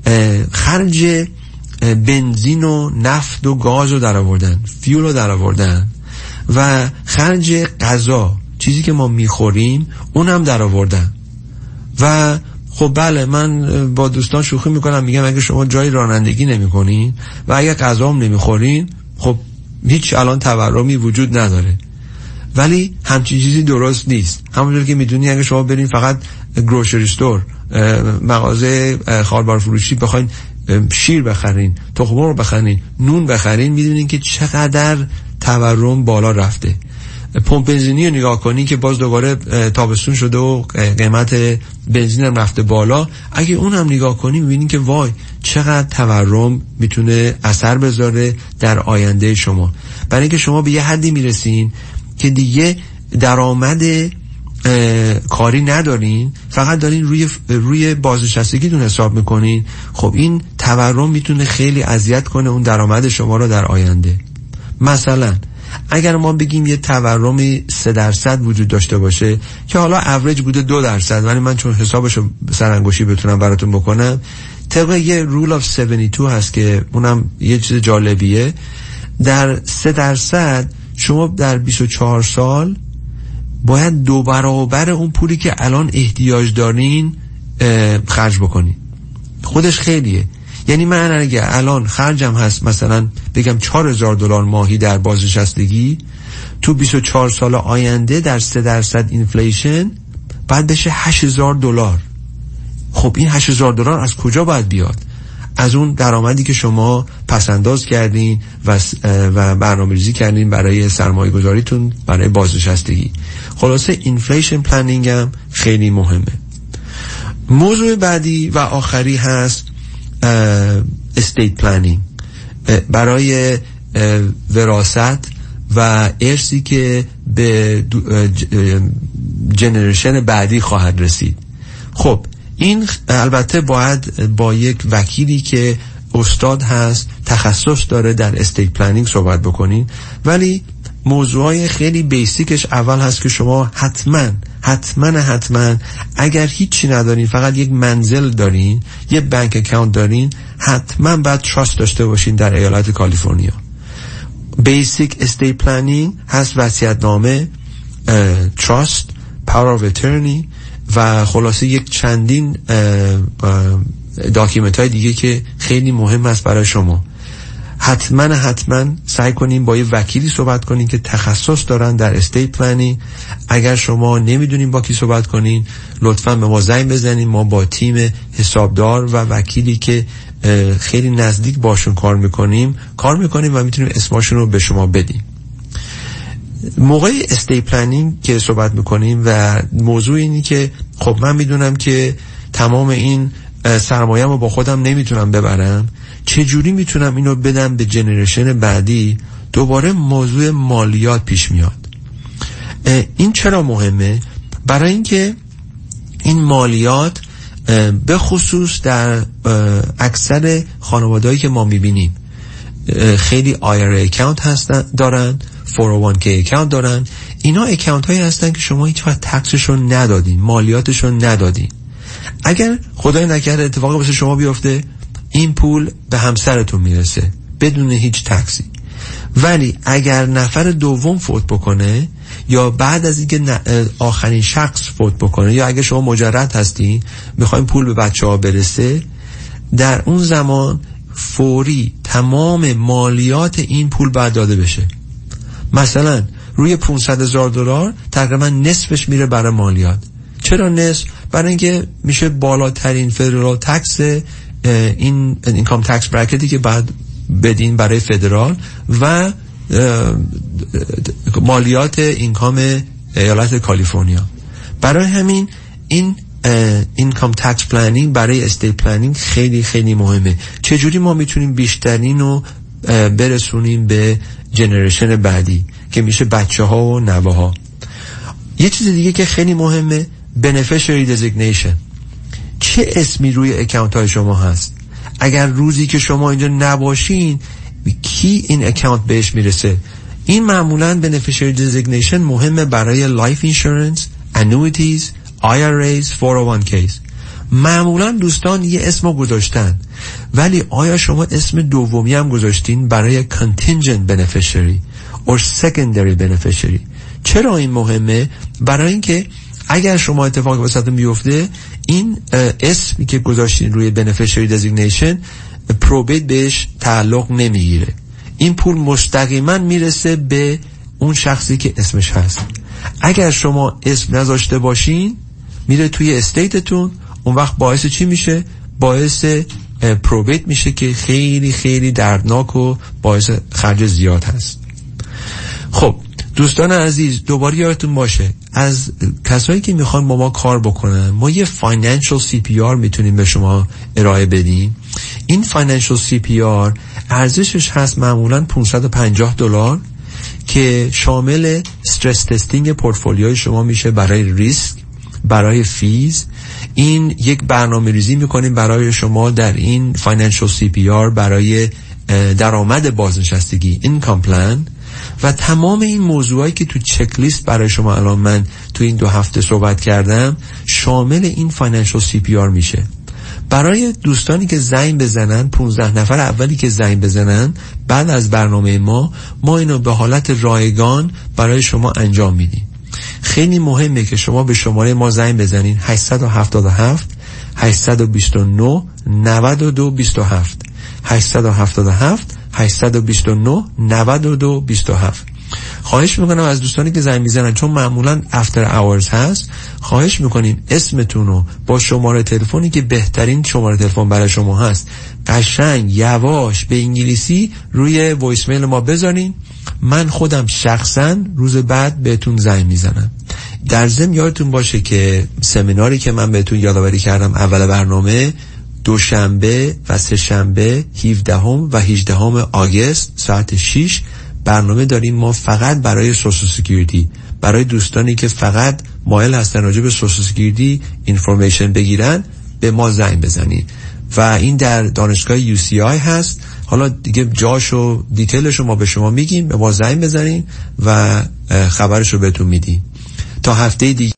خرج بنزین و نفت و گاز رو در آوردن، فیول رو در آوردن و خرج غذا، چیزی که ما میخوریم، اونم در آوردن. و خب بله، من با دوستان شوخی میکنم، میگم اگه شما جای رانندگی نمیکنین و اگه غذا هم نمیخورین، خب هیچ الان تورمی وجود نداره. ولی همچین چیزی درست نیست. همونطور که میدونی اگه شما برین فقط گروسری استور، مغازه خالبار فروشی، بخواین شیر بخرین، تخم مرغ بخرین، نون بخرین، میدونین که چقدر تورم بالا رفته. پمپ بنزینی رو نگاه کنین که باز دوباره تابستون شده و قیمت بنزین هم رفته بالا. اگه اون هم نگاه کنین میبینین که وای چقدر تورم میتونه اثر بذاره در آینده شما. برای اینکه شما به یه حدی میرسین که دیگه درآمد کاری ندارین، فقط دارین روی روی بازنشستگیتون حساب میکنین. خب این تورم میتونه خیلی اذیت کنه اون درآمد شما رو در آینده. مثلا اگر ما بگیم یه تورمی سه درصد وجود داشته باشه که حالا اوریج بوده دو درصد، ولی من چون حسابشو سرانگشتی بتونم براتون بکنم، طبق یه رول آف هفتاد و دو هست که اونم یه چیز جالبیه. در سه درصد شما در بیست و چهار سال باید دو برابر اون پولی که الان احتیاج دارین خرج بکنین. خودش خیلیه. یعنی من اگه الان خرجم هست مثلا بگم چهار هزار دلار ماهی در بازنشستگی، تو بیست و چهار سال آینده در سه درصد اینفلیشن بعد بشه هشت هزار دلار. خب این هشت هزار دلار از کجا باید بیاد؟ از اون درآمدی که شما پسنداز کردین و و برنامه‌ریزی کردین برای سرمایه گذاریتون برای بازنشستگی. خلاصه اینفلیشن پلنینگ هم خیلی مهمه. موضوع بعدی و آخری هست استیت پلنینگ، برای وراثت و ارثی که به جنریشن بعدی خواهد رسید. خب این البته باید با یک وکیلی که استاد هست، تخصص داره در استیت پلنینگ صحبت بکنین. ولی موضوعای خیلی بیسیکش اول هست که شما حتما حتما حتما اگر هیچی ندارین، فقط یک منزل دارین، یه بانک اکاونت دارین، حتما باید تراست داشته باشین در ایالت کالیفرنیا. بیسیک استیت پلنینگ هست وصیت‌نامه، تراست، پاور آف اترنی و خلاصه یک چندین داکیومنت های دیگه که خیلی مهم است برای شما. حتما حتما سعی کنین با یه وکیلی صحبت کنین که تخصص دارن در استیت پلنینگ. اگر شما نمیدونین با کی صحبت کنین، لطفاً به ما زنگ بزنین. ما با تیم حسابدار و وکیلی که خیلی نزدیک باشون کار میکنیم کار میکنیم و میتونیم اسمشون رو به شما بدیم. موقع استیت پلنینگ که صحبت میکنیم و موضوع اینی که خب من میدونم که تمام این سرمایه‌مو رو با خودم نمیتونم ببرم، چجوری میتونم اینو بدم به جنریشن بعدی؟ دوباره موضوع مالیات پیش میاد. این چرا مهمه؟ برای اینکه این مالیات به خصوص در اکثر خانوادهایی که ما میبینیم خیلی آی آر ای اکاونت هستن دارن، فور او وان کی اکاونت دارن. اینا اکاونت هایی هستن که شما هیچ وقت تکسشون ندادین، مالیاتشون ندادین. اگر خدای نکرده اتفاقی واسه شما بیفته، این پول به همسرتون میرسه بدون هیچ تکسی. ولی اگر نفر دوم فوت بکنه یا بعد از اینکه آخرین شخص فوت بکنه یا اگه شما مجرد هستین میخواین پول به بچه ها برسه، در اون زمان فوری تمام مالیات این پول باید داده بشه. مثلا روی پانصد هزار دلار تقریبا نصفش میره برای مالیات. چرا نصف؟ برای اینکه میشه بالاترین فدرال تکس این اینکام تکس برکتی که بعد بدین برای فدرال و مالیات اینکام ایالت کالیفرنیا. برای همین این اینکام تکس پلنینگ برای استیت پلنینگ خیلی خیلی مهمه. چجوری ما میتونیم بیشترین و برسونیم به جنریشن بعدی که میشه بچه ها و نوه ها. یه چیز دیگه که خیلی مهمه، beneficiary designation. چه اسمی روی اکانت های شما هست؟ اگر روزی که شما اینجا نباشین کی این اکانت بهش میرسه؟ این معمولاً beneficiary designation مهمه برای life insurance، annuities، آی آر ایز، فور او وان کیز. معمولاً دوستان یه اسمو گذاشتن، ولی آیا شما اسم دومی هم گذاشتین برای contingent beneficiary or secondary beneficiary؟ چرا این مهمه؟ برای اینکه اگر شما اتفاق واسطتون بیفته، این اسمی که گذاشتین روی beneficiary designation probate بهش تعلق نمیگیره. این پول مستقیما میرسه به اون شخصی که اسمش هست. اگر شما اسم نذاشته باشین میره توی استیتتون، اون وقت باعث چی میشه؟ باعث پروبیت میشه که خیلی خیلی دردناک و باعث خرج زیاد هست. خب دوستان عزیز، دوباره یادتون باشه از کسایی که میخوان با ما کار بکنن، ما یه فاینانشل سی پی آر میتونیم به شما ارائه بدیم. این فاینانشل سی پی آر ارزشش هست معمولاً پانصد و پنجاه دلار که شامل استرس تستینگ پورتفولیوی شما میشه برای ریسک، برای فیز. این یک برنامه ریزی میکنیم برای شما در این فاینانشل سی پی آر برای درآمد بازنشستگی، اینکام پلان، و تمام این موضوعایی که تو چک لیست برای شما الان من تو این دو هفته صحبت کردم شامل این فاینانشل سی پی آر میشه. برای دوستانی که زنگ بزنن، پانزده نفر اولی که زنگ بزنن بعد از برنامه ما، ما اینو به حالت رایگان برای شما انجام میدیم. خیلی مهمه که شما به شماره ما زنگ بزنین هشت هفت هفت هشت دو نه نه دو دو هفت هشت هفت هفت هشت دو نه نه دو دو هفت. خواهش میکنم از دوستانی که زنگ میزنن، چون معمولا افتر اورز هست، خواهش میکنیم اسمتون رو با شماره تلفنی که بهترین شماره تلفن برای شما هست قشنگ یواش به انگلیسی روی وایس میل ما بذارین. من خودم شخصا روز بعد بهتون زنگ میزنم. در ضمن یادتون باشه که سمیناری که من بهتون یادآوری کردم اول برنامه، دوشنبه و سه شنبه هفدهم و هجدهم آگوست ساعت شش برنامه داریم ما فقط برای سوشال سکیوریتی، برای دوستانی که فقط مایل هستن راجع به سوشال سکیوریتی اینفورمیشن بگیرن به ما زنگ بزنید و این در دانشگاه یو سی آی هست. حالا دیگه جاش و دیتیلش رو ما به شما میگیم، به ما زنگ بزنین و خبرش رو بهتون میدیم. تا هفته دیگه